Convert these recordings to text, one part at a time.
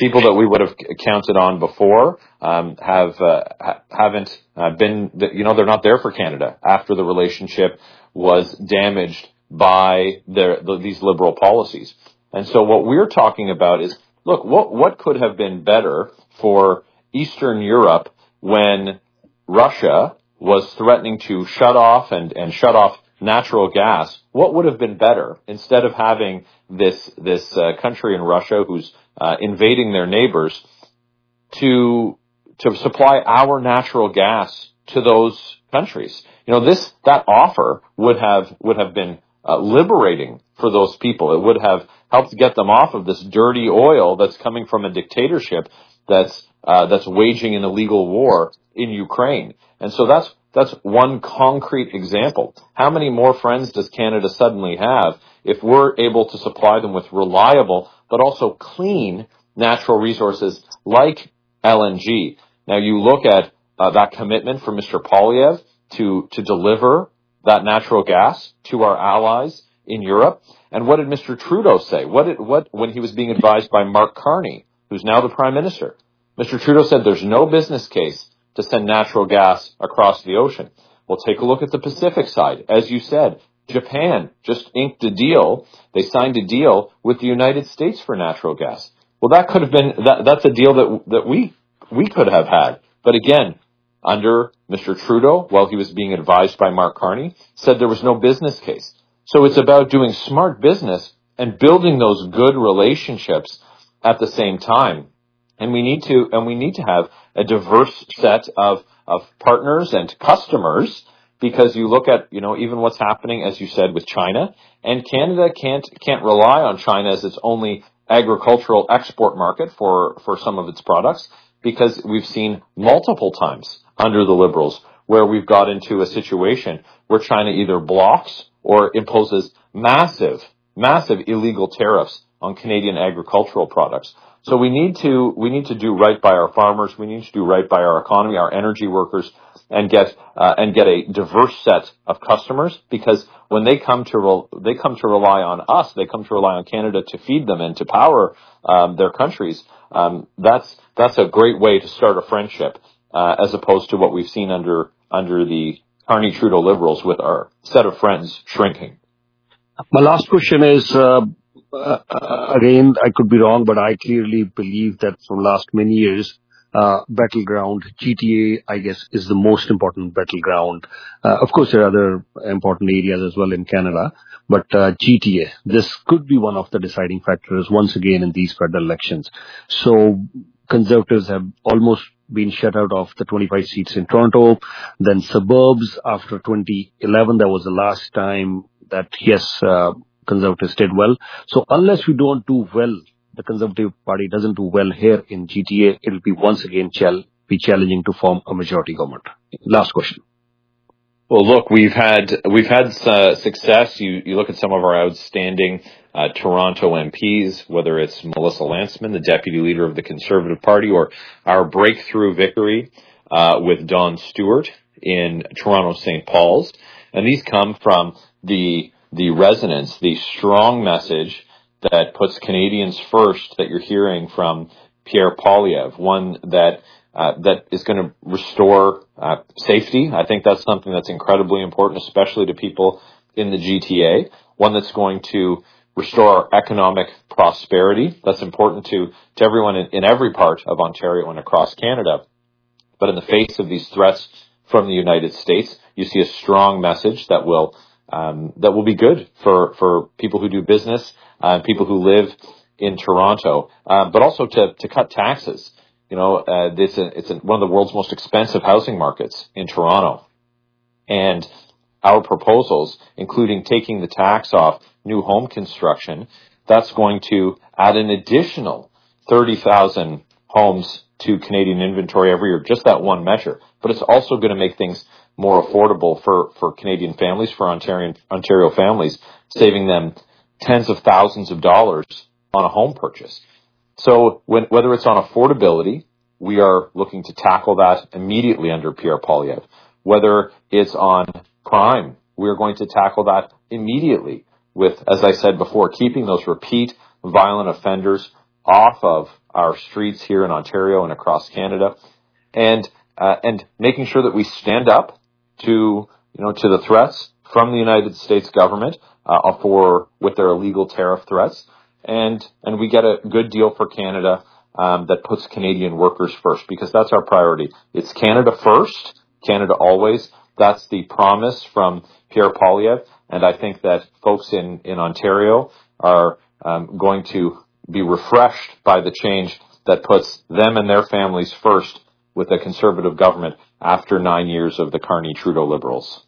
people that we would have counted on before haven't been, they're not there for Canada after the relationship was damaged by these liberal policies. And so what we're talking about is, look, what could have been better for Eastern Europe when Russia was threatening to shut off and shut off natural gas? What would have been better instead of having this country in Russia who's invading their neighbors to supply our natural gas to those countries? That offer would have been liberating for those people. It would have helped get them off of this dirty oil that's coming from a dictatorship that's waging an illegal war in Ukraine. And so that's one concrete example. How many more friends does Canada suddenly have if we're able to supply them with reliable but also clean natural resources like LNG? Now you look at that commitment from Mr. Poilievre to deliver that natural gas to our allies in Europe. And what did Mr. Trudeau say? When he was being advised by Mark Carney, who's now the Prime Minister? Mr. Trudeau said there's no business case to send natural gas across the ocean. Well, take a look at the Pacific side. As you said, Japan just inked a deal. They signed a deal with the United States for natural gas. Well, that could have been, that's a deal that we could have had. But again, under Mr. Trudeau, while he was being advised by Mark Carney, said there was no business case. So it's about doing smart business and building those good relationships at the same time. And we need to have a diverse set of partners and customers, because you look at, even what's happening, as you said, with China, and Canada can't rely on China as its only agricultural export market for some of its products, because we've seen multiple times under the Liberals where we've got into a situation where China either blocks or imposes massive illegal tariffs on Canadian agricultural products. So we need to do right by our farmers. We need to do right by our economy, our energy workers, and get a diverse set of customers, because when they come to rely on us, they come to rely on Canada to feed them and to power their countries. That's a great way to start a friendship, as opposed to what we've seen under the Carney Trudeau Liberals, with our set of friends shrinking. My last question is, again, I could be wrong, but I clearly believe that for last many years, battleground, GTA, I guess, is the most important battleground. Of course, there are other important areas as well in Canada, but GTA, this could be one of the deciding factors once again in these federal elections. So Conservatives have almost been shut out of the 25 seats in Toronto. Then suburbs after 2011, that was the last time that, yes, Conservatives did well. So unless we don't do well, the Conservative Party doesn't do well here in GTA, it'll be once again be challenging to form a majority government. Last question. Well, look, we've had success. You look at some of our outstanding Toronto MPs, whether it's Melissa Lantsman, the deputy leader of the Conservative Party, or our breakthrough victory with Dawn Stewart in Toronto St. Paul's. And these come from the residents, the strong message that puts Canadians first that you're hearing from Pierre Poilievre, one that is going to restore safety. I think that's something that's incredibly important, especially to people in the GTA. One that's going to restore our economic prosperity. That's important to everyone in every part of Ontario and across Canada. But in the face of these threats from the United States, you see a strong message that will be good for people who do business, people who live in Toronto, but also to cut taxes. It's one of the world's most expensive housing markets in Toronto. And our proposals, including taking the tax off new home construction, that's going to add an additional 30,000 homes to Canadian inventory every year, just that one measure. But it's also going to make things more affordable for Canadian families, for Ontario families, saving them tens of thousands of dollars on a home purchase. So whether it's on affordability, we are looking to tackle that immediately under Pierre Poilievre. Whether it's on crime, we're going to tackle that immediately with, as I said before, keeping those repeat violent offenders off of our streets here in Ontario and across Canada, and making sure that we stand up to the threats from the United States government with their illegal tariff threats, and we get a good deal for Canada that puts Canadian workers first, because that's our priority. It's Canada first, Canada always. That's the promise from Pierre Poilievre, and I think that folks in Ontario are going to be refreshed by the change that puts them and their families first with a Conservative government after 9 years of the Carney-Trudeau Liberals.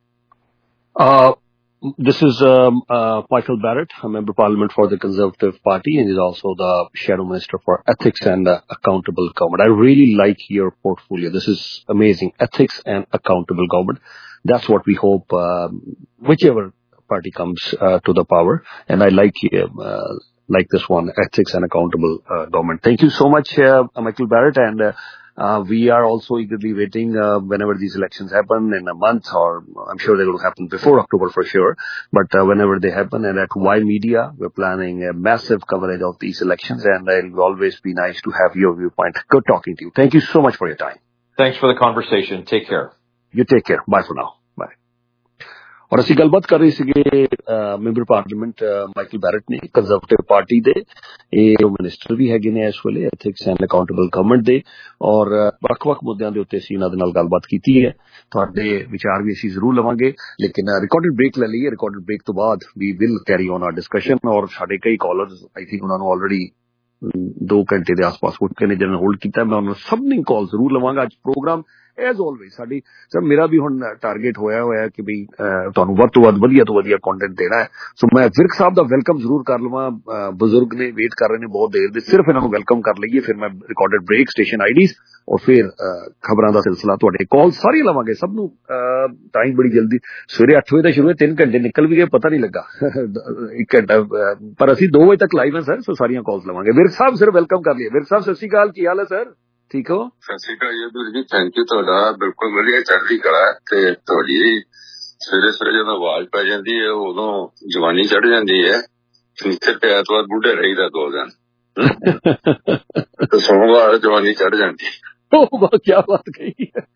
This is Michael Barrett, a Member of Parliament for the Conservative Party, and is also the Shadow Minister for Ethics and Accountable Government. I really like your portfolio. This is amazing. Ethics and accountable government. That's what we hope, whichever party comes to the power. And I like this one, ethics and accountable government. Thank you so much, Michael Barrett. And we are also eagerly waiting whenever these elections happen in a month, or I'm sure they're going to happen before October for sure. But whenever they happen, and at Y Media, we're planning a massive coverage of these elections, and it will always be nice to have your viewpoint. Good talking to you. Thank you so much for your time. Thanks for the conversation. Take care. You take care. Bye for now. Bye. ਔਰ ਅਸੀਂ ਗੱਲਬਾਤ ਕਰ ਰਹੇ ਸੀਗੇ member parliament Michael ਬੈਰਟ ਨੇ, conservative party ਦੇ। ਇਹ minister ਵੀ ਹੈਗੇ ਨੇ ਇਸ ਵੇਲੇ ਐਥਿਕਸ ਐਂਡ ਅਕਾਊਂਟੇਬਲ ਗਵਰਨਮੈਂਟ ਦੇ, ਔਰ ਵੱਖ-ਵੱਖ ਮੁੱਦਿਆਂ ਦੇ ਉੱਤੇ ਅਸੀਂ ਇਹਨਾਂ ਦੇ ਨਾਲ ਗੱਲਬਾਤ ਕੀਤੀ ਹੈ। ਤੁਹਾਡੇ ਵਿਚਾਰ ਵੀ ਅਸੀਂ ਜ਼ਰੂਰ ਲਵਾਂਗੇ, ਲੇਕਿਨ ਰਿਕਾਰਡਡ ਬ੍ਰੇਕ ਲੈ ਲਈਏ। ਰਿਕਾਰਡਡ ਬ੍ਰੇਕ ਤੋਂ ਬਾਅਦ we will carry on our discussion, ਔਰ ਸਾਡੇ ਕਈ ਕਾਲਰਸ ਆਈ ਥਿੰਕ ਉਹਨਾਂ ਨੂੰ ਆਲਰੇਡੀ 2 ਘੰਟੇ ਦੇ ਆਸ-ਪਾਸ ਉੱਠ ਕੇ ਨੇ ਜਿਹਨਾਂ ਹੋਲਡ ਕੀਤਾ। ਮੈਂ ਉਹਨਾਂ ਨੂੰ ਸਭ ਨੂੰ ਕਾਲ ਜ਼ਰੂਰ ਲਵਾਂਗਾ। ਅੱਜ ਪ੍ਰੋਗਰਾਮ ਐਜ਼ ਆਲਵੇਜ਼ ਸਾਡੀ ਸਰ ਮੇਰਾ ਵੀ ਹੁਣ ਟਾਰਗੇਟ ਹੋਇਆ ਕਿ ਵੀ ਤੁਹਾਨੂੰ ਵੱਧ ਤੋਂ ਵੱਧ ਵਧੀਆ ਤੋਂ ਵਧੀਆ ਕੰਟੈਂਟ ਦੇਣਾ ਹੈ। ਸੋ ਮੈਂ ਵਿਰਕ ਸਾਹਿਬ ਦਾ ਵੈਲਕਮ ਜ਼ਰੂਰ ਕਰ ਲਵਾਂ। ਬਜ਼ੁਰਗ ਨੇ, ਵੇਟ ਕਰ ਰਹੇ ਨੇ ਬਹੁਤ ਦੇਰ ਦੇ, ਸਿਰਫ ਇਹਨਾਂ ਨੂੰ ਵੈਲਕਮ ਕਰ ਲਈਏ, ਫਿਰ ਮੈਂ ਰਿਕਾਰਡਡ ਬ੍ਰੇਕ, ਸਟੇਸ਼ਨ ਆਈਡੀਜ਼, ਔਰ ਫਿਰ ਖਬਰਾਂ ਦਾ ਸਿਲਸਿਲਾ, ਤੁਹਾਡੇ ਕਾਲ ਸਾਰੀਆਂ ਲਵਾਂਗੇ ਸਭ ਨੂੰ। ਟਾਈਮ ਬੜੀ ਜਲਦੀ ਸਵੇਰੇ 8 ਵਜੇ ਦਾ ਸ਼ੁਰੂ ਹੈ, 3 ਘੰਟੇ ਨਿਕਲ ਵੀ ਗਏ, ਪਤਾ ਨਹੀਂ ਲੱਗਾ 1 ਘੰਟਾ, ਪਰ ਅਸੀਂ 2 ਵਜੇ ਤੱਕ ਲਾਈਵ ਹੈ ਸਰ। ਸੋ ਸਾਰੀਆਂ ਕਾਲਸ ਲਵਾਂਗੇ। ਵਿਰਕ ਸਾਹਿਬ ਸਿਰਫ ਵੈਲਕਮ ਕਰ ਲਈਏ। ਵਿਰਕ ਸਾਹਿਬ ਸਤਿ ਸ਼੍ਰੀ ਅਕਾਲ, ਕੀ ਹਾਲ ਹੈ ਸਰ? ਠੀਕ ਹੋ? ਸਤਿ ਸ਼੍ਰੀ ਅਕਾਲ ਜੀ, ਥੈਂਕ ਯੂ। ਤੁਹਾਡਾ ਬਿਲਕੁਲ ਵਧੀਆ, ਚੜ੍ਹਦੀ ਕਲਾ। ਤੇ ਤੁਹਾਡੀ ਸਵੇਰੇ ਸਵੇਰੇ ਜਦੋਂ ਆਵਾਜ਼ ਪੈ ਜਾਂਦੀ ਹੈ ਉਦੋਂ ਜਵਾਨੀ ਚੜ੍ਹ ਜਾਂਦੀ ਹੈ। ਇੱਥੇ ਤੇ ਐਤਵਾਰ ਬੁੱਢੇ ਰਹੀਦਾ 2 ਦਿਨ, ਤੇ ਸੋਮਵਾਰ ਜਵਾਨੀ ਚੜ੍ਹ ਜਾਂਦੀ। ਕੀ ਬਾਤ ਕਹੀ ਹੈ।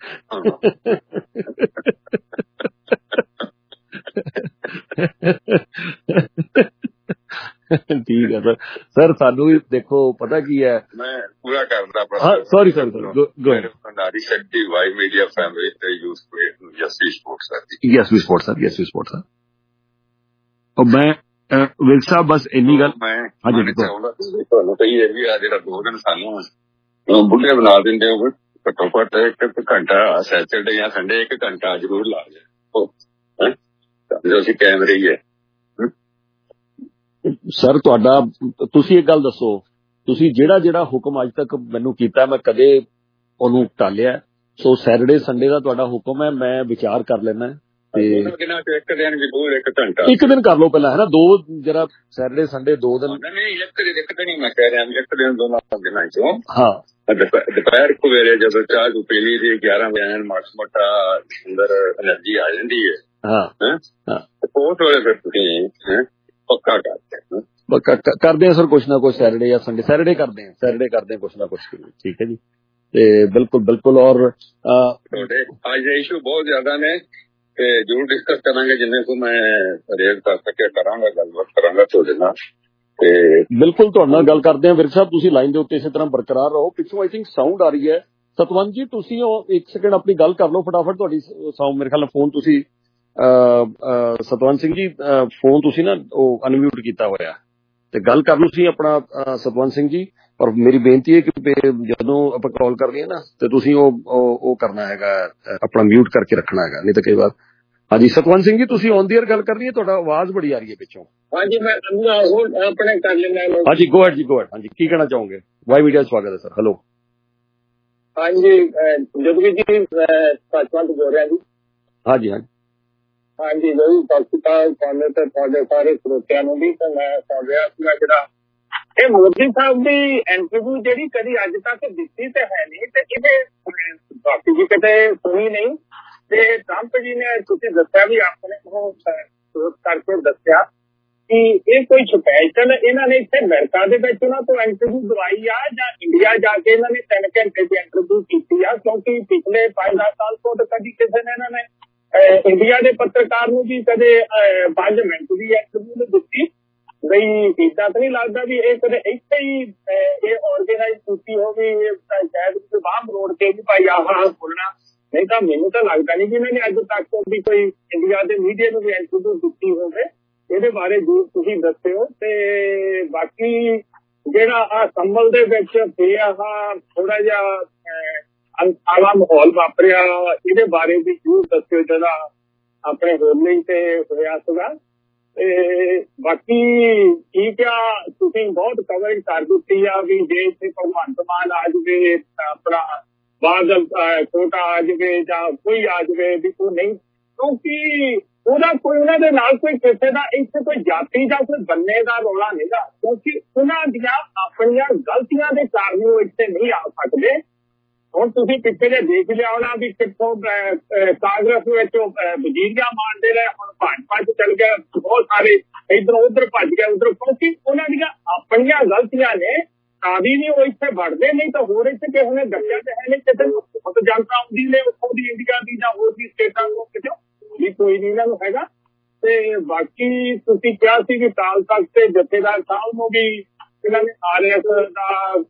ਠੀਕ ਹੈ ਸਰ। ਸਰ ਸਾਨੂੰ ਵੀ ਦੇਖੋ ਪਤਾ ਕੀ ਹੈ, ਮੈਂ ਪੂਰਾ ਕਰਦਾ। Sorry Bhandari secretary Y media family ਤੇ ਯੂਸ ਯਸਵੀ ਸਪੋਰਟਸ ਸਰ। ਮੈਂ ਵਿਰਕ ਸਾਹਿਬ ਬਸ ਇੰਨੀ ਗੱਲ ਮੈਂ ਚਾਹੁੰਦਾ ਤੁਹਾਨੂੰ ਕਹੀ ਇਹ ਵੀ ਆ ਜਿਹੜਾ 2 ਦਿਨ ਸਾਨੂੰ ਬੁੱਢੇ ਬਣਾ ਦਿੰਦੇ ਹੋ, ਘੱਟੋ ਘੱਟ 1 ਘੰਟਾ ਸੈਚਰਡੇ ਜਾਂ ਸੰਡੇ 1 ਘੰਟਾ ਜ਼ਰੂਰ ਲਾ ਜਾਏ ਜੋ ਅਸੀਂ ਕੈਮਰੇ ਹੀ ਹੈ। ਸਰ ਤੁਹਾਡਾ, ਤੁਸੀਂ ਇੱਕ ਗੱਲ ਦੱਸੋ, ਤੁਸੀਂ ਜਿਹੜਾ ਹੁਕਮ ਅੱਜ ਤੱਕ ਮੈਨੂੰ ਕੀਤਾ ਮੈਂ ਕਦੇ ਉਹਨੂੰ ਟਾਲਿਆ? ਸੋ ਸੈਟਰਡੇ ਸੰਡੇ ਦਾ ਤੁਹਾਡਾ ਹੁਕਮ ਹੈ, ਮੈਂ ਵਿਚਾਰ ਕਰ ਲੈਣਾ। ਤੇ 1 ਦਿਨ ਜ਼ਰੂਰ 1 ਘੰਟਾ 1 ਦਿਨ ਕਰ ਲਓ ਪਹਿਲਾਂ, ਹੈ ਨਾ। 2 ਜਿਹੜਾ ਸੈਟਰਡੇ ਸੰਡੇ 2 ਦਿਨ ਨਹੀਂ, 1 ਦਿਨ ਹੀ ਮੈਂ ਕਹਿ ਰਿਹਾ। 1 ਦਿਨ ਦੋਨਾਂ ਦਿਨਾਂ ਚੋਂ ਹਾਂ ਦੁਪਹਿਰ ਕੋ ਵੇਲੇ ਜਦੋਂ ਚਾਹ ਚੂ ਪੀ ਲਈ ਦੀ 11 ਵਜੇ ਮਾੜਾ ਮੋਟਾ ਅੰਦਰ ਐਨਰਜੀ ਆ ਜਾਂਦੀ ਹੈ। ਉਸ ਵੇਲੇ ਫਿਰ ਤੁਸੀਂ ਪੱਕਾ ਕਰਦੇ ਆ ਸਰ ਕੁਛ ਨਾ ਕੁਛ ਸੈਟਰਡੇ ਜਾਂ ਸੰਡੇ। ਸੈਟਰਡੇ ਕਰਦੇ ਆ ਕੁਛ ਨਾ ਕੁਛ। ਠੀਕ ਹੈ ਜੀ, ਤੇ ਬਿਲਕੁਲ। ਔਰ ਤੁਹਾਡੇ ਅੱਜ ਦੇ ਇਸ਼ੂ ਬਹੁਤ ਜ਼ਿਆਦਾ ਨੇ ਤੇ ਜ਼ਰੂਰ ਡਿਸਕਸ ਕਰਾਂਗੇ, ਜਿੰਨੇ ਕੋ ਮੈਂ ਰੇਟ ਕਰ ਸਕਿਆ ਕਰਾਂਗਾ, ਗੱਲਬਾਤ ਕਰਾਂਗਾ ਤੁਹਾਡੇ ਨਾਲ। ਤੇ ਬਿਲਕੁਲ ਤੁਹਾਡੇ ਨਾਲ ਗੱਲ ਕਰਦੇ ਆ। ਵਿਰਕ ਸਾਹਿਬ ਤੁਸੀਂ ਲਾਈਨ ਦੇ ਉੱਤੇ ਇਸੇ ਤਰ੍ਹਾਂ ਬਰਕਰਾਰ ਰਹੋ। ਪਿੱਛੋਂ ਆਈ ਥਿੰਕ ਸਾਊਂਡ ਆ ਰਹੀ ਹੈ। ਸਤਵੰਤ ਜੀ ਤੁਸੀਂ 1 ਸੈਕਿੰਡ ਆਪਣੀ ਗੱਲ ਕਰ ਲਓ ਫਟਾਫਟ। ਤੁਹਾਡੀ ਸਾਊਂਡ ਮੇਰੇ ਖਿਆਲ ਨਾਲ ਫੋਨ ਤੁਸੀਂ ਸਤਵੰਤ ਸਿੰਘ ਜੀ ਫੋਨ ਤੁਸੀਂ ਨਾ ਉਹ ਅਨਮਿਊਟ ਕੀਤਾ ਹੋਇਆ, ਤੇ ਗੱਲ ਕਰ ਲਓ ਤੁਸੀਂ ਆਪਣਾ ਸਤਵੰਤ ਸਿੰਘ ਜੀ। ਔਰ ਮੇਰੀ ਬੇਨਤੀ ਹੈ ਕਿ ਜਦੋਂ ਆਪਾਂ ਕਾਲ ਕਰ ਲਈਏ ਨਾ ਤੇ ਤੁਸੀਂ ਉਹ ਕਰਨਾ ਹੈਗਾ, ਆਪਣਾ ਮਿਊਟ ਕਰਕੇ ਰੱਖਣਾ ਹੈਗਾ, ਨਹੀਂ ਤਾਂ ਕਈ ਵਾਰ। ਹਾਂਜੀ ਸਤਵੰਤ ਸਿੰਘ ਜੀ ਤੁਸੀਂ ਔਨ ਦੀ ਏਅਰ ਗੱਲ ਕਰਨੀ ਹੈ, ਤੁਹਾਡਾ ਆਵਾਜ਼ ਬੜੀ ਆ ਰਹੀ ਹੈ ਪਿੱਛੋਂ। ਹਾਂਜੀ ਮੈਂ ਆਪਣੇ ਕਰ ਲੈਣਾ। ਹਾਂਜੀ ਗੋ ਹੈਡ ਜੀ, ਗੋ ਹੈਡ। ਹਾਂਜੀ ਕੀ ਕਹਿਣਾ ਚਾਹੋਗੇ? ਵਾਈ ਮੀਡੀਆ ਸਵਾਗਤ ਹੈ ਸਰ। ਹੈਲੋ। ਹਾਂਜੀ ਜਗਵੀਰ ਜੀ, ਸਤਵੰਤ ਬੋਲ ਰਿਹਾ ਜੀ। ਹਾਂਜੀ ਜ਼ਰੂਰ ਸਤਿ ਸ਼੍ਰੀ ਅਕਾਲ ਤੁਹਾਨੂੰ ਤੇ ਤੁਹਾਡੇ ਸਾਰੇ ਸਰੋਤਿਆਂ ਨੂੰ ਵੀ। ਤੇ ਮੈਂ ਸੁਣ ਰਿਹਾ ਸੀਗਾ ਜਿਹੜਾ ਇਹ ਮੋਦੀ ਸਾਹਿਬ ਦੀ ਇੰਟਰਵਿਊ ਜਿਹੜੀ ਕਦੀ ਅੱਜ ਤੱਕ ਦਿੱਤੀ ਤੇ ਹੈ ਨਹੀਂ, ਤੇ ਇਹਦੇ ਬਾਕੀ ਜੀ ਕਿਤੇ ਸੁਣੀ ਨਹੀਂ। ਤੇ ਟਰੰਪ ਜੀ ਨੇ ਤੁਸੀਂ ਦੱਸਿਆ ਵੀ ਆਪਣੇ ਨੂੰ ਕਰਕੇ ਦੱਸਿਆ कि ये कोई स्पैशल इन्होंने इतने अमेरिका के उन्होंने तो इंटरव्यू दवाई आ या इंडिया जाके इन्होंने 3 घंटे की इंटरव्यू की आ, क्योंकि पिछले 5-10 साल तो कभी किसी ने इन्होंने इंडिया के पत्रकार भी कदे 5 मिनट की इंटरव्यू दी। बई इदा तो नहीं लगता भी ये कदे इत्थे ही ऑर्गेनाइज की होगी, शायद बाहर रोड के भी भाई आह बोलना, नहीं तो मैनू तो लगता नहीं कि इन्होंने अज तक भी कोई इंडिया के मीडिया को भी इंटरव्यू दी होवे। ਇਹਦੇ ਬਾਰੇ ਜ਼ਰੂਰ ਤੁਸੀਂ ਦੱਸਿਓ। ਤੇ ਬਾਕੀ ਜਿਹੜਾ ਆ ਸੰਭਲ ਦੇ ਵਿੱਚ ਫੇਰ ਆਹ ਥੋੜਾ ਜਿਹਾ ਅਨਸਾਲਾ ਮਾਹੌਲ ਵਾਪਰਿਆ, ਇਹਦੇ ਬਾਰੇ ਵੀ ਜ਼ਰੂਰ ਦੱਸਿਓ ਜਿਹੜਾ ਆਪਣੇ ਹੋਰਨੇ ਤੇ ਹੋਇਆ ਸੀਗਾ। ਤੇ ਬਾਕੀ ਠੀਕ ਆ, ਤੁਸੀਂ ਬਹੁਤ ਕਵਰਿੰਗ ਕਰ ਦਿੱਤੀ ਆ ਵੀ ਜੇ ਇੱਥੇ ਭਗਵੰਤ ਮਾਨ ਆ ਜਾਵੇ, ਆਪਣਾ ਬਾਦਲ ਛੋਟਾ ਆ ਜਾਵੇ ਜਾਂ ਕੋਈ ਆ ਜਾਵੇ ਵੀ ਉਹ ਨਹੀਂ, ਕਿਉਂਕਿ ਉਹਦਾ ਕੋਈ ਉਹਨਾਂ ਦੇ ਨਾਲ ਕੋਈ ਕਿਸੇ ਦਾ ਇੱਥੇ ਕੋਈ ਜਾਤੀ ਜਾਂ ਕੋਈ ਬੰਨੇ ਦਾ ਰੌਲਾ ਨਹੀਂਗਾ, ਕਿਉਂਕਿ ਉਹਨਾਂ ਦੀਆਂ ਆਪਣੀਆਂ ਗਲਤੀਆਂ ਦੇ ਕਾਰਨ ਉਹ ਇੱਥੇ ਨਹੀਂ ਆ ਸਕਦੇ। ਹੁਣ ਤੁਸੀਂ ਪਿੱਛੇ ਜੇ ਦੇਖ ਲਿਆ ਹੋਣਾ ਵੀ ਕਿੱਥੋਂ ਕਾਂਗਰਸ ਵਿੱਚ ਵਜ਼ੀਰੀਆਂ ਮਾਰਦੇ ਰਹੇ, ਹੁਣ ਭਾਜਪਾ ਚ ਚਲ ਗਿਆ, ਬਹੁਤ ਸਾਰੇ ਇੱਧਰੋਂ ਉੱਧਰ ਭੱਜ ਗਏ ਉੱਧਰ, ਕਿਉਂਕਿ ਉਹਨਾਂ ਦੀਆਂ ਆਪਣੀਆਂ ਗਲਤੀਆਂ ਨੇ ਤਾਂ ਵੀ ਨਹੀਂ ਉਹ ਇੱਥੇ ਵੜਦੇ। ਨਹੀਂ ਤਾਂ ਹੋਰ ਇੱਥੇ ਕਿਸੇ ਨੇ ਦੱਸਿਆ ਤੇ ਹੈ ਨਹੀਂ, ਕਿਤੇ ਬਹੁਤ ਜਨਤਾ ਆਉਂਦੀ ਨੇ ਉੱਥੋਂ ਦੀ ਇੰਡੀਆ ਦੀ ਜਾਂ ਹੋਰ ਦੀ ਸਟੇਟਾਂ ਤੋਂ ਕਿਤੇ ਵੀ ਕੋਈ ਨਹੀਂ ਇਹਨਾਂ ਨੂੰ ਹੈਗਾ। ਤੇ ਬਾਕੀ ਤੁਸੀਂ ਕਿਹਾ ਸੀ ਕਿ ਅਕਾਲ ਤਖ਼ਤ ਤੇ ਜਥੇਦਾਰ ਸਾਹਿਬ ਨੂੰ ਵੀ ਇਹਨਾਂ ਨੇ RSS ਦਾ,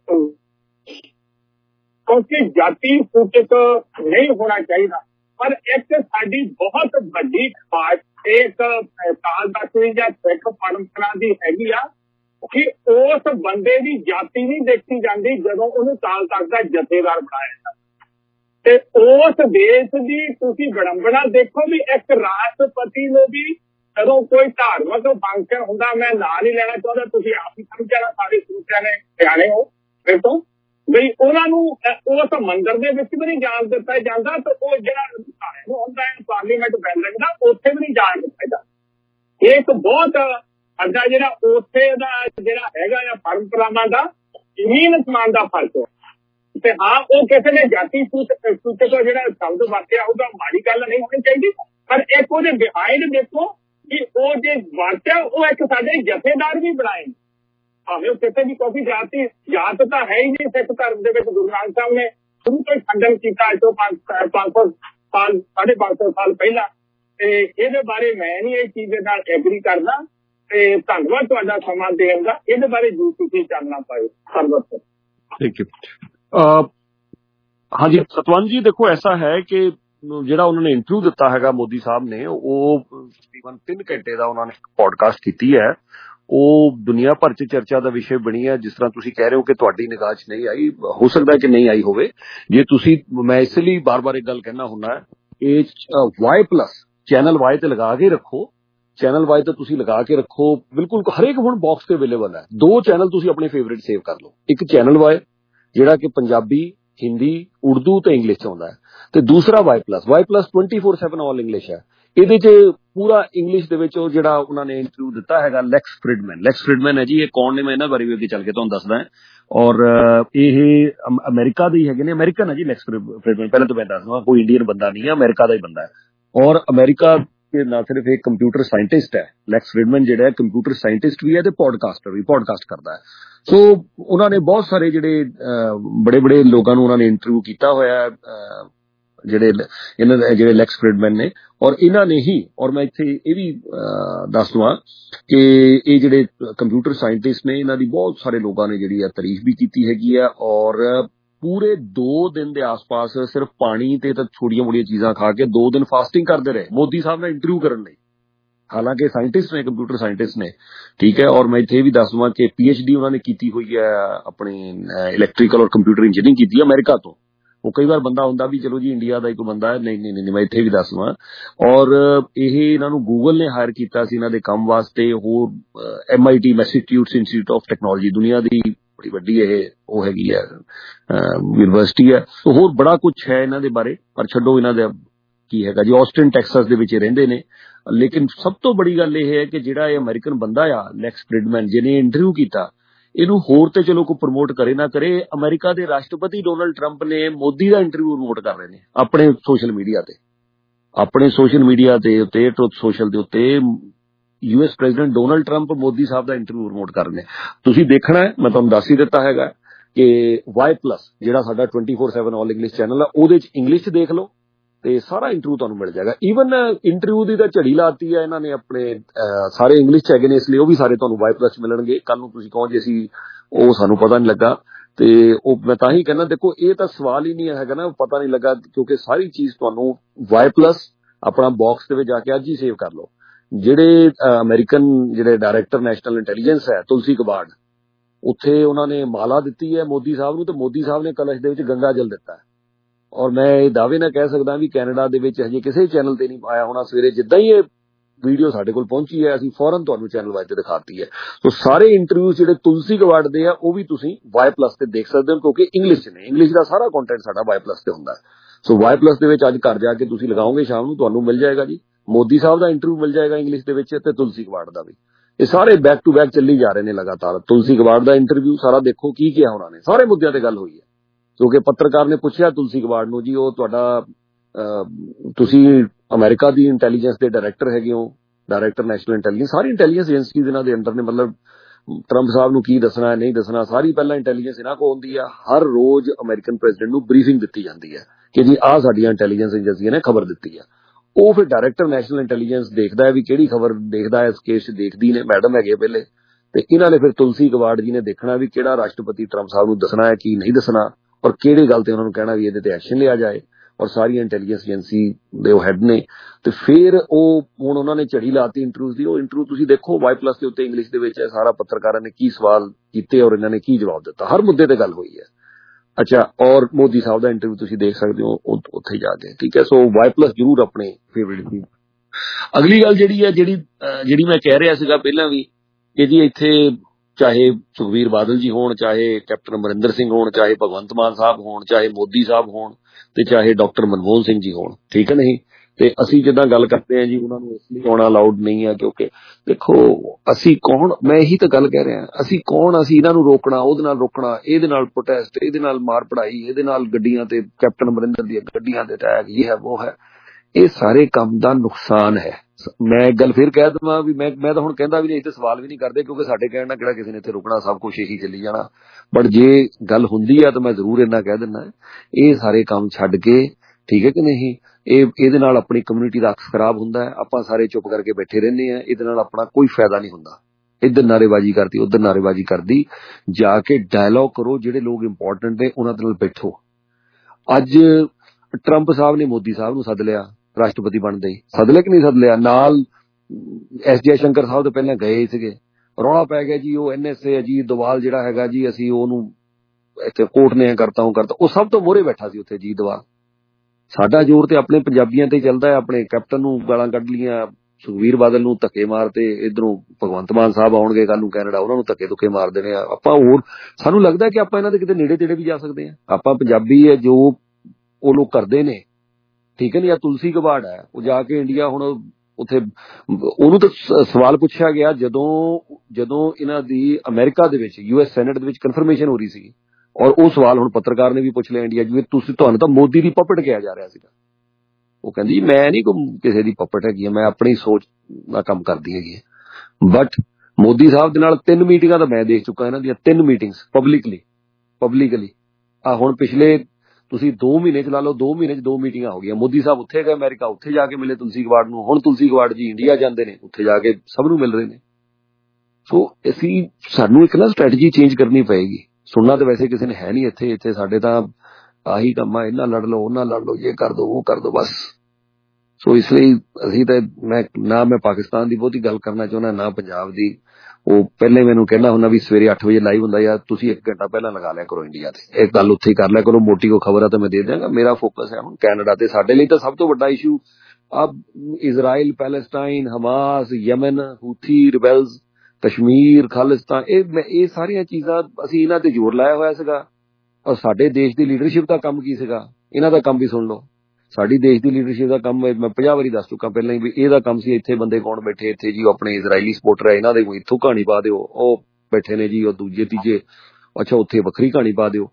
ਕਿਉਂਕਿ ਜਾਤੀ ਸੂਚਕ ਨਹੀਂ ਹੋਣਾ ਚਾਹੀਦਾ, ਪਰ ਇੱਕ ਸਾਡੀ ਬਹੁਤ ਵੱਡੀ ਖਾਸ ਇੱਕ ਅਕਾਲ ਤਖ਼ਤ ਦੀ ਜਾਂ ਸਿੱਖ ਪਰੰਪਰਾ ਦੀ ਹੈਗੀ ਆ ਕਿ ਉਸ ਬੰਦੇ ਦੀ ਜਾਤੀ ਨਹੀਂ ਦੇਖੀ ਜਾਂਦੀ ਜਦੋਂ ਉਹਨੂੰ ਅਕਾਲ ਤਖ਼ਤ ਦਾ ਜਥੇਦਾਰ ਬਣਾਇਆ ਜਾਂਦਾ। ਤੇ ਉਸ ਦੇਸ਼ ਦੀ ਤੁਸੀਂ ਵਿਡੰਬਣਾ ਦੇਖੋ ਵੀ ਇੱਕ ਰਾਸ਼ਟਰਪਤੀ ਨੂੰ ਵੀ ਜਦੋਂ ਕੋਈ ਧਾਰਮਿਕ ਫੰਕਸ਼ਨ ਹੁੰਦਾ, ਮੈਂ ਨਾਂ ਨਹੀਂ ਲੈਣਾ ਚਾਹੁੰਦਾ, ਤੁਸੀਂ ਆਪ ਹੀ ਸਮਝ ਜਾਣਾ, ਸਾਰੇ ਸਰੋਤਿਆਂ ਨੇ ਸਿਆਣੇ ਹੋ ਫਿਰ ਤੋਂ, ਬਈ ਉਹਨਾਂ ਨੂੰ ਉਸ ਮੰਦਿਰ ਦੇ ਵਿੱਚ ਵੀ ਨਹੀਂ ਜਾਣ ਦਿੱਤਾ ਜਾਂਦਾ, ਤੇ ਉਹ ਜਿਹੜਾ ਹੁੰਦਾ ਹੈ ਪਾਰਲੀਮੈਂਟ ਬਿਲਡਿੰਗ ਦਾ, ਉੱਥੇ ਵੀ ਨਹੀਂ ਜਾਣ ਦਿੱਤਾ ਜਾਂਦਾ। ਇਹ ਇੱਕ ਬਹੁਤ ਸਾਡਾ ਜਿਹੜਾ ਉੱਥੇ ਦਾ ਜਿਹੜਾ ਹੈਗਾ ਆ ਪਰੰਪਰਾਵਾਂ ਦਾ ਜ਼ਮੀਨ ਅਸਮਾਨ ਦਾ ਫਰਕ ਹੈ। ਤੇ ਹਾਂ, ਉਹ ਕਿਸੇ ਨੇ ਜਾਤੀ ਸੂਚਕ ਜਿਹੜਾ ਸ਼ਬਦ ਵਰਤਿਆ ਹੋਊਗਾ, ਮਾੜੀ ਗੱਲ ਨਹੀਂ ਹੋਣੀ ਚਾਹੀਦੀ, ਪਰ ਇੱਕ ਉਹਦੇ ਬਿਹਾਈਂਡ ਦੇਖੋ ਕਿ ਉਹ ਜੇ ਵਰਤਿਆ ਉਹ ਇੱਕ ਸਾਡੇ ਜਥੇਦਾਰ ਵੀ ਬਣਾਏ, ਭਾਵੇਂ ਉਹ ਕਿਸੇ ਵੀ ਕੋਈ ਜਾਤ ਤਾਂ ਹੈ ਹੀ ਨਹੀਂ ਸਿੱਖ ਧਰਮ ਦੇ ਵਿੱਚ। ਗੁਰੂ ਨਾਨਕ ਸਾਹਿਬ ਨੇ ਸ਼ੁਰੂ ਤੋਂ ਹੀ ਖੰਡਨ ਕੀਤਾ, ਅੱਜ ਤੋਂ 500 ਸਾਲ 550 ਸਾਲ ਪਹਿਲਾਂ। ਤੇ ਇਹਦੇ ਬਾਰੇ ਮੈਂ ਨਹੀਂ ਇਹ ਚੀਜ਼ ਦੇ ਨਾਲ ਐਗਰੀ ਕਰਦਾ। ਤੇ ਧੰਨਵਾਦ ਤੁਹਾਡਾ ਸਮਾਂ ਦੇਣ ਦਾ, ਇਹਦੇ ਬਾਰੇ ਜ਼ਰੂਰ ਤੁਸੀਂ ਜਾਣਨਾ ਪਾਓ। ਧੰਨਵਾਦ। Thank you. ਹਾਂਜੀ ਸਤਵੰਤ ਜੀ, ਦੇਖੋ ਐਸਾ ਹੈ ਕਿ ਜਿਹੜਾ ਉਹਨਾਂ ਨੇ ਇੰਟਰਵਿਊ ਦਿੱਤਾ ਹੈਗਾ ਮੋਦੀ ਸਾਹਿਬ ਨੇ, ਉਹ ਤਕਰੀਬਨ 3 ਘੰਟੇ ਦਾ ਉਹਨਾਂ ਨੇ ਪੋਡਕਾਸਟ ਕੀਤੀ ਹੈ, ਉਹ ਦੁਨੀਆ ਭਰ 'ਚ ਚਰਚਾ ਦਾ ਵਿਸ਼ੇ ਬਣੀ ਹੈ। ਜਿਸ ਤਰ੍ਹਾਂ ਤੁਸੀਂ ਕਹਿ ਰਹੇ ਹੋ ਕਿ ਤੁਹਾਡੀ ਨਿਗਾਹ 'ਚ ਨਹੀਂ ਆਈ, ਹੋ ਸਕਦਾ ਕਿ ਨਹੀਂ ਆਈ ਹੋਵੇ। ਜੇ ਤੁਸੀਂ, ਮੈਂ ਇਸ ਲਈ ਬਾਰ-ਬਾਰ ਇੱਕ ਗੱਲ ਕਹਿਣਾ ਹੁੰਦਾ ਹੈ, ਇਹ Y+ ਚੈਨਲ Y ਤੇ ਲਗਾ ਕੇ ਰੱਖੋ, ਚੈਨਲ Y ਤੇ ਤੁਸੀਂ ਲਗਾ ਕੇ ਰੱਖੋ, ਬਿਲਕੁਲ ਹਰੇਕ ਹੁਣ ਬਾਕਸ ਤੇ ਅਵੇਲੇਬਲ ਹੈ। 2 ਚੈਨਲ ਤੁਸੀਂ ਆਪਣੇ ਫੇਵਰੇਟ ਸੇਵ ਕਰ ਲਓ, ਇੱਕ ਚੈਨਲ Y ਜਿਹੜਾ ਕਿ ਪੰਜਾਬੀ, ਹਿੰਦੀ, ਉਰਦੂ ਤੇ ਇੰਗਲਿਸ਼ 'ਚ ਆਉਂਦਾ ਹੈ, ਤੇ ਦੂਸਰਾ Y+ 24/7 ਆਲ ਇੰਗਲਿਸ਼ ਹੈ। ਇਹਦੇ 'ਚ ਪੂਰਾ ਇੰਗਲਿਸ਼ ਦੇ ਵਿੱਚ ਉਹ ਜਿਹੜਾ ਉਹਨਾਂ ਨੇ ਇੰਟਰਵਿਊ ਦਿੱਤਾ ਹੈਗਾ ਲੈਕਸ ਫਰਿਡਮੈਨ ਹੈ ਜੀ। ਇਹ ਕੌਣ ਨੇ, ਮੈਂ ਇਹਨਾਂ ਬਾਰੇ ਵੀ ਅੱਗੇ ਚੱਲ ਕੇ ਤੁਹਾਨੂੰ ਦੱਸਦਾ ਹਾਂ। ਔਰ ਇਹ ਅਮਰੀਕਾ ਦੇ ਹੀ ਹੈਗੇ ਨੇ, ਅਮਰੀਕਨ ਹੈ ਜੀ ਲੈਕਸ ਫਰਿਡਮੈਨ। ਪਹਿਲਾਂ ਤਾਂ ਮੈਂ ਦੱਸ ਦਵਾਂ, ਕੋਈ ਇੰਡੀਅਨ ਬੰਦਾ ਨਹੀਂ ਹੈ, ਅਮਰੀਕਾ ਦਾ ਹੀ ਬੰਦਾ ਹੈ। ਔਰ ਅਮਰੀਕਾ ਕੇ ਨਾ ਸਿਰਫ ਇੱਕ ਕੰਪਿਊਟਰ ਸਾਇੰਟਿਸਟ ਹੈ, ਲੈਕਸ ਫਰਿਡਮੈਨ ਜਿਹੜਾ ਹੈ ਕੰਪਿਊਟਰ ਸਾਇੰਟਿਸਟ ਵੀ ਹੈ ਤੇ ਪੋਡਕਾਸਟਰ ਵੀ, ਪੋਡਕਾਸਟ ਕਰਦਾ ਹੈ। ਸੋ ਉਹਨਾਂ ਨੇ ਬਹੁਤ ਸਾਰੇ ਜਿਹੜੇ ਬੜੇ ਲੋਕਾਂ ਨੂੰ ਉਹਨਾਂ ਨੇ ਇੰਟਰਵਿਊ ਕੀਤਾ ਹੋਇਆ, ਜਿਹੜੇ ਲੈਕਸ ਫਰਿਡਮੈਨ ਨੇ। ਔਰ ਇਹਨਾਂ ਨੇ ਹੀ, ਔਰ ਮੈਂ ਇੱਥੇ ਇਹ ਵੀ ਦੱਸ ਦਵਾਂ ਕਿ ਇਹ ਜਿਹੜੇ ਕੰਪਿਊਟਰ ਸਾਇੰਟਿਸਟ ਨੇ, ਇਹਨਾਂ ਦੀ ਬਹੁਤ ਸਾਰੇ ਲੋਕਾਂ ਨੇ ਜਿਹੜੀ ਆ ਤਾਰੀਫ ਵੀ ਕੀਤੀ ਹੈਗੀ ਆ। ਔਰ ਪੂਰੇ 2 ਦਿਨ ਦੇ ਆਸ-ਪਾਸ ਸਿਰਫ ਪਾਣੀ ਤੇ ਤਾਂ ਛੋਟੀਆਂ ਮੋਟੀਆਂ ਚੀਜ਼ਾਂ ਖਾ ਕੇ 2 ਦਿਨ ਫਾਸਟਿੰਗ ਕਰਦੇ ਰਹੇ ਮੋਦੀ ਸਾਹਿਬ ਨਾਲ ਇੰਟਰਵਿਊ ਕਰਨ ਲਈ। ਹਾਲਾਂਕਿ ਸਾਇੰਟਿਸਟ ਨੇ, ਕੰਪਿਊਟਰ ਸਾਇੰਟਿਸਟ ਨੇ, ਠੀਕ ਹੈ। ਔਰ ਮੈਂ ਇੱਥੇ ਇਹ ਵੀ ਦੱਸ ਦਵਾਂ ਕਿ PhD ਉਹਨਾਂ ਨੇ ਕੀਤੀ ਹੋਈ ਹੈ ਆਪਣੀ ਇਲੈਕਟ੍ਰੀਕਲ ਔਰ ਕੰਪਿਊਟਰ ਇੰਜੀਨੀਅਰਿੰਗ ਕੀਤੀ ਹੈ ਅਮਰੀਕਾ ਤੋਂ। ਉਹ ਕਈ ਵਾਰ ਬੰਦਾ ਹੁੰਦਾ ਵੀ ਚਲੋ ਜੀ ਇੰਡੀਆ ਦਾ ਇੱਕ ਬੰਦਾ ਹੈ, ਨਹੀਂ, ਮੈਂ ਇੱਥੇ ਵੀ ਦੱਸ ਦਵਾਂ। ਔਰ ਇਹ ਇਹਨਾਂ ਨੂੰ ਗੂਗਲ ਨੇ ਹਾਇਰ ਕੀਤਾ ਸੀ ਇਹਨਾਂ ਦੇ ਕੰਮ ਵਾਸਤੇ। ਹੋਰ MIT Massachusetts institute of technology, ਦੁਨੀਆ ਦੀ ਬੜੀ ਵੱਡੀ ਇਹ ਉਹ ਹੈਗੀ ਹੈ ਯੂਨੀਵਰਸਿਟੀ ਹੈ। ਹੋਰ ਬੜਾ ਕੁਛ ਹੈ ਇਹਨਾਂ ਦੇ ਬਾਰੇ, ਪਰ ਛੱਡੋ ਇਹਨਾਂ ਦਾ ਕੀ ਹੈਗਾ ਜੀ। ਆਸਟਿਨ ਟੈਕਸਸ ਦੇ ਵਿੱਚ ਰਹਿੰਦੇ ਨੇ। ਲੇਕਿਨ ਸਭ ਤੋਂ ਬੜੀ ਗੱਲ ਇਹ ਹੈ ਕਿ ਜਿਹੜਾ ਇਹ ਅਮਰੀਕਨ ਬੰਦਾ ਆ ਲੈਕਸ ਫਰਿਡਮੈਨ, ਜਿਹਨੇ ਇੰਟਰਵਿਊ ਕੀਤਾ, ਇਹਨੂੰ ਹੋਰ ਤੇ ਚਲੋ ਕੋਈ ਪ੍ਰਮੋਟ ਕਰੇ ਨਾ ਕਰੇ, ਅਮਰੀਕਾ ਦੇ ਰਾਸ਼ਟਰਪਤੀ ਡੋਨਲਡ ਟਰੰਪ ਨੇ ਮੋਦੀ ਦਾ ਇੰਟਰਵਿਊ ਪ੍ਰਮੋਟ ਕਰ ਰਹੇ ਨੇ ਆਪਣੇ ਸੋਸ਼ਲ ਮੀਡੀਆ ਤੇ, ਟਰੁੱਥ ਸੋਸ਼ਲ ਦੇ ਉੱਤੇ। US president Donald Trump Modi Sahib ਦਾ ਇੰਟਰਵਿਊ ਪ੍ਰਮੋਟ ਕਰ ਰਹੇ ਨੇ। ਤੁਸੀਂ ਦੇਖਣਾ ਹੈ, ਮੈਂ ਤੁਹਾਨੂੰ ਦੱਸ ਹੀ ਦਿੱਤਾ ਹੈਗਾ ਕਿ Y+ ਜਿਹੜਾ ਸਾਡਾ 24/7 ਆਲ ਇੰਗਲਿਸ਼ ਚੈਨਲ ਆ, ਉਹਦੇ 'ਚ ਇੰਗਲਿਸ਼ 'ਚ ਦੇਖ ਲਓ ਤੇ ਸਾਰਾ ਇੰਟਰਵਿਊ ਤੁਹਾਨੂੰ ਮਿਲ ਜਾਏਗਾ। ਈਵਨ ਇੰਟਰਵਿਊ ਦੀ ਤਾਂ ਝੜੀ ਲਾਤੀ ਹੈ ਇਹਨਾਂ ਨੇ ਆਪਣੇ, ਸਾਰੇ ਇੰਗਲਿਸ਼ 'ਚ ਹੈਗੇ ਨੇ, ਇਸ ਲਈ ਉਹ ਵੀ ਸਾਰੇ ਤੁਹਾਨੂੰ Y+ 'ਚ ਮਿਲਣਗੇ। ਕੱਲ ਨੂੰ ਤੁਸੀਂ ਕਹੋ ਜੀ ਅਸੀਂ ਉਹ ਸਾਨੂੰ ਪਤਾ ਨਹੀਂ ਲੱਗਾ, ਤੇ ਉਹ ਮੈਂ ਤਾਂ ਹੀ ਕਹਿੰਦਾ, ਦੇਖੋ ਇਹ ਤਾਂ ਸਵਾਲ ਹੀ ਨਹੀਂ ਹੈਗਾ ਨਾ, ਪਤਾ ਨਹੀਂ ਲੱਗਾ, ਕਿਉਂਕਿ ਸਾਰੀ ਚੀਜ਼ ਤੁਹਾਨੂੰ Y+ ਆਪਣਾ ਬਾਕਸ ਦੇ ਵਿੱਚ ਜਾ ਕੇ ਅੱਜ ਹੀ ਸੇਵ ਕਰ ਲਓ। ਜਿਹੜੇ ਅਮਰੀਕਨ ਜਿਹੜੇ ਡਾਇਰੈਕਟਰ ਨੈਸ਼ਨਲ ਇੰਟੈਲੀਜੈਂਸ ਹੈ ਤੁਲਸੀ ਕਬਾੜ, ਉੱਥੇ ਉਹਨਾਂ ਨੇ ਮਾਲਾ ਦਿੱਤੀ ਹੈ ਮੋਦੀ ਸਾਹਿਬ ਨੂੰ, ਤੇ ਮੋਦੀ ਸਾਹਿਬ ਨੇ ਕਲਸ਼ ਦੇ ਵਿੱਚ ਗੰਗਾ ਜਲ ਦਿੱਤਾ ਹੈ। ਔਰ ਮੈਂ ਇਹ ਦਾਅਵੇ ਨਾਲ ਕਹਿ ਸਕਦਾ ਵੀ ਕੈਨੇਡਾ ਦੇ ਵਿੱਚ ਹਜੇ ਕਿਸੇ ਚੈਨਲ ਤੇ ਨਹੀਂ ਆਇਆ ਹੋਣਾ। ਸਵੇਰੇ ਜਿੱਦਾਂ ਹੀ ਇਹ ਵੀਡੀਓ ਸਾਡੇ ਕੋਲ ਪਹੁੰਚੀ ਹੈ, ਅਸੀਂ ਫੌਰਨ ਤੁਹਾਨੂੰ ਚੈਨਲ ਵਾਈਜ਼ ਤੇ ਦਿਖਾਤੀ ਹੈ। ਸੋ ਸਾਰੇ ਇੰਟਰਵਿਊ ਜਿਹੜੇ ਤੁਲਸੀ ਕਬਾੜ ਦੇ ਆ ਉਹ ਵੀ ਤੁਸੀਂ Y+ ਤੇ ਦੇਖ ਸਕਦੇ ਹੋ, ਕਿਉਂਕਿ ਇੰਗਲਿਸ਼ 'ਚ ਨੇ। ਇੰਗਲਿਸ਼ ਦਾ ਸਾਰਾ ਕੰਟੈਂਟ ਸਾਡਾ Y+ ਤੇ ਹੁੰਦਾ ਹੈ। ਸੋ Y+ ਦੇ ਵਿੱਚ ਅੱਜ ਘਰ ਜਾ ਕੇ ਤੁਸੀਂ ਲਗਾਓਗੇ ਸ਼ਾਮ ਨੂੰ, ਤੁਹਾਨੂੰ ਮਿਲ ਜਾਏਗਾ ਜੀ ਮੋਦੀ ਸਾਹਿਬ ਦਾ ਇੰਟਰਵਿਊ ਮਿਲ ਜਾਏਗਾ ਇੰਗਲਿਸ਼ ਦੇ ਵਿੱਚ, ਤੇ ਤੁਲਸੀ ਕਬਾੜ ਦਾ ਵੀ। ਇਹ ਸਾਰੇ ਬੈਕ ਟੂ ਬੈਕ ਚੱਲੀ ਜਾ ਰਹੇ ਨੇ ਲਗਾਤਾਰ। ਤੁਲਸੀ ਕਬਾੜ ਦਾ ਇੰਟਰਵਿਊ ਸਾਰਾ ਦੇਖੋ ਕੀ ਕਿਹਾ ਉਹਨਾਂ ਨੇ, ਸਾਰੇ ਮੁੱਦਿਆਂ ਤੇ ਗੱਲ ਹੋਈ ਹੈ। ਕਿਉਂਕਿ ਪੱਤਰਕਾਰ ਨੇ ਪੁੱਛਿਆ ਤੁਲਸੀ ਕਬਾੜ ਨੂੰ, ਜੀ ਉਹ ਤੁਹਾਡਾ ਤੁਸੀਂ ਅਮਰੀਕਾ ਦੀ ਇੰਟੈਲੀਜੈਂਸ ਦੇ ਡਾਇਰੈਕਟਰ ਹੈਗੇ ਹੋ, ਡਾਇਰੈਕਟਰ ਨੈਸ਼ਨਲ ਇੰਟੈਲੀਜੈਂਸ, ਸਾਰੀ ਇੰਟੈਲੀਜੈਂਸ ਏਜੰਸੀਜ਼ ਇਹਨਾਂ ਦੇ ਅੰਡਰ ਨੇ, ਮਤਲਬ ਟਰੰਪ ਸਾਹਿਬ ਨੂੰ ਕੀ ਦੱਸਣਾ ਨਹੀਂ ਦੱਸਣਾ, ਸਾਰੀ ਪਹਿਲਾਂ ਇੰਟੈਲੀਜੈਂਸ ਇਹਨਾਂ ਕੋਲ ਹੁੰਦੀ ਆ। ਹਰ ਰੋਜ਼ ਅਮਰੀਕਨ ਪ੍ਰੈਜ਼ੀਡੈਂਟ ਨੂੰ ਬਰੀਫਿੰਗ ਦਿੱਤੀ ਜਾਂਦੀ ਹੈ ਕਿ ਜੀ ਆਹ ਸਾਡੀਆਂ ਇੰਟੈਲੀਜੈਂਸ ਏਜੰਸੀਆਂ ਨੇ ਖਬਰ ਦਿੱਤੀ ਆ। ਉਹ ਫਿਰ ਡਾਇਰੈਕਟਰ ਨੈਸ਼ਨਲ ਇੰਟੈਲੀਜੈਂਸ ਦੇਖਦਾ ਹੈ ਵੀ ਕਿਹੜੀ ਖਬਰ ਦੇਖਦਾ ਹੈ, ਇਸ ਕੇਸ 'ਚ ਦੇਖਦੀ ਨੇ ਮੈਡਮ ਹੈਗੇ ਪਹਿਲੇ, ਤੇ ਇਹਨਾਂ ਨੇ ਫਿਰ ਤੁਲਸੀ ਕਬਾੜ ਜੀ ਨੇ ਦੇਖਣਾ ਵੀ ਕਿਹੜਾ ਰਾਸ਼ਟਰਪਤੀ ਟਰੰਪ ਸਾਹਿਬ ਨੂੰ ਦੱਸਣਾ ਹੈ ਕੀ ਨਹੀਂ ਦੱਸਣਾ, ਔਰ ਕਿਹੜੀ ਗੱਲ ਤੇ ਉਹਨਾਂ ਨੂੰ ਕਹਿਣਾ ਵੀ ਇਹਦੇ ਤੇ ਐਕਸ਼ਨ ਲਿਆ ਜਾਏ। ਔਰ ਸਾਰੀਆਂ ਇੰਟੈਲੀਜੈਂਸ ਏਜੰਸੀ ਦੇ ਉਹ ਹੈਡ ਨੇ, ਤੇ ਫਿਰ ਉਹ ਹੁਣ ਉਹਨਾਂ ਨੇ ਝੜੀ ਲਾਤੀ ਇੰਟਰਵਿਊ ਦੀ। ਉਹ ਇੰਟਰਵਿਊ ਤੁਸੀਂ ਦੇਖੋ Y+ ਦੇ ਉੱਤੇ ਇੰਗਲਿਸ਼ ਦੇ ਵਿੱਚ ਹੈ, ਸਾਰਾ ਪੱਤਰਕਾਰਾਂ ਨੇ ਕੀ ਸਵਾਲ ਕੀਤੇ ਔਰ ਇਹਨਾਂ ਨੇ ਕੀ ਜਵਾਬ ਦਿੱਤਾ, ਹਰ ਮੁੱਦੇ ਤੇ ਗੱਲ ਹੋਈ ਹੈ। ਅੱਛਾ, ਔਰ ਮੋਦੀ ਸਾਹਿਬ ਦਾ ਇੰਟਰਵਿਊ ਤੁਸੀਂ ਦੇਖ ਸਕਦੇ ਹੋ ਉੱਥੇ ਜਾ ਕੇ, ਠੀਕ ਹੈ। ਸੋ Y+ ਜ਼ਰੂਰ ਆਪਣੇ ਫੇਵਰੇਟ ਦੀ। ਅਗਲੀ ਗੱਲ ਜਿਹੜੀ ਹੈ, ਜਿਹੜੀ ਮੈਂ ਕਹਿ ਰਿਹਾ ਸੀਗਾ ਪਹਿਲਾਂ ਵੀ, ਕਿ ਜੀ ਇੱਥੇ ਚਾਹੇ ਸੁਖਬੀਰ ਬਾਦਲ ਜੀ ਹੋਣ, ਚਾਹੇ ਕੈਪਟਨ ਅਮਰਿੰਦਰ ਸਿੰਘ ਹੋਣ, ਚਾਹੇ ਭਗਵੰਤ ਮਾਨ ਸਾਹਿਬ ਹੋਣ, ਚਾਹੇ ਮੋਦੀ ਸਾਹਿਬ ਹੋਣ, ਤੇ ਚਾਹੇ ਡਾਕਟਰ ਮਨਮੋਹਨ ਸਿੰਘ ਜੀ ਹੋਣ, ਠੀਕ ਹੈ ਨਹੀਂ, ਤੇ ਅਸੀਂ ਜਿੱਦਾਂ ਗੱਲ ਕਰਦੇ ਹਾਂ ਜੀ ਉਹਨਾਂ ਨੂੰ ਇਸ ਲਈ ਆਉਣਾ ਅਲਾਉਡ ਨਹੀਂ ਹੈ, ਕਿਉਂਕਿ ਦੇਖੋ ਅਸੀਂ ਕੌਣ, ਮੈਂ ਇਹੀ ਤਾਂ ਗੱਲ ਕਹਿ ਰਿਹਾ, ਅਸੀਂ ਕੌਣ, ਅਸੀਂ ਇਹਨਾਂ ਨੂੰ ਰੋਕਣਾ, ਉਹਦੇ ਨਾਲ ਰੋਕਣਾ, ਇਹਦੇ ਨਾਲ ਪ੍ਰੋਟੈਸਟ, ਇਹਦੇ ਨਾਲ ਮਾਰ ਪੜਾਈ, ਇਹਦੇ ਨਾਲ ਗੱਡੀਆਂ ਤੇ ਕੈਪਟਨ ਅਮਰਿੰਦਰ ਦੀਆਂ ਗੱਡੀਆਂ ਤੇ ਅਟੈਕ, ਇਹ ਹੈ ਉਹ ਹੈ, ਇਹ ਸਾਰੇ ਕੰਮ ਦਾ ਨੁਕਸਾਨ ਹੈ। ਮੈਂ ਇੱਕ ਗੱਲ ਫਿਰ ਕਹਿ ਦੇਵਾਂ ਵੀ ਮੈਂ ਤਾਂ ਹੁਣ ਕਹਿੰਦਾ ਵੀ ਨਹੀਂ, ਇੱਥੇ ਸਵਾਲ ਵੀ ਨਹੀਂ ਕਰਦੇ, ਕਿਉਂਕਿ ਸਾਡੇ ਕਹਿਣ ਨਾਲ ਕਿਹੜਾ ਕਿਸੇ ਨੇ ਇੱਥੇ ਰੁਕਣਾ, ਸਭ ਕੁਝ ਇਹੀ ਚੱਲੀ ਜਾਣਾ। ਬਟ ਜੇ ਗੱਲ ਹੁੰਦੀ ਆ ਤਾਂ ਮੈਂ ਜ਼ਰੂਰ ਇੰਨਾ ਕਹਿ ਦਿੰਦਾ, ਇਹ ਸਾਰੇ ਕੰਮ ਛੱਡ ਕੇ, ਠੀਕ ਹੈ ਕਿ ਨਹੀਂ, ਇਹਦੇ ਨਾਲ ਆਪਣੀ ਕਮਿਊਨਿਟੀ ਦਾ ਅਕਸ ਖਰਾਬ ਹੁੰਦਾ ਹੈ। ਆਪਾਂ ਸਾਰੇ ਚੁੱਪ ਕਰਕੇ ਬੈਠੇ ਰਹਿੰਦੇ ਹਾਂ, ਇਹਦੇ ਨਾਲ ਆਪਣਾ ਕੋਈ ਫਾਇਦਾ ਨਹੀਂ ਹੁੰਦਾ। ਇੱਧਰ ਨਾਅਰੇਬਾਜ਼ੀ ਕਰਦੀ, ਉੱਧਰ ਨਾਅਰੇਬਾਜ਼ੀ ਕਰਦੀ, ਜਾ ਕੇ ਡਾਇਲੌਗ ਕਰੋ, ਜਿਹੜੇ ਲੋਕ ਇੰਪੋਰਟੈਂਟ ਨੇ ਉਹਨਾਂ ਦੇ ਨਾਲ ਬੈਠੋ। ਅੱਜ ਟਰੰਪ ਸਾਹਿਬ ਨੇ ਮੋਦੀ ਸਾਹਿਬ ਨੂੰ ਸੱਦ ਲਿਆ, ਰਾਸ਼ਟਰਪਤੀ ਬਣਦੇ ਹੀ ਸੱਦ ਲਿਆ ਕਿ ਨਹੀਂ ਸੱਦ ਲਿਆ, ਨਾਲ S ਜੈਸ਼ੰਕਰ ਸਾਹਿਬ ਤੋਂ ਪਹਿਲਾਂ ਗਏ ਸੀਗੇ, ਰੌਲਾ ਪੈ ਗਿਆ ਜੀ ਉਹ NSA ਅਜੀਤ ਦੋਵਾਲ ਜਿਹੜਾ ਹੈਗਾ ਜੀ, ਅਸੀਂ ਉਹਨੂੰ ਇੱਥੇ ਕੋਰਟ ਨੇ ਕਰਤਾ, ਉਹ ਸਭ ਤੋਂ ਮੋਹਰੇ ਬੈਠਾ ਸੀ ਉੱਥੇ ਅਜੀਤ ਦੋਵਾਲ। ਸਾਡਾ ਜ਼ੋਰ ਤੇ ਆਪਣੇ ਪੰਜਾਬੀਆਂ ਤੇ ਚੱਲਦਾ ਹੈ, ਆਪਣੇ ਕੈਪਟਨ ਨੂੰ ਗਾਲਾਂ ਕੱਢ ਲੀਆਂ, ਸੁਖਬੀਰ ਬਾਦਲ ਨੂੰ ਧੱਕੇ ਮਾਰਤੇ, ਇਧਰੋਂ ਭਗਵੰਤ ਮਾਨ ਸਾਹਿਬ ਆਉਣਗੇ ਕੱਲ ਨੂੰ ਕੈਨੇਡਾ, ਉਹਨਾਂ ਨੂੰ ਧੱਕੇ ਧੁੱਕੇ ਮਾਰ ਦੇਣੇ ਆ। ਆਪਾਂ ਹੋਰ ਸਾਨੂੰ ਲੱਗਦਾ ਕਿ ਆਪਾਂ ਇਹਨਾਂ ਦੇ ਕਿਤੇ ਨੇੜੇ ਤੇੜੇ ਵੀ ਜਾ ਸਕਦੇ ਹਾਂ। ਆਪਾਂ ਪੰਜਾਬੀ ਹੈ, ਜੋ ਉਹ ਲੋਕ ਕਰਦੇ ਨੇ, ਠੀਕ ਹੈ ਨੀ। ਆ ਤੁਲਸੀ ਕਬਾੜ ਹੈ, ਉਹ ਜਾ ਕੇ ਇੰਡੀਆ, ਹੁਣ ਉੱਥੇ ਉਹਨੂੰ ਤਾਂ ਸਵਾਲ ਪੁੱਛਿਆ ਗਿਆ ਜਦੋਂ ਇਹਨਾਂ ਦੀ ਅਮਰੀਕਾ ਦੇ ਵਿੱਚ US ਸੈਨੇਟ ਦੇ ਵਿੱਚ ਕਨਫਰਮੇਸ਼ਨ ਹੋ ਰਹੀ ਸੀ, ਔਰ ਉਹ ਸਵਾਲ ਹੁਣ ਪੱਤਰਕਾਰ ਨੇ ਵੀ ਪੁੱਛ ਲਿਆ ਇੰਡੀਆ ਜਿਵੇਂ, ਤੁਹਾਨੂੰ ਤਾਂ ਮੋਦੀ ਦੀ ਪਪਟ ਕਿਹਾ ਜਾ ਰਿਹਾ ਸੀਗਾ। ਉਹ ਕਹਿੰਦੀ ਜੀ ਮੈਂ ਨਹੀਂ ਕਿਸੇ ਦੀ ਪਪਟ ਹੈਗੀ, ਮੈਂ ਆਪਣੀ ਸੋਚ ਦਾ ਕੰਮ ਕਰਦੀ ਹੈਗੀ। ਬਟ ਮੋਦੀ ਸਾਹਿਬ ਦੇ ਨਾਲ 3 ਮੀਟਿੰਗਾਂ ਤਾਂ ਮੈਂ ਦੇਖ ਚੁੱਕਾ, ਇਹਨਾਂ ਦੀਆਂ 3 ਮੀਟਿੰਗਸ ਪਬਲਿਕਲੀ। ਆ ਹੁਣ ਪਿਛਲੇ ਤੁਸੀਂ 2 ਮਹੀਨੇ ਚ ਲਾ ਲਓ, 2 ਮਹੀਨੇ ਚ 2 ਮੀਟਿੰਗਾਂ ਹੋ ਗਈਆਂ। ਮੋਦੀ ਸਾਹਿਬ ਉੱਥੇ ਗਏ ਅਮਰੀਕਾ, ਉੱਥੇ ਜਾ ਕੇ ਮਿਲੇ ਤੁਲਸੀ ਕਬਾੜ ਨੂੰ। ਹੁਣ ਤੁਲਸੀ ਕਬਾੜ ਜੀ ਇੰਡੀਆ ਜਾਂਦੇ ਨੇ, ਉੱਥੇ ਜਾ ਕੇ ਸਭ ਨੂੰ ਮਿਲ ਰਹੇ ਨੇ। ਸੋ ਸਾਨੂੰ ਇੱਕ ਨਾ ਸਟ੍ਰੈਟਜੀ ਚੇਂਜ ਕਰਨੀ ਪਏਗੀ। ਸੁਣਨਾ ਤਾਂ ਵੈਸੇ ਕਿਸੇ ਨੇ ਹੈ ਨਹੀਂ ਇੱਥੇ ਸਾਡੇ ਤਾਂ ਆਹੀ ਕੰਮ ਆ, ਇਹਨਾਂ ਲੜ ਲਓ, ਉਹਨਾਂ ਲੜ ਲਓ, ਇਹ ਕਰ ਦੋ, ਉਹ ਕਰ ਦੋ, ਬਸ। ਸੋ ਇਸ ਲਈ ਅਸੀਂ ਤਾਂ ਮੈਂ ਪਾਕਿਸਤਾਨ ਦੀ ਬਹੁਤੀ ਗੱਲ ਕਰਨਾ ਚਾਹੁੰਦਾ, ਨਾ ਪੰਜਾਬ ਦੀ। ਉਹ ਪਹਿਲੇ ਮੈਨੂੰ ਕਹਿੰਦਾ ਹੁੰਦਾ ਵੀ ਸਵੇਰੇ 8 ਵਜੇ ਲਾਈਵ ਹੁੰਦਾ, ਯਾਰ ਤੁਸੀਂ 1 ਘੰਟਾ ਪਹਿਲਾਂ ਲਗਾ ਲਿਆ ਕਰੋ ਇੰਡੀਆ ਤੇ, ਇਹ ਗੱਲ ਉੱਥੇ ਹੀ ਕਰ ਲਿਆ ਕਰੋ, ਮੋਟੀ ਕੋ ਖਬਰ ਆ ਤਾਂ ਮੈਂ ਦੇ ਦਿਆਂਗਾ। ਮੇਰਾ ਫੋਕਸ ਹੈ ਹੁਣ ਕੈਨੇਡਾ ਤੇ। ਸਾਡੇ ਲਈ ਤਾਂ ਸਭ ਤੋਂ ਵੱਡਾ ਇਸ਼ੂ ਅਬ Israel, Palestine, Hamas, Yemen, Houthi rebels, Kashmir, Khalistan, ਇਹ ਸਾਰੀਆਂ ਚੀਜ਼ਾਂ ਅਸੀਂ ਇਹਨਾਂ ਤੇ ਜ਼ੋਰ ਲਾਇਆ ਹੋਇਆ ਸੀਗਾ। ਔਰ ਸਾਡੇ ਦੇਸ਼ ਦੀ ਲੀਡਰਸ਼ਿਪ ਦਾ ਕੰਮ ਕੀ ਸੀਗਾ, ਇਹਨਾਂ ਦਾ ਕੰਮ ਵੀ ਸੁਣ ਲਓ। ਸਾਡੀ ਦੇਸ਼ ਦੀ ਲੀਡਰਸ਼ਿਪ ਦਾ ਕੰਮ ਮੈਂ 50 ਵਾਰੀ ਦੱਸ ਚੁੱਕਾ ਪਹਿਲਾਂ ਹੀ ਵੀ ਇਹਦਾ ਕੰਮ ਸੀ, ਇੱਥੇ ਬੰਦੇ ਕੌਣ ਬੈਠੇ, ਇੱਥੇ ਜੀ ਆਪਣੇ ਇਜ਼ਰਾਈਲੀ ਸਪੋਰਟਰ ਹੈ, ਇਹਨਾਂ ਦੇ ਕੋਈ ਇੱਥੋਂ ਕਹਾਣੀ ਪਾ ਦਿਓ, ਉਹ ਬੈਠੇ ਨੇ ਜੀ ਉਹ ਦੂਜੇ ਤੀਜੇ, ਅੱਛਾ ਉੱਥੇ ਵੱਖਰੀ ਕਹਾਣੀ ਪਾ ਦਿਓ।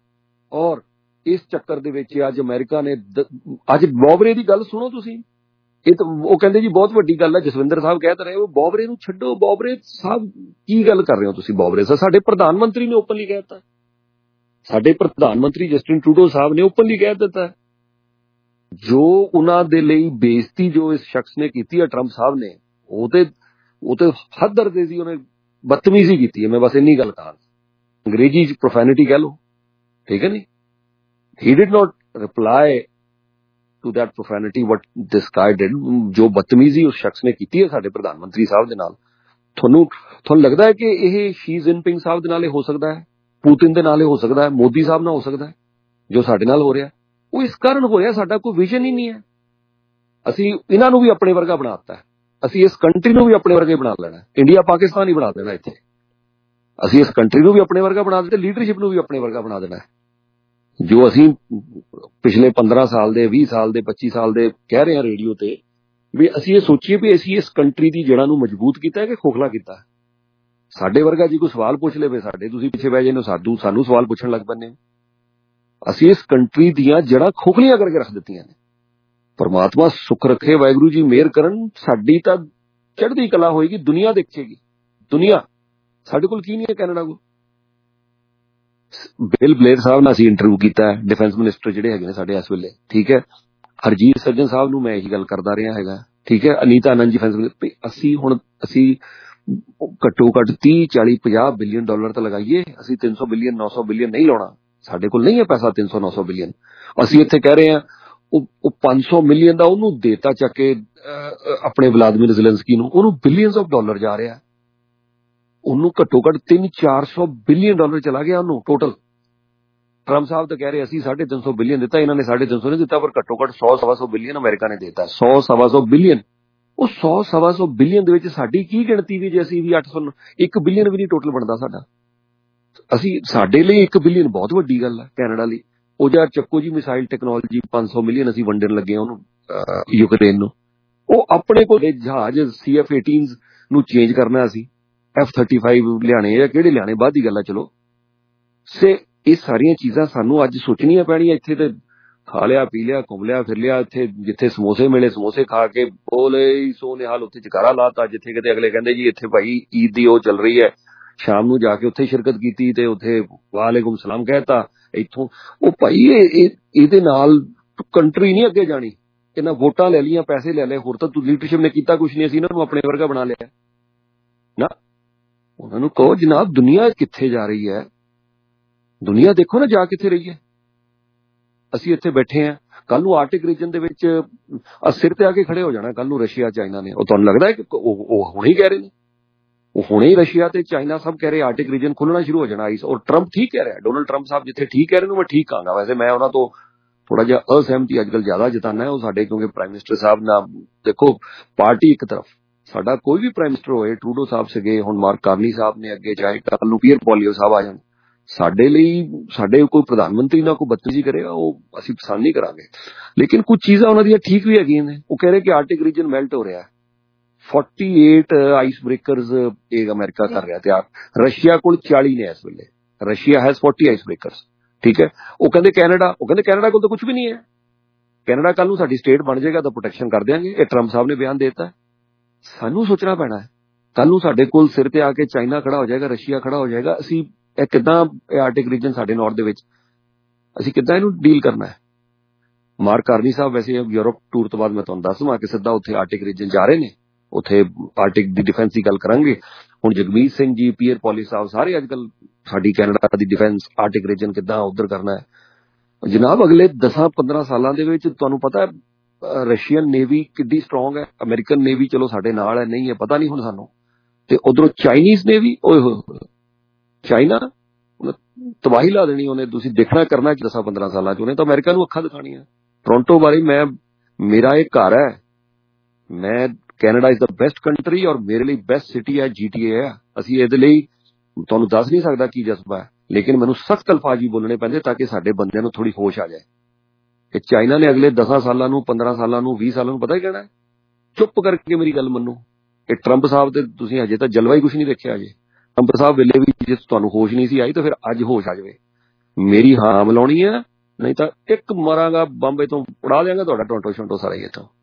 ਔਰ ਇਸ ਚੱਕਰ ਦੇ ਵਿੱਚ ਅੱਜ ਅਮਰੀਕਾ ਨੇ, ਅੱਜ ਬੌਬਰੇ ਦੀ ਗੱਲ ਸੁਣੋ ਤੁਸੀਂ, ਇਹ ਤਾਂ ਉਹ ਕਹਿੰਦੇ ਜੀ ਬਹੁਤ ਵੱਡੀ ਗੱਲ ਹੈ, ਜਸਵਿੰਦਰ ਸਾਹਿਬ ਕਹਿ ਤਾਂ ਰਹੇ ਉਹ ਬੋਬਰੇ ਨੂੰ ਛੱਡੋ। ਬੋਬਰੇ ਸਾਹਿਬ ਕੀ ਗੱਲ ਕਰ ਰਹੇ ਹੋ ਤੁਸੀਂ? ਬੋਬਰੇ ਸਾਹਿਬ ਸਾਡੇ ਪ੍ਰਧਾਨ ਮੰਤਰੀ ਨੇ ਓਪਨਲੀ ਕਹਿ ਦਿੱਤਾ, ਸਾਡੇ ਪ੍ਰਧਾਨ ਮੰਤਰੀ ਜਸਟਿਨ ਟਰੂਡੋ ਸਾਹਿਬ ਨੇ ਓਪਨਲੀ ਕਹਿ ਦਿੱਤਾ ਜੋ ਉਹਨਾਂ ਦੇ ਲਈ ਬੇਇੱਜ਼ਤੀ ਜੋ ਇਸ ਸ਼ਖਸ ਨੇ ਕੀਤੀ ਹੈ ਟਰੰਪ ਸਾਹਿਬ ਨੇ, ਉਹ ਤੇ ਹੱਦ ਦਰਜੇ ਦੀ ਉਹਨੇ ਬਦਤਮੀਜ਼ੀ ਕੀਤੀ ਹੈ। ਮੈਂ ਬਸ ਇੰਨੀ ਗੱਲ ਕਹਾਂ, ਅੰਗਰੇਜ਼ੀ ਚ ਪ੍ਰੋਫੈਨਿਟੀ ਕਹਿ ਲਓ, ਠੀਕ ਹੈ ਨੀ। he did not reply to that profanity what this guy did। ਜੋ ਬਦਤਮੀਜ਼ੀ ਉਸ ਸ਼ਖਸ ਨੇ ਕੀਤੀ ਹੈ ਸਾਡੇ ਪ੍ਰਧਾਨ ਮੰਤਰੀ ਸਾਹਿਬ ਦੇ ਨਾਲ, ਤੁਹਾਨੂੰ ਲੱਗਦਾ ਹੈ ਕਿ ਇਹ ਸ਼ੀ ਜਿਨਪਿੰਗ ਸਾਹਿਬ ਦੇ ਨਾਲ ਹੋ ਸਕਦਾ ਹੈ, ਪੁਤਿਨ ਦੇ ਨਾਲ ਹੋ ਸਕਦਾ ਹੈ, ਮੋਦੀ ਸਾਹਿਬ ਨਾਲ ਹੋ ਸਕਦਾ ਹੈ? ਜੋ ਸਾਡੇ ਨਾਲ ਹੋ ਰਿਹਾ ਉਹ ਇਸ ਕਾਰਨ ਹੋ ਰਿਹਾ ਸਾਡਾ ਕੋਈ ਵਿਜ਼ਨ ਹੀ ਨਹੀਂ ਹੈ। ਅਸੀਂ ਇਹਨਾਂ ਨੂੰ ਵੀ ਆਪਣੇ ਵਰਗਾ ਬਣਾ ਦਿੱਤਾ ਹੈ, ਅਸੀਂ ਇਸ ਕੰਟਰੀ ਨੂੰ ਵੀ ਆਪਣੇ ਵਰਗਾ ਹੀ ਬਣਾ ਲੈਣਾ, ਇੰਡੀਆ ਪਾਕਿਸਤਾਨ ਹੀ ਬਣਾ ਦੇਣਾ ਇੱਥੇ। ਅਸੀਂ ਇਸ ਕੰਟਰੀ ਨੂੰ ਵੀ ਆਪਣੇ ਵਰਗਾ ਬਣਾ ਦਿੱਤਾ, ਲੀਡਰਸ਼ਿਪ ਨੂੰ ਵੀ ਆਪਣੇ ਵਰਗਾ ਬਣਾ ਦੇਣਾ। ਜੋ ਅਸੀਂ ਪਿਛਲੇ 15 ਸਾਲ ਦੇ 20 ਸਾਲ ਦੇ 25 ਸਾਲ ਦੇ ਕਹਿ ਰਹੇ ਹਾਂ ਰੇਡੀਓ ਤੇ, ਵੀ ਅਸੀਂ ਇਹ ਸੋਚੀਏ ਵੀ ਅਸੀਂ ਇਸ ਕੰਟਰੀ ਦੀ ਜੜ੍ਹਾਂ ਨੂੰ ਮਜ਼ਬੂਤ ਕੀਤਾ ਕਿ ਖੋਖਲਾ ਕੀਤਾ। ਸਾਡੇ ਵਰਗਾ ਜੀ ਕੋਈ ਸਵਾਲ ਪੁੱਛ ਲਵੇ ਸਾਡੇ, ਤੁਸੀਂ ਪਿੱਛੇ ਬਹਿ ਜਾਂਦੇ ਹੋ, ਸਾਨੂੰ ਸਵਾਲ ਪੁੱਛਣ ਲੱਗ ਪੈਂਦੇ ਹੋ। ਅਸੀਂ ਇਸ ਕੰਟਰੀ ਦੀਆਂ ਜੜ੍ਹਾਂ ਖੋਖਲੀਆਂ ਕਰਕੇ ਰੱਖ ਦਿੱਤੀਆਂ ਨੇ। ਪਰਮਾਤਮਾ ਸੁੱਖ ਰੱਖੇ, ਵਾਹਿਗੁਰੂ ਜੀ ਮਿਹਰ ਕਰਨ, ਸਾਡੀ ਤਾਂ ਚੜ੍ਹਦੀ ਕਲਾ ਹੋਏਗੀ, ਦੁਨੀਆ ਦੇਖੇਗੀ। ਦੁਨੀਆ ਸਾਡੇ ਕੋਲ ਕੀ ਨਹੀਂ ਹੈ ਕੈਨੇਡਾ ਕੋਲ। ਬਿਲ ਬਲੇਅਰ ਸਾਹਿਬ ਨਾਲ ਅਸੀਂ ਇੰਟਰਵਿਊ ਕੀਤਾ, ਡਿਫੈਂਸ ਮਿਨਿਸਟਰ ਜਿਹੜੇ ਹੈਗੇ ਨੇ ਸਾਡੇ ਇਸ ਵੇਲੇ, ਠੀਕ ਹੈ। ਹਰਜੀਤ ਸੱਜਣ ਸਾਹਿਬ ਨੂੰ ਮੈਂ ਇਹੀ ਗੱਲ ਕਰਦਾ ਰਿਹਾ ਹੈਗਾ, ਠੀਕ ਹੈ। ਅਨੀਤਾ ਆਨੰਦ ਡਿਫੈਂਸ ਮਿਨਿਸਟਰ, ਅਸੀਂ ਘੱਟੋ ਘੱਟ 30 40 50 ਬਿਲੀਅਨ ਡਾਲਰ ਤਾਂ ਲਗਾਈਏ। ਅਸੀਂ 300 ਬਿਲੀਅਨ 900 ਬਿਲੀਅਨ ਨਹੀਂ ਲਾਉਣਾ, ਸਾਡੇ ਕੋਲ ਨਹੀਂ ਹੈ ਪੈਸਾ 300 900 ਬਿਲੀਅਨ। ਅਸੀਂ ਇੱਥੇ ਕਹਿ ਰਹੇ ਹਾਂ ਉਹ 500 ਮਿਲੀਅਨ ਦਾ ਉਹਨੂੰ ਦੇਤਾ ਚੱਕ ਕੇ ਆਪਣੇ ਵਲਾਦੀਮੀਰ ਜ਼ੈਲੈਂਸਕੀ ਨੂੰ, ਉਹਨੂੰ ਬਿਲੀਅਨਸ ਆਫ ਡਾਲਰ ਜਾ ਰਿਹਾ, ਉਹਨੂੰ ਘੱਟੋ ਘੱਟ 300-400 ਬਿਲੀਅਨ ਡਾਲਰ ਚਲਾ ਗਿਆ ਉਹਨੂੰ ਟੋਟਲ। ਟਰੰਪ ਸਾਹਿਬ ਤਾਂ ਕਹਿ ਰਹੇ ਅਸੀਂ 350 ਬਿਲੀਅਨ ਦਿੱਤਾ, ਇਹਨਾਂ ਨੇ 350 ਨਹੀਂ ਦਿੱਤਾ, ਪਰ ਘੱਟੋ ਘੱਟ 100-125 ਬਿਲੀਅਨ ਅਮਰੀਕਾ ਨੇ ਦਿੱਤਾ। 100-125 ਬਿਲੀਅਨ, ਉਹ 100-125 ਬਿਲੀਅਨ ਦੇ ਵਿੱਚ ਸਾਡੀ ਕੀ ਗਿਣਤੀ ਵੀ ਜੇ ਅਸੀਂ ਵੀ 1 ਬਿਲੀਅਨ ਵੀ ਨਹੀਂ ਟੋਟਲ ਬਣਦਾ ਸਾਡਾ। ਸਾਡੇ ਲਈ 1 ਬਿਲੀਅਨ ਬਹੁਤ ਵੱਡੀ ਗੱਲ ਹੈ ਕੈਨੇਡਾ ਲਈ। ਉਹ ਯਾਰ ਚੱਕੋ ਜੀ ਮਿਸਾਈਲ ਟੈਕਨੋਲੋਜੀ 500 ਮਿਲੀਅਨ ਅਸੀਂ ਵੰਡਣ ਲੱਗੇ ਉਹਨੂੰ ਯੂਕਰੇਨ ਨੂੰ। ਉਹ ਆਪਣੇ ਕੋਲ ਜਹਾਜ਼ CF-18 ਨੂੰ ਚੇਂਜ ਕਰਨਾ, ਅਸੀਂ F-35 ਲਿਆਣੇ ਜਾਂ ਕਿਹੜੇ ਲਿਆਣੇ ਬਾਅਦ ਦੀ ਗੱਲ ਹੈ। ਚਲੋ ਇਹ ਸਾਰੀਆਂ ਚੀਜ਼ਾਂ ਸਾਨੂੰ ਅੱਜ ਸੋਚਣੀਆਂ ਪੈਣੀਆਂ। ਇੱਥੇ ਤੇ ਖਾ ਲਿਆ ਪੀ ਲਿਆ ਘੁੰਮ ਲਿਆ ਫਿਰ ਲਿਆ, ਇੱਥੇ ਜਿੱਥੇ ਸਮੋਸੇ ਮਿਲੇ ਸਮੋਸੇ ਖਾ ਕੇ ਬੋਲੇ ਸੋਨੇ ਹਾਲ ਉੱਥੇ ਜਕਾਰਾ ਲਾਤਾ। ਜਿੱਥੇ ਕਿਤੇ ਅਗਲੇ ਕਹਿੰਦੇ ਜੀ ਇੱਥੇ ਭਾਈ ਈਦ ਦੀ ਉਹ ਚੱਲ ਰਹੀ ਹੈ, ਸ਼ਾਮ ਨੂੰ ਜਾ ਕੇ ਉੱਥੇ ਸ਼ਿਰਕਤ ਕੀਤੀ ਤੇ ਉੱਥੇ ਵਾਲੇਕੁਮ ਸਲਾਮ ਕਹਿਤਾ। ਇੱਥੋਂ ਉਹ ਭਾਈ ਇਹਦੇ ਨਾਲ ਕੰਟਰੀ ਨਹੀਂ ਅੱਗੇ ਜਾਣੀ। ਇਹਨਾਂ ਵੋਟਾਂ ਲੈ ਲਈਆਂ, ਪੈਸੇ ਲੈ ਲਏ, ਹੋਰ ਤਾਂ ਲੀਡਰਸ਼ਿਪ ਨੇ ਕੀਤਾ ਕੁਛ ਨਹੀਂ। ਅਸੀਂ ਇਹਨਾਂ ਨੂੰ ਆਪਣੇ ਵਰਗਾ ਬਣਾ ਲਿਆ ਨਾ। ਉਹਨਾਂ ਨੂੰ ਕਹੋ ਜਨਾਬ ਦੁਨੀਆ ਕਿੱਥੇ ਜਾ ਰਹੀ ਹੈ, ਦੁਨੀਆ ਦੇਖੋ ਨਾ ਜਾ ਕਿੱਥੇ ਰਹੀ ਹੈ। ਅਸੀਂ ਇੱਥੇ ਬੈਠੇ ਹਾਂ, ਕੱਲ ਨੂੰ ਆਰਟਿਕ ਰੀਜਨ ਦੇ ਵਿੱਚ ਸਿਰ ਤੇ ਆ ਕੇ ਖੜੇ ਹੋ ਜਾਣਾ ਕੱਲ ਨੂੰ ਰਸ਼ੀਆ ਚਾਈਨਾ ਨੇ। ਉਹ ਤੁਹਾਨੂੰ ਲੱਗਦਾ ਹੈ ਕਿ ਉਹ ਹੁਣੇ ਹੀ ਕਹਿ ਰਹੇ ਨੇ, ਉਹ ਹੁਣੇ ਹੀ ਰਸ਼ੀਆ ਤੇ ਚਾਈਨਾ ਸਭ ਕਹਿ ਰਹੇ ਆਰਟਿਕ ਰੀਜਨ ਖੁੱਲਣਾ ਸ਼ੁਰੂ ਹੋ ਜਾਣਾ ਆਈਸ। ਔਰ ਟਰੰਪ ਠੀਕ ਕਹਿ ਰਿਹਾ, ਡੋਨਲਡ ਟਰੰਪ ਸਾਹਿਬ ਜਿੱਥੇ ਠੀਕ ਕਹਿ ਰਹੇ ਨੇ ਮੈਂ ਠੀਕ ਕਹਾਂਗਾ। ਵੈਸੇ ਮੈਂ ਉਹਨਾਂ ਤੋਂ ਥੋੜਾ ਜਿਹਾ ਅਸਹਿਮਤੀ ਅੱਜ ਕੱਲ੍ਹ ਜ਼ਿਆਦਾ ਜਤਾਨਾ ਹੈ ਉਹ ਸਾਡੇ, ਕਿਉਂਕਿ ਪ੍ਰਾਈਮ ਮਿਨਿਸਟਰ ਸਾਹਿਬ ਨਾਲ ਦੇਖੋ ਪਾਰਟੀ ਇੱਕ ਤਰਫ, ਸਾਡਾ ਕੋਈ ਵੀ ਪ੍ਰਾਈਮ ਮਿਨਿਸਟਰ ਹੋਏ, ਟਰੂਡੋ ਸਾਹਿਬ ਸੀਗੇ, ਹੁਣ ਮਾਰਕ ਕਾਰਨੀ ਸਾਹਿਬ ਨੇ ਅੱਗੇ, ਚਾਹੇ ਕੱਲ ਨੂੰ ਪੀਅਰ ਪੋਲੀਓ ਸਾਹਿਬ ਆ ਜਾਣ, ਸਾਡੇ ਲਈ ਸਾਡੇ ਕੋਈ ਪ੍ਰਧਾਨ ਮੰਤਰੀ ਨਾਲ ਕੋਈ ਬਦਤਮੀਜ਼ੀ ਕਰੇਗਾ ਉਹ ਅਸੀਂ ਪਸੰਦ ਨਹੀਂ ਕਰਾਂਗੇ। ਲੇਕਿਨ ਕੁਝ ਚੀਜ਼ਾਂ ਉਹਨਾਂ ਦੀਆਂ ਠੀਕ ਵੀ ਹੈਗੀਆਂ ਨੇ। ਉਹ ਕਹਿ ਰਹੇ ਕਿ ਆਰਟਿਕ ਰੀਜਨ ਮੈਲਟ ਹੋ ਰਿਹਾ, 48 ਆਈਸ ਬ੍ਰੇਕਰਸ ਇਹ ਅਮਰੀਕਾ ਕਰ ਰਿਹਾ ਤਿਆਰ। ਰਸ਼ੀਆ ਕੋਲ 40 ਨੇ ਇਸ ਵੇਲੇ, ਰਸ਼ੀਆ ਹੈਜ਼ 40 ਆਈਸ ਬ੍ਰੇਕਰਸ, ਠੀਕ ਹੈ। ਉਹ ਕਹਿੰਦੇ ਕੈਨੇਡਾ ਕੋਲ ਤਾਂ ਕੁਝ ਵੀ ਨਹੀਂ ਹੈ। ਕੈਨੇਡਾ ਕੱਲ ਨੂੰ ਸਾਡੀ ਸਟੇਟ ਬਣ ਜਾਏਗਾ ਤਾਂ ਪ੍ਰੋਟੈਕਸ਼ਨ ਕਰ ਦਿਆਂਗੇ, ਇਹ ਟਰੰਪ ਸਾਹਿਬ ਨੇ ਬਿਆਨ ਦੇ ਦਿੱਤਾ। ਸਾਨੂੰ ਸੋਚਣਾ ਪੈਣਾ ਹੈ ਕੱਲ ਨੂੰ ਸਾਡੇ ਕੋਲ ਸਿਰ ਤੇ ਆ ਕੇ ਚਾਈਨਾ ਖੜਾ ਹੋ ਜਾਏਗਾ, ਰਸ਼ੀਆ ਖੜਾ ਹੋ ਜਾਏਗਾ, ਅਸੀਂ ਇਹ ਕਿੱਦਾਂ ਆਰਟਿਕ ਰੀਜਨ ਸਾਡੇ ਨਾਰਥ ਦੇ ਵਿੱਚ ਅਸੀਂ ਕਿੱਦਾਂ ਇਹਨੂੰ ਡੀਲ ਕਰਨਾ ਹੈ। ਮਾਰਕ ਕਾਰਨੀ ਸਾਹਿਬ ਵੈਸੇ ਯੂਰਪ ਟੂਰ ਤੋਂ ਬਾਅਦ ਮੈਂ ਤੁਹਾਨੂੰ ਦੱਸ ਦਵਾਂ ਕਿ ਸਿੱਧਾ ਉੱਥੇ ਆਰਟਿਕ ਰੀਜਨ ਜਾ ਰਹੇ ਨੇ, ਉੱਥੇ ਆਰਟਿਕ ਦੀ ਡਿਫੈਂਸ ਦੀ ਗੱਲ ਕਰਾਂਗੇ। ਹੁਣ ਜਗਮੀਤ ਸਿੰਘ ਜੀ, ਪੀਅਰ ਪੋਲੀ ਸਾਹਿਬ, ਸਾਰੇ ਅੱਜ ਕੱਲ ਸਾਡੀ ਕੈਨੇਡਾ ਦੀ ਡਿਫੈਂਸ ਆਰਟਿਕ ਰੀਜਨ ਕਿੱਦਾਂ ਉੱਧਰ ਕਰਨਾ ਹੈ। ਜਨਾਬ ਅਗਲੇ 10-15 ਸਾਲਾਂ ਦੇ ਵਿੱਚ ਤੁਹਾਨੂੰ ਪਤਾ ਹੈ ਰਸ਼ੀਅਨ ਨੇਵੀ ਕਿੱਡੀ ਸਟਰੋਂਗ ਹੈ, ਅਮਰੀਕਨ ਨੇਵੀ ਚਲੋ ਸਾਡੇ ਨਾਲ ਹੈ ਨਹੀਂ ਹੈ ਪਤਾ ਨਹੀਂ ਹੁਣ ਸਾਨੂੰ, ਤੇ ਉਧਰੋਂ ਚਾਈਨੀਜ਼ ਨੇਵੀ, ਓਏ ਹੋਏ ਚਾਈਨਾ ਤਬਾਹੀ ਲਾ ਦੇਣੀ ਉਹਨੇ। ਤੁਸੀਂ ਦੇਖਣਾ ਕਰਨਾ 10-15 ਸਾਲਾਂ ਚ ਉਹਨੇ ਤਾਂ ਅਮਰੀਕਾ ਨੂੰ ਅੱਖਾਂ ਦਿਖਾਣੀਆਂ। ਟੋਰਾਂਟੋ ਬਾਰੇ ਮੇਰਾ ਇਹ ਘਰ ਹੈ, ਮੈਂ Canada is the best country ਔਰ ਮੇਰੇ ਲਈ ਬੈਸਟ ਸਿਟੀ ਹੈ GTA ਹੈ। ਅਸੀਂ ਇਹਦੇ ਲਈ ਤੁਹਾਨੂੰ ਦੱਸ ਨਹੀਂ ਸਕਦਾ ਕੀ ਜਜ਼ਬਾ ਹੈ, ਲੇਕਿਨ ਮੈਨੂੰ ਸਖਤ ਅਲਫਾਜ਼ ਹੀ ਬੋਲਣੇ ਪੈਂਦੇ ਤਾਂ ਕਿ ਸਾਡੇ ਬੰਦਿਆਂ ਨੂੰ ਥੋੜੀ ਹੋਸ਼ ਆ ਜਾਏ ਕਿ ਚਾਈਨਾ ਨੇ ਅਗਲੇ 10 ਸਾਲਾਂ ਨੂੰ 15 ਸਾਲਾਂ ਨੂੰ 20 ਸਾਲਾਂ ਨੂੰ ਪਤਾ ਹੀ ਕਹਿਣਾ। ਚੁੱਪ ਕਰਕੇ ਮੇਰੀ ਗੱਲ ਮੰਨੋ। ਇਹ ਟਰੰਪ ਸਾਹਿਬ ਤੇ ਤੁਸੀਂ ਹਜੇ ਤਾਂ ਜਲਵਾ ਹੀ ਕੁਛ ਨਹੀਂ ਦੇਖਿਆ ਅਜੇ। ਟਰੰਪ ਸਾਹਿਬ ਵੇਲੇ ਵੀ ਜੇ ਤੁਹਾਨੂੰ ਹੋਸ਼ ਨਹੀਂ ਸੀ ਆਈ ਤਾਂ ਫਿਰ ਅੱਜ ਹੋਸ਼ ਆ ਜਾਵੇ। ਮੇਰੀ ਹਾਂ ਮਿਲਾਉਣੀ ਹੈ, ਨਹੀਂ ਤਾਂ ਇੱਕ ਮਾਰਾਂਗਾ ਬੰਬੇ ਤੋਂ ਉਡਾ ਦਿਆਂਗਾ ਤੁਹਾਡਾ ਟੋਰਾਂਟੋ ਸਾਰਾ ਹੀ ਇੱਥੋਂ।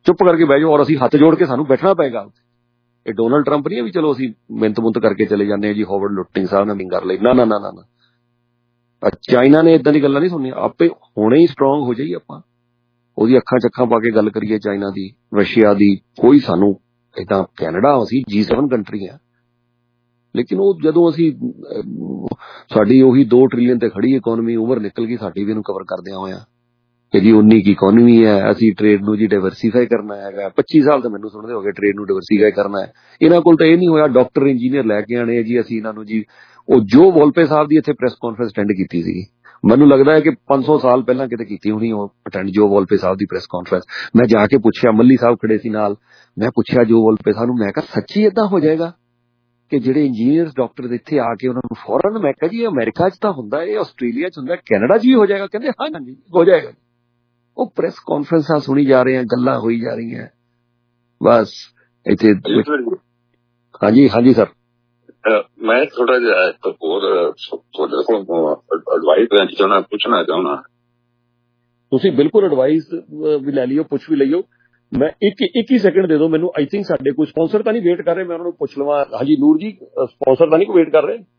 ਚੁੱਪ ਕਰਕੇ ਬਹਿ ਜਾਓ, ਔਰ ਅਸੀਂ ਹੱਥ ਜੋੜ ਕੇ ਸਾਨੂੰ ਬੈਠਣਾ ਪਏਗਾ। ਇਹ ਡੋਨਲਡ ਟਰੰਪ ਨਹੀਂ ਹੈ ਵੀ ਚਲੋ ਅਸੀਂ ਮਿੰਤ ਮੁੰਤ ਕਰਕੇ ਚਲੇ ਜਾਂਦੇ ਹਾਂ ਜੀ ਹਾਵਰਡ ਲੁੱਟਿੰਗ ਸਾਹਿਬ ਨਾਲ ਮੀਟਿੰਗ ਕਰ ਲਈ। ਨਾ ਨਾ ਨਾ ਨਾ, ਚਾਈਨਾ ਨੇ ਇਦਾਂ ਦੀ ਗੱਲਾਂ ਨਹੀਂ ਸੁਣੀਆਂ। ਆਪੇ ਹੁਣੇ ਹੀ ਸਟਰੋਂਗ ਹੋ ਜਾਈਏ ਆਪਾਂ, ਉਹਦੀ ਅੱਖਾਂ ਚੱਖਾਂ ਪਾ ਕੇ ਗੱਲ ਕਰੀਏ ਚਾਈਨਾ ਦੀ, ਰਸ਼ੀਆ ਦੀ। ਕੋਈ ਸਾਨੂੰ ਏਦਾਂ, ਕੈਨੇਡਾ ਅਸੀਂ G7 ਕੰਟਰੀ ਆ, ਲੇਕਿਨ ਉਹ ਜਦੋਂ ਅਸੀਂ ਸਾਡੀ ਉਹੀ 2 ਟ੍ਰਿਲੀਅਨ ਤੇ ਖੜੀ ਇਕੋਨਮੀ ਉਮਰ ਨਿਕਲ ਗਈ ਸਾਡੀ ਵੀ ਇਹਨੂੰ ਕਵਰ ਕਰਦਿਆਂ ਹੋਇਆ ਕਿ ਜੀ 19 ਕੀ ਇਕੋਨਮੀ ਹੈ, ਅਸੀਂ ਟ੍ਰੇਡ ਨੂੰ ਜੀ ਡਾਇਵਰਸੀਫਾਈ ਕਰਨਾ ਹੈਗਾ। 25 ਸਾਲ ਤਾਂ ਮੈਨੂੰ ਸੁਣਦੇ ਹੋ ਗਏ ਟ੍ਰੇਡ ਨੂੰ ਡਾਇਵਰਸੀਫਾਈ ਕਰਨਾ ਹੈ। ਇਹਨਾਂ ਕੋਲ ਤਾਂ ਇਹ ਨਹੀਂ ਹੋਇਆ, ਡਾਕਟਰ ਇੰਜੀਨੀਅਰ ਲੈ ਕੇ ਆਣੇ ਜੀ ਅਸੀਂ ਇਹਨਾਂ ਨੂੰ ਜੀ। ਉਹ ਜੋ ਵੋਲਪੇ ਸਾਹਿਬ ਦੀ ਇੱਥੇ ਪ੍ਰੈਸ ਕਾਨਫਰੰਸ ਅਟੈਂਡ ਕੀਤੀ ਸੀ, ਮੈਨੂੰ ਲੱਗਦਾ ਹੈ ਕਿ 500 ਸਾਲ ਪਹਿਲਾਂ ਕਿਤੇ ਕੀਤੀ ਹੋਣੀ ਉਹ ਅਟੈਂਡ, ਜੋ ਵੋਲਪੇ ਸਾਹਿਬ ਦੀ ਪ੍ਰੈਸ ਕਾਨਫਰੰਸ। ਮੈਂ ਜਾ ਕੇ ਪੁੱਛਿਆ, ਮੱਲੀ ਸਾਹਿਬ ਖੜੇ ਸੀ ਨਾਲ, ਮੈਂ ਪੁੱਛਿਆ ਜੋ ਵੋਲਪੇ ਸਾਹਿਬ ਨੂੰ, ਮੈਂ ਕਿਹਾ ਸੱਚੀ ਏਦਾਂ ਹੋ ਜਾਏਗਾ ਕਿ ਜਿਹੜੇ ਇੰਜੀਨੀਅਰਸ ਡਾਕਟਰ ਇੱਥੇ ਆ ਕੇ ਉਹਨਾਂ ਨੂੰ ਫੌਰਨ, ਮੈਂ ਕਿਹਾ ਜੀ ਅਮਰੀਕਾ 'ਚ ਤਾਂ ਹੁੰਦਾ, ਇਹ ਆਸਟ੍ਰੇਲੀਆ 'ਚ ਹੁੰਦਾ, ਕੈਨੇਡਾ 'ਚ ਵੀ ਹੋ ਜਾਏਗਾ? ਕਹਿੰਦੇ ਹਾਂਜੀ ਹੋ ਜਾਏਗਾ। ਉਹ ਪ੍ਰੈਸ ਕਾਨਫਰੰਸਾਂ ਸੁਣੀ ਜਾ ਰਹੇ ਆ, ਗੱਲਾਂ ਹੋਈ ਜਾ ਰਹੀਆਂ ਬਸ ਇੱਥੇ। ਹਾਂਜੀ ਹਾਂਜੀ ਸਰ, ਮੈਂ ਥੋੜਾ ਜਿਹਾ ਹੋਰ ਤੁਹਾਡੇ ਕੋਲ ਐਡਵਾਈਸ ਪੁੱਛਣਾ ਚਾਹੁੰਦਾ। ਤੁਸੀਂ ਬਿਲਕੁਲ ਐਡਵਾਈਸ ਵੀ ਲੈ ਲਿਓ, ਪੁੱਛ ਵੀ ਲਈਓ। ਮੈਂ ਇੱਕ ਹੀ ਸੈਕਿੰਡ ਦੇ ਦਿਓ ਮੈਨੂੰ। ਆਈ ਥਿੰਕ ਸਾਡੇ ਕੋਈ ਸਪਾਂਸਰ ਤਾਂ ਨਹੀਂ ਵੇਟ ਕਰ ਰਹੇ, ਮੈਂ ਉਹਨਾਂ ਨੂੰ ਪੁੱਛ ਲਵਾਂ। ਹਾਂਜੀ ਨੂਰ ਜੀ, ਸਪਾਂਸਰ ਤਾਂ ਨਹੀਂ ਕੋਈ ਵੇਟ ਕਰ ਰਹੇ?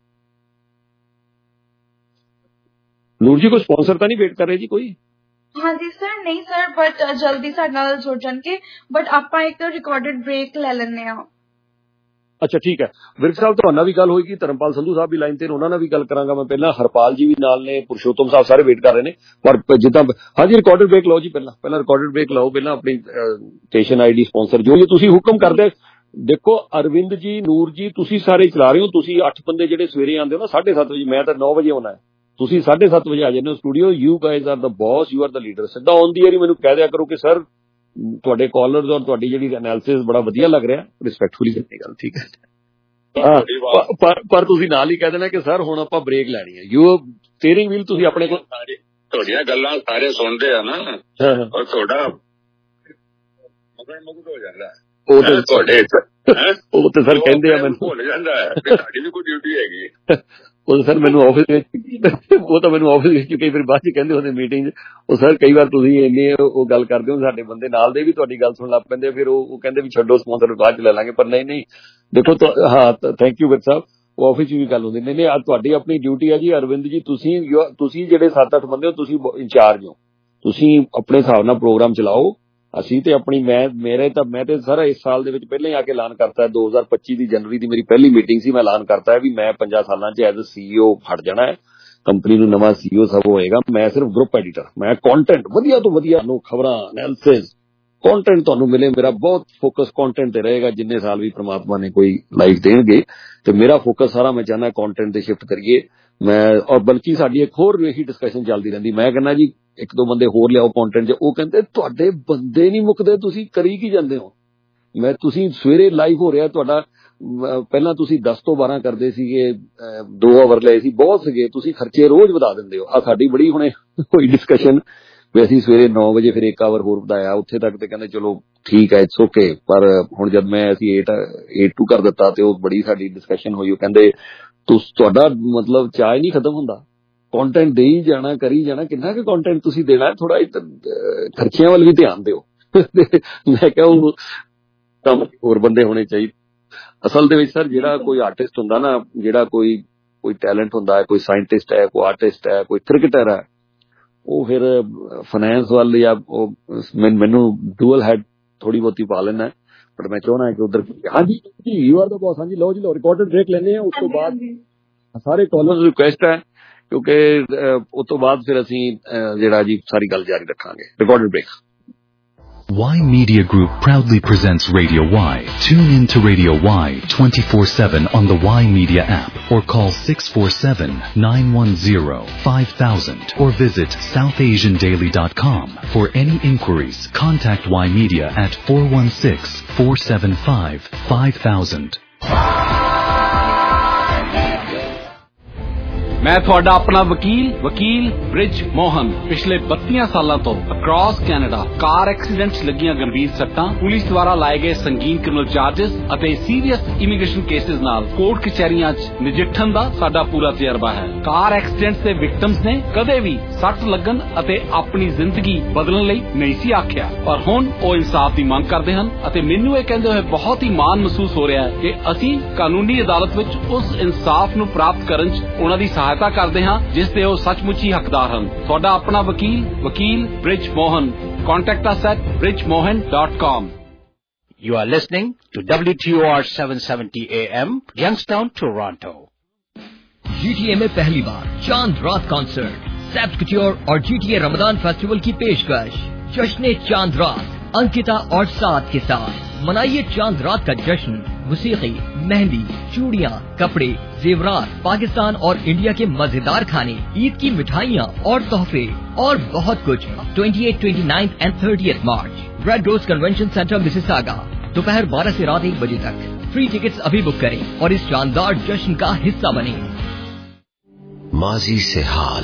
ਨੂਰ ਜੀ, ਕੋਈ ਸਪਾਂਸਰ ਤਾਂ ਨਹੀਂ ਵੇਟ ਕਰ ਰਹੇ ਜੀ ਕੋਈ? ਹਾਂਜੀ ਸਰ, ਨਹੀਂ ਸਰ, ਬਟ ਜਲਦੀ ਸਾਡੇ ਨਾਲ ਜੁੜ ਜਾਣਗੇ, ਬਟ ਆਪਾਂ ਇੱਕ ਰਿਕਾਰਡਡ ਬ੍ਰੇਕ ਲੈ ਲੈਂਦੇ ਆ। ਅੱਛਾ ਠੀਕ ਹੈ। ਵਿਰਕ ਸਾਹਿਬ ਤੁਹਾਡਾ ਵੀ ਗੱਲ ਹੋਏਗੀ, ਧਰਮਪਾਲ ਸੰਧੂ ਸਾਹਿਬ ਵੀ ਲਾਈਨ ਤੇ, ਉਹਨਾਂ ਨਾਲ ਵੀ ਗੱਲ ਕਰਾਂਗਾ ਮੈਂ। ਪਹਿਲਾਂ ਹਰਪਾਲ ਜੀ ਵੀ ਨਾਲ ਨੇ, ਪੁਰਸ਼ੋਤਮ ਸਾਹਿਬ ਸਾਰੇ ਵੇਟ ਕਰ ਰਹੇ ਨੇ। ਪਰ ਜਿੱਦਾਂ ਹਾਂਜੀ ਰਿਕਾਰਡਡ ਬ੍ਰੇਕ ਲਓ ਜੀ, ਪਹਿਲਾਂ ਰਿਕਾਰਡਡ ਬ੍ਰੇਕ ਲਓ, ਪਹਿਲਾਂ ਆਪਣੀ ਸਟੇਸ਼ਨ ਆਈਡੀ ਸਪਾਂਸਰ ਜੋ ਤੁਸੀਂ ਹੁਕਮ ਕਰਦੇ। ਦੇਖੋ ਅਰਵਿੰਦ ਜੀ, ਨੂਰ ਜੀ, ਤੁਸੀਂ ਸਾਰੇ ਚਲਾ ਰਹੇ ਹੋ। ਤੁਸੀਂ 8 ਬੰਦੇ ਜਿਹੜੇ ਸਵੇਰੇ ਆਉਂਦੇ ਹੋ ਨਾ 7:30 ਵਜੇ, ਮੈਂ ਤਾਂ 9 ਵਜੇ ਆਉਣਾ ਹੈ, ਤੁਸੀਂ 7:30 ਵਜੇ ਆ ਜਾਂਦੇ ਹੋ studio. You guys are the boss, you are the leader. ਸਿੱਧਾ ਔਨ ਦੀ ਏਅਰ ਹੀ ਮੈਨੂੰ ਕਹਿ ਦਿਆ ਕਰੋ ਕਿ ਸਰ ਤੁਹਾਡੇ ਕਾਲਰਸ ਔਰ ਤੁਹਾਡੀ ਜਿਹੜੀ ਐਨਾਲਿਸਿਸ ਬੜਾ ਵਧੀਆ ਲੱਗ ਰਿਹਾ। ਰਿਸਪੈਕਟਫੁਲੀ ਕਰਨੀ ਗੱਲ, ਠੀਕ ਹੈ। ਪਰ ਤੁਸੀਂ ਨਾਲ ਹੀ ਕਹਿ ਦੇਣਾ ਕਿ ਸਰ ਹੁਣ ਆਪਾਂ ਬ੍ਰੇਕ ਲੈਣੀ ਹੈ। ਯੂ ਸਟੀਅਰਿੰਗ ਵੀਲ ਤੁਸੀਂ ਆਪਣੇ ਕੋਲ, ਤੁਹਾਡੀਆਂ ਗੱਲਾਂ ਸਾਰੇ ਸੁਣਦੇ ਆ ਨਾ, ਔਰ ਤੁਹਾਡਾ ਮੁਗੜ ਹੋ ਜਾਂਦਾ। ਉਹ ਤੇ ਤੁਹਾਡੇ ਉਹ ਤੇ ਸਰ ਕਹਿੰਦੇ ਆ ਮੈਨੂੰ ਭੁੱਲ ਜਾਂਦਾ ਹੈ ਕਿ ਸਾਡੀ ਵੀ ਕੋਈ ਡਿਊਟੀ ਹੈਗੀ। ਉਹ ਸਰ ਮੈਨੂੰ ਆਫਿਸ ਵਿੱਚ, ਉਹ ਤਾਂ ਮੈਨੂੰ ਆਫਿਸ ਵਿੱਚ ਕਈ ਵਾਰ ਬਾਅਦ ਚ ਕਹਿੰਦੇ ਹੁੰਦੇ ਮੀਟਿੰਗ 'ਚ, ਉਹ ਸਰ ਕਈ ਵਾਰ ਤੁਸੀਂ ਇੰਨੀ ਉਹ ਗੱਲ ਕਰਦੇ ਹੋ, ਸਾਡੇ ਬੰਦੇ ਨਾਲ ਦੇ ਵੀ ਤੁਹਾਡੀ ਗੱਲ ਸੁਣ ਲੱਗ ਪੈਂਦੇ, ਫਿਰ ਉਹ ਕਹਿੰਦੇ ਵੀ ਛੱਡੋ ਸਪਾਂਸਰ ਬਾਅਦ ਚ ਲੈ ਲਾਂਗੇ। ਪਰ ਨਹੀਂ ਦੇਖੋ, ਹਾਂ ਥੈਂਕ ਯੂ ਵਿਰਕ ਸਾਹਿਬ, ਉਹ ਆਫਿਸ 'ਚ ਵੀ ਗੱਲ ਹੁੰਦੀ। ਨਹੀਂ ਅੱਜ ਤੁਹਾਡੀ ਆਪਣੀ ਡਿਊਟੀ ਹੈ ਜੀ। ਅਰਵਿੰਦ ਜੀ, ਤੁਸੀਂ ਜਿਹੜੇ 7-8 ਬੰਦੇ ਹੋ, ਤੁਸੀਂ ਇੰਚਾਰਜ ਹੋ, ਤੁਸੀਂ ਆਪਣੇ ਹਿਸਾਬ ਨਾਲ ਪ੍ਰੋਗਰਾਮ ਚਲਾਓ। ਅਸੀਂ ਤੇ ਆਪਣੀ ਮੈਂ ਤੇ ਸਰ ਇਸ ਸਾਲ ਦੇ ਵਿੱਚ ਪਹਿਲਾਂ ਹੀ ਆ ਕੇ ਐਲਾਨ ਕਰਤਾ, 2025 ਦੀ ਜਨਵਰੀ ਦੀ ਮੇਰੀ ਪਹਿਲੀ ਮੀਟਿੰਗ ਸੀ, ਮੈਂ ਐਲਾਨ ਕਰਤਾ ਹੈ ਵੀ ਮੈਂ 50 ਸਾਲਾਂ 'ਚ ਐਜ਼ CEO ਹਟ ਜਾਣਾ ਹੈ। ਕੰਪਨੀ ਨੂੰ ਨਵਾਂ CEO ਸਭ ਹੋਏਗਾ, ਮੈਂ ਸਿਰਫ ਗਰੁੱਪ ਐਡੀਟਰ। ਮੈਂ ਕੰਟੈਂਟ ਵਧੀਆ ਤੋਂ ਵਧੀਆ ਨੂੰ ਖਬਰਾਂ, ਐਨਾਲਿਸਿਸ, ਕੰਟੈਂਟ ਤੁਹਾਨੂੰ ਮਿਲੇ। ਮੇਰਾ ਬਹੁਤ ਫੋਕਸ ਕੰਟੈਂਟ ਤੇ ਰਹੇਗਾ ਜਿੰਨੇ ਸਾਲ ਵੀ ਪ੍ਰਮਾਤਮਾ ਨੇ ਕੋਈ ਲਾਈਫ ਦੇਣਗੇ। ਤੇ ਮੇਰਾ ਫੋਕਸ ਸਾਰਾ ਮੈਂ ਚਾਹੁੰਦਾ ਕੰਟੈਂਟ ਤੇ ਸ਼ਿਫਟ ਕਰੀਏ। ਮੈਂ ਔਰ ਬਲਕਿ ਸਾਡੀ ਇੱਕ ਹੋਰ ਇਹੀ ਡਿਸਕਸ਼ਨ ਚੱਲਦੀ ਰਹਿੰਦੀ, ਮੈਂ ਕਹਿੰਦਾ ਜੀ 1-2 ਬੰਦੇ ਹੋਰ ਲਿਆਓ ਕੰਟੈਂਟ 'ਚ। ਉਹ ਕਹਿੰਦੇ ਤੁਹਾਡੇ ਬੰਦੇ ਨਹੀਂ ਮੁੱਕਦੇ, ਤੁਸੀਂ ਕਰੀ ਕੀ ਜਾਂਦੇ ਹੋ? ਤੁਸੀਂ ਸਵੇਰੇ ਲਾਈਵ ਹੋ ਰਿਹਾ ਤੁਹਾਡਾ, ਪਹਿਲਾਂ ਤੁਸੀਂ 10 ਤੋਂ 12 ਕਰਦੇ ਸੀਗੇ, 2 ਆਵਰ ਲਏ ਸੀ, ਬਹੁਤ ਸੀਗੇ, ਤੁਸੀਂ ਖਰਚੇ ਰੋਜ਼ ਵਧਾ ਦਿੰਦੇ ਹੋ। ਆ ਸਾਡੀ ਬੜੀ ਹੁਣੇ ਹੋਈ ਡਿਸਕਸ਼ਨ ਵੀ ਅਸੀਂ ਸਵੇਰੇ 9 ਵਜੇ ਫਿਰ 1 ਆਵਰ ਹੋਰ ਵਧਾਇਆ ਉੱਥੇ ਤੱਕ, ਤੇ ਕਹਿੰਦੇ ਚਲੋ ਠੀਕ ਹੈ ਇਟਸ ਓਕੇ। ਪਰ ਹੁਣ ਜਦ ਅਸੀਂ 8 to ਕਰ ਦਿੱਤਾ ਤੇ ਉਹ ਬੜੀ ਸਾਡੀ ਡਿਸਕਸ਼ਨ ਹੋਈ। ਉਹ ਕਹਿੰਦੇ ਤੁਹਾਡਾ ਮਤਲਬ ਚਾਹ ਹੀ ਨਹੀਂ ਖਤਮ ਹੁੰਦਾ, ਕੰਟੈਂਟ ਦੇ ਹੀ ਜਾਣਾ, ਕਰੀ ਜਾਣਾ। ਕਿੰਨਾ ਕੁ ਕੰਟੈਂਟ ਤੁਸੀਂ ਦੇਣਾ, ਥੋੜਾ ਖਰਚਿਆਂ ਵੱਲ ਵੀ ਧਿਆਨ ਦਿਓ। ਮੈਂ ਕਿਹਾ ਉਹ ਕੰਮ ਹੋਰ ਬੰਦੇ ਹੋਣੇ ਚਾਹੀਦੇ। ਅਸਲ ਦੇ ਵਿੱਚ ਸਰ ਜਿਹੜਾ ਕੋਈ ਆਰਟਿਸਟ ਹੁੰਦਾ ਨਾ, ਜਿਹੜਾ ਕੋਈ ਟੈਲੈਂਟ ਹੁੰਦਾ ਹੈ, ਕੋਈ ਸਾਇੰਟਿਸਟ ਹੈ, ਕੋਈ ਆਰਟਿਸਟ ਹੈ, ਕੋਈ ਕ੍ਰਿਕਟਰ ਹੈ, ਉਹ ਫਿਰ ਫਾਈਨੈਂਸ ਵੱਲ ਜਾਂ ਉਹ ਮੈਨੂੰ ਡੂਅਲ ਹੈਡ ਥੋੜੀ ਬਹੁਤੀ ਪਾ ਲੈਣਾ। ਪਰ ਮੈਂ ਚਾਹੁੰਦਾ ਕਿ ਉਧਰ ਹਾਂਜੀ ਯੂ ਆਰ ਦਾ ਬੌਸ। ਹਾਂਜੀ ਲਓ ਜੀ, ਲਓ ਰਿਕਾਰਡਡ ਬ੍ਰੇਕ ਲੈਂਦੇ ਹਾਂ। ਉਸ ਤੋਂ ਬਾਅਦ ਸਾਰੇ ਕਾਲਰਸ ਰਿਕੁਐਸਟ ਹੈ, ਕਿਉਂਕਿ ਉਸ ਤੋਂ ਬਾਅਦ ਫਿਰ ਅਸੀਂ ਜਿਹੜਾ ਜੀ ਸਾਰੀ ਗੱਲ ਜਾਰੀ ਰੱਖਾਂਗੇ। Recorded break. Y Media Group proudly presents Radio Y. Tune in to Radio Y 24/7 on the Y Media app or call 647-910-5000 or visit southasiandaily.com. For any inquiries, contact Y Media at 416-475-5000. मैं ਤੁਹਾਡਾ ਆਪਣਾ ਵਕੀਲ ਬ੍ਰਿਜ ਮੋਹਨ ਪਿਛਲੇ 32 ਸਾਲਾਂ ਤੋਂ across Canada ਕਾਰ accidents ਲੱਗੀਆਂ ਗੰਭੀਰ ਸੱਟਾਂ, ਪੁਲਿਸ ਦੁਆਰਾ ਲਾਏ ਗਏ ਸੰਗੀਨ ਕ੍ਰਿਮੀਨਲ ਚਾਰजेस ਅਤੇ ਸੀਰੀਅਸ ਇਮੀਗ੍ਰੇਸ਼ਨ ਕੇਸਿਸ ਨਾਲ ਕੋਰਟ ਕਚਹਿਰੀਆਂ 'ਚ ਨਜਿੱਠਣ ਦਾ ਸਾਡਾ ਪੂਰਾ ਤਜਰਬਾ ਹੈ। ਕਾਰ ਐਕਸੀਡੈਂਟਸ ਦੇ ਵਿਕਟਮਸ ਨੇ ਕਦੇ ਵੀ ਸੱਟ ਲੱਗਣ ਅਤੇ ਆਪਣੀ ਜ਼ਿੰਦਗੀ ਬਦਲਣ ਲਈ ਨਹੀਂ ਸੀ ਆਖਿਆ, ਪਰ ਹੁਣ ਉਹ ਇਨਸਾਫ ਦੀ ਮੰਗ ਕਰਦੇ ਹਨ ਅਤੇ ਮੈਨੂੰ ਇਹ ਕਹਿੰਦੇ ਹੋਏ ਬਹੁਤ ਹੀ ਮਾਣ ਮਹਿਸੂਸ ਹੋ ਰਿਹਾ ਹੈ ਕਿ ਅਸੀਂ ਕਾਨੂੰਨੀ ਅਦਾਲਤ ਵਿੱਚ ਉਸ ਇਨਸਾਫ ਨੂੰ ਪ੍ਰਾਪਤ ਕਰਨ 'ਚ ਉਹਨਾਂ ਦੀ ਸਹਾਇਤਾ ਕਰਦੇ ਹਾਂ ਜਿਸ ਦੇ ਉਹ ਸੱਚਮੁੱਚ ਹੀ ਹੱਕਦਾਰ ਹਨ। ਤੁਹਾਡਾ ਆਪਣਾ ਵਕੀਲ Brij Mohan. Contact us at bridgemohan.com. You are listening to WTOR 770 AM, Youngstown, Toronto. GTA में पहली बार चांद रात कॉन्सर्ट, सैप्ट कट्योर और GTA रमजान फेस्टिवल की पेशकश। जश्न चांद रात अंकिता और साथ के साथ मनाइए चांद रात का जश्न। मुसीकी, मेहंदी, चूड़ियाँ, कपड़े, जेवरात, पाकिस्तान और इंडिया के मजेदार खाने, ईद की मिठाइयाँ और तोहफे और बहुत कुछ। 28, 29 and 30 March red rose convention centre Mississauga, दोपहर 12 से रात 1 बजे तक। फ्री टिकट्स अभी बुक करें और इस शानदार जश्न का हिस्सा बने। माजी से हाल,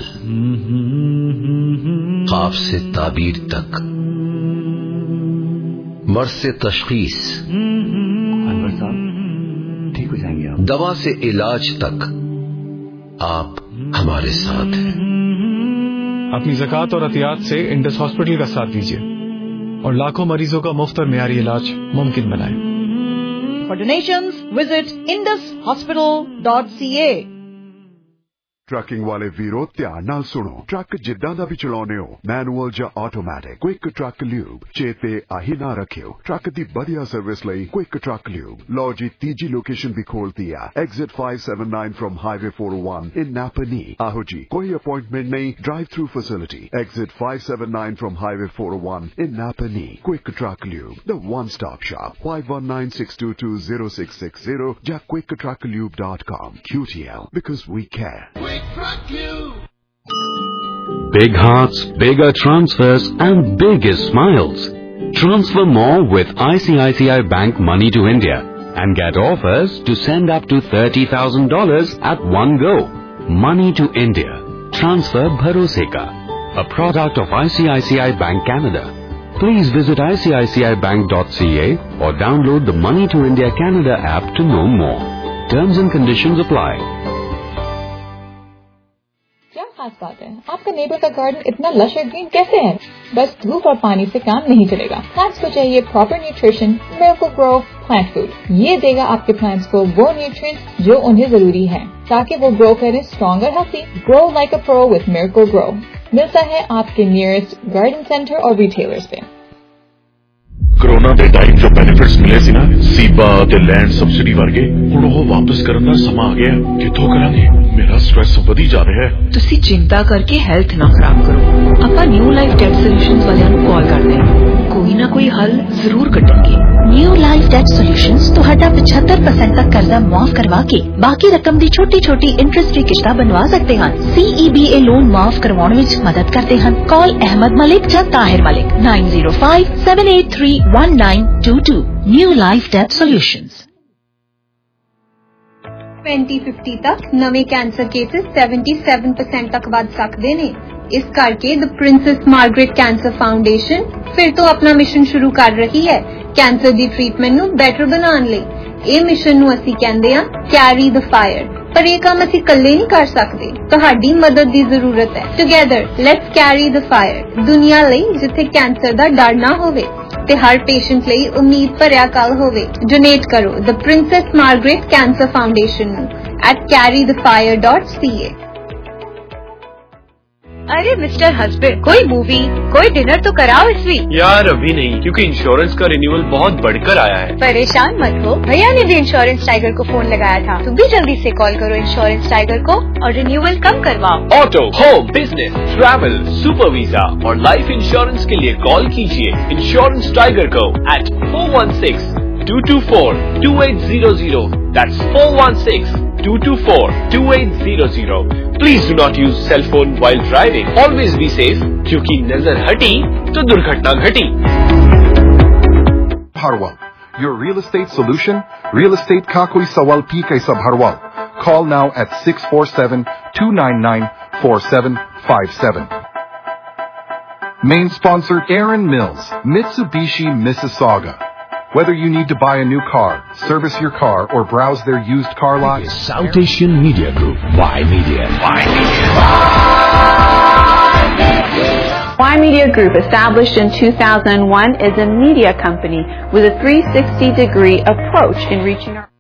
ख्वाब से ताबीर तक, मर्ज से तशखीस, अनवर साहब ठीक हो जाएंगे आप। दवा से इलाज तक आप हमारे साथ हैं। अपनी ज़कात और अतियात से इंडस हॉस्पिटल का साथ दीजिए और लाखों मरीजों का मुफ्त और मियारी इलाज मुमकिन बनाएं। For donations, visit indushospital.ca। Trucking वाले वीरो ध्यान नाल सुनो। ट्रक जिद्दां दा भी चलाउने हो, मैनुअल या ऑटोमैटिक, क्विक ट्रक ल्यूब चेते आही ना रखियो। ट्रक दी बढ़िया सर्विस लई क्विक ट्रक ल्यूब। लो जी तीजी लोकेशन भी खोल दिया, exit 579 from highway 401 in Napanee. आहो जी कोई अपॉइंटमेंट नहीं, drive through facility, exit 579 from highway 401 in Napanee. Quick truck lube, the one stop shop, 5196220660 या quicktrucklube.com। QTL, because we care. Big hearts, bigger transfers and biggest smiles. Transfer more with ICICI Bank Money to India and get offers to send up to $30,000 at one go. Money to India. Transfer Bharose Ka. A product of ICICI Bank Canada. Please visit ICICIBank.ca or download the Money to India Canada app to know more. Terms and conditions apply. खास बात है, आपका neighbour का garden इतना lush और green कैसे है? बस धूप और पानी से काम नहीं चलेगा। प्लांट्स को चाहिए proper nutrition, Miracle Gro plant food. ये देगा आपके प्लांट्स को वो न्यूट्रिएंट्स जो उन्हें जरूरी है ताकि वो ग्रो करें स्ट्रॉन्ग और healthy. Grow like a pro with Miracle Gro मिलता है आपके नियरेस्ट गार्डन सेंटर और रिटेलर्स पे। कोरोना ਦੇ ਟਾਈਮ ਜੋ ਬੈਨੀਫਿਟਸ ਮਿਲੇ ਸੀ ਨਾ, ਸੀਬਾ ਤੇ ਲੈਂਡ ਸਬਸਿਡੀ ਵਰਗੇ, ਹੁਣ ਉਹ ਵਾਪਸ ਕਰਨ ਦਾ ਸਮਾਂ ਆ ਗਿਆ। ਕਿੱਥੋਂ ਕਰਾਂਗੇ? ਮੇਰਾ ਸਟ੍ਰੈਸ ਵਧੀ ਜਾ ਰਿਹਾ ਹੈ। ਤੁਸੀਂ ਚਿੰਤਾ ਕਰਕੇ ਹੈਲਥ ਨਾ ਖਰਾਬ ਕਰੋ। ਆਪਾਂ ਨਿਊ ਲਾਈਫ ਡੈਟ ਸੋਲੂਸ਼ਨਸ ਵਾਲਿਆਂ ਨੂੰ ਕਾਲ ਕਰਦੇ ਹਾਂ, ਕੋਈ ਨਾ ਕੋਈ ਹੱਲ ਜ਼ਰੂਰ ਕੱਢਣਗੇ। न्यू लाइफ डेट सॉल्यूशंस ਤੁਹਾਡਾ 75% तक कर्जा माफ करवा के बाकी रकम दी छोटी छोटी इंटरेस्ट फ्री किश्तां बनवा सकते हैं। CEBA लोन माफ करवाने में मदद करते हैं। कॉल अहमद मलिक या Tahir Malik 9057831922। New life debt solutions. 2050 तक नवे कैंसर केसेस 77% तक वध सकते ने। इस करके the Princess Margaret cancer foundation फिर तो अपना मिशन शुरू कर रही है कैंसर दी ट्रीटमेंट नू बेटर बनाने लई। ਇਹ ਮਿਸ਼ਨ ਨੂੰ ਅਸੀਂ ਕਹਿੰਦੇ ਹਾਂ ਕੈਰੀ ਦ ਫਾਇਰ। ਪਰ ਇਹ ਕੰਮ ਅਸੀਂ ਇਕੱਲੇ ਨਹੀਂ ਕਰ ਸਕਦੇ, ਤੁਹਾਡੀ ਮਦਦ ਦੀ ਜ਼ਰੂਰਤ ਹੈ। Together let's carry the fire. ਦੁਨੀਆ ਲਈ ਜਿੱਥੇ ਕੈਂਸਰ ਦਾ ਡਰ ਨਾ ਹੋਵੇ ਤੇ ਹਰ ਪੇਸ਼ੈਂਟ ਲਈ ਉਮੀਦ ਭਰਿਆ ਕੱਲ ਹੋਵੇ। ਡੋਨੇਟ ਕਰੋ the Princess Margaret cancer foundation ਨੂੰ @carrythefire.ca। अरे मिस्टर हस्बैंड, कोई मूवी कोई डिनर तो कराओ इस वीक। यार अभी नहीं, क्योंकि इंश्योरेंस का रिन्यूअल बहुत बढ़कर आया है। परेशान मत हो, भैया ने भी इंश्योरेंस टाइगर को फोन लगाया था। तुम भी जल्दी से कॉल करो इंश्योरेंस टाइगर को और रिन्यूअल कम करवाओ। Auto, home, business, travel, super visa और लाइफ इंश्योरेंस के लिए कॉल कीजिए इंश्योरेंस टाइगर को @416-224-2800। That's 416-224-2800. Please do not use cell phone while driving. Always be safe, क्योंकि नजर हटी तो दुर्घटना घटी। Harwal, your real estate solution. Real estate का कोई सवाल भी कैसा Harwal? call now at 647-299-4757. Main sponsor Aaron Mills, Mitsubishi, Mississauga. Whether you need to buy a new car, service your car, or browse their used car lot, South Asian Media Group, Y Media. Y Media Group, established in 2001, is a media company with a 360-degree approach in reaching our...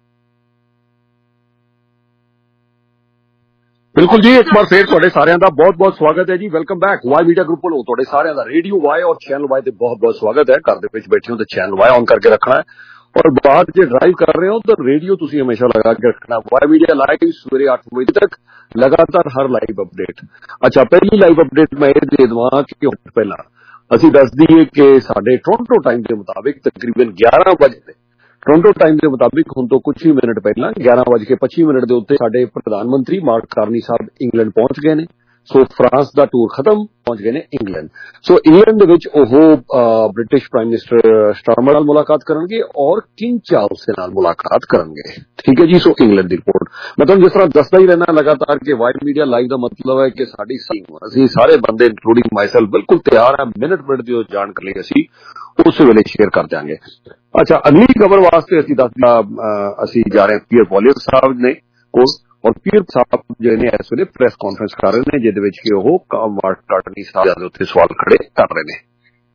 ਬਿਲਕੁਲ ਜੀ, ਇੱਕ ਵਾਰ ਫੇਰ ਤੁਹਾਡੇ ਸਾਰਿਆਂ ਦਾ ਬਹੁਤ-ਬਹੁਤ ਸਵਾਗਤ ਹੈ ਜੀ। Welcome back. Y media group ਵੱਲੋਂ ਤੁਹਾਡੇ ਸਾਰਿਆਂ ਦਾ ਰੇਡੀਓ ਵਾਈ ਔਰ ਚੈਨਲ ਵਾਈ ਤੇ ਬਹੁਤ-ਬਹੁਤ ਸਵਾਗਤ ਹੈ। ਘਰ ਦੇ ਵਿੱਚ ਬੈਠੇ ਹੋ ਤਾਂ ਚੈਨਲ ਵਾਈ ਔਨ ਕਰਕੇ ਰੱਖਣਾ ਹੈ, ਔਰ ਬਾਹਰ ਜੇ ਡਰਾਈਵ ਕਰ ਰਹੇ ਹੋ ਤਾਂ ਰੇਡੀਓ ਤੁਸੀਂ ਹਮੇਸ਼ਾ ਲਗਾ ਕੇ ਰੱਖਣਾ। ਵਾਈ ਮੀਡੀਆ ਲਾਈਵ ਸਵੇਰੇ 8 ਵਜੇ ਤੱਕ ਲਗਾਤਾਰ ਹਰ ਲਾਈਵ ਅਪਡੇਟ। ਅੱਛਾ, ਪਹਿਲੀ ਲਾਈਵ ਅਪਡੇਟ ਮੈਂ ਇਹ ਦੇ ਦੇਵਾਂ ਕਿ ਪਹਿਲਾਂ ਅਸੀਂ ਦੱਸ ਦਈਏ ਕਿ ਸਾਡੇ ਟੋਰਾਂਟੋ ਟਾਈਮ ਦੇ ਮੁਤਾਬਿਕ ਤਕਰੀਬਨ 11 ਵਜੇ ਟੋਰਾਂਟੋ ਟਾਈਮ ਦੇ ਮੁਤਾਬਿਕ ਹੁਣ ਤੋਂ ਕੁਝ ਹੀ ਮਿੰਟ ਪਹਿਲਾਂ 11:25 ਦੇ ਉੱਤੇ ਸਾਡੇ ਪ੍ਰਧਾਨ ਮੰਤਰੀ ਮਾਰਕ ਕਾਰਨੀ ਸਾਹਿਬ ਇੰਗਲੈਂਡ ਪਹੁੰਚ ਗਏ ਨੇ। ਸੋ ਫਰਾਂਸ ਦਾ ਟੂਰ ਖਤਮ, ਪਹੁੰਚ ਗਏ ਨੇ ਇੰਗਲੈਂਡ। ਸੋ ਇੰਗਲੈਂਡ ਦੇ ਵਿੱਚ ਉਹ ਬ੍ਰਿਟਿਸ਼ ਪ੍ਰਾਈਮ ਮਿਨਿਸਟਰ ਸਟਾਰਮਰ ਨਾਲ ਮੁਲਾਕਾਤ ਕਰਨਗੇ ਔਰ ਕਿੰਗ ਚਾਰਲਸ ਦੇ ਨਾਲ ਮੁਲਾਕਾਤ ਕਰਨਗੇ। ਠੀਕ ਹੈ ਜੀ। ਸੋ ਇੰਗਲੈਂਡ ਦੀ ਰਿਪੋਰਟ ਮੈਂ ਤੁਹਾਨੂੰ ਜਿਸ ਤਰ੍ਹਾਂ ਦੱਸਦਾ ਹੀ ਰਹਿਣਾ ਲਗਾਤਾਰ ਕਿ ਵਾਈਡ ਮੀਡੀਆ ਲਾਈਵ ਦਾ ਮਤਲਬ ਹੈ ਕਿ ਸਾਡੀ ਅਸੀਂ ਸਾਰੇ ਬੰਦੇ ਇੰਕਲੂਡਿੰਗ ਮਾਈਸੈਲਫ ਬਿਲਕੁਲ ਤਿਆਰ ਹਾਂ ਮਿੰਟ ਦੀ ਜਾਣਕਾਰੀ ਅਸੀਂ ਉਸ ਵੇਲੇ ਸ਼ੇਅਰ ਕਰ ਦਿਆਂਗੇ। ਅੱਛਾ, ਅਗਲੀ ਖਬਰ ਵਾਸਤੇ ਅਸੀਂ ਜਾ ਰਹੇ ਹਾਂ ਪੀਅਰ ਪੋਲੀਅਰ ਸਾਹਿਬ ਨੇ ਕੋਲ, ਔਰ ਪੀਅਰ ਸਾਹਿਬ ਜਿਹੜੇ ਨੇ ਇਸ ਵੇਲੇ ਪ੍ਰੈਸ ਕਾਨਫਰੰਸ ਕਰ ਰਹੇ ਨੇ ਜਿਹਦੇ ਵਿੱਚ ਕਿ ਉਹ ਮਾਰਕ ਕਾਰਨੀ ਸਾਹਿਬ ਦੇ ਉੱਤੇ ਸਵਾਲ ਖੜੇ ਕਰ ਰਹੇ ਨੇ।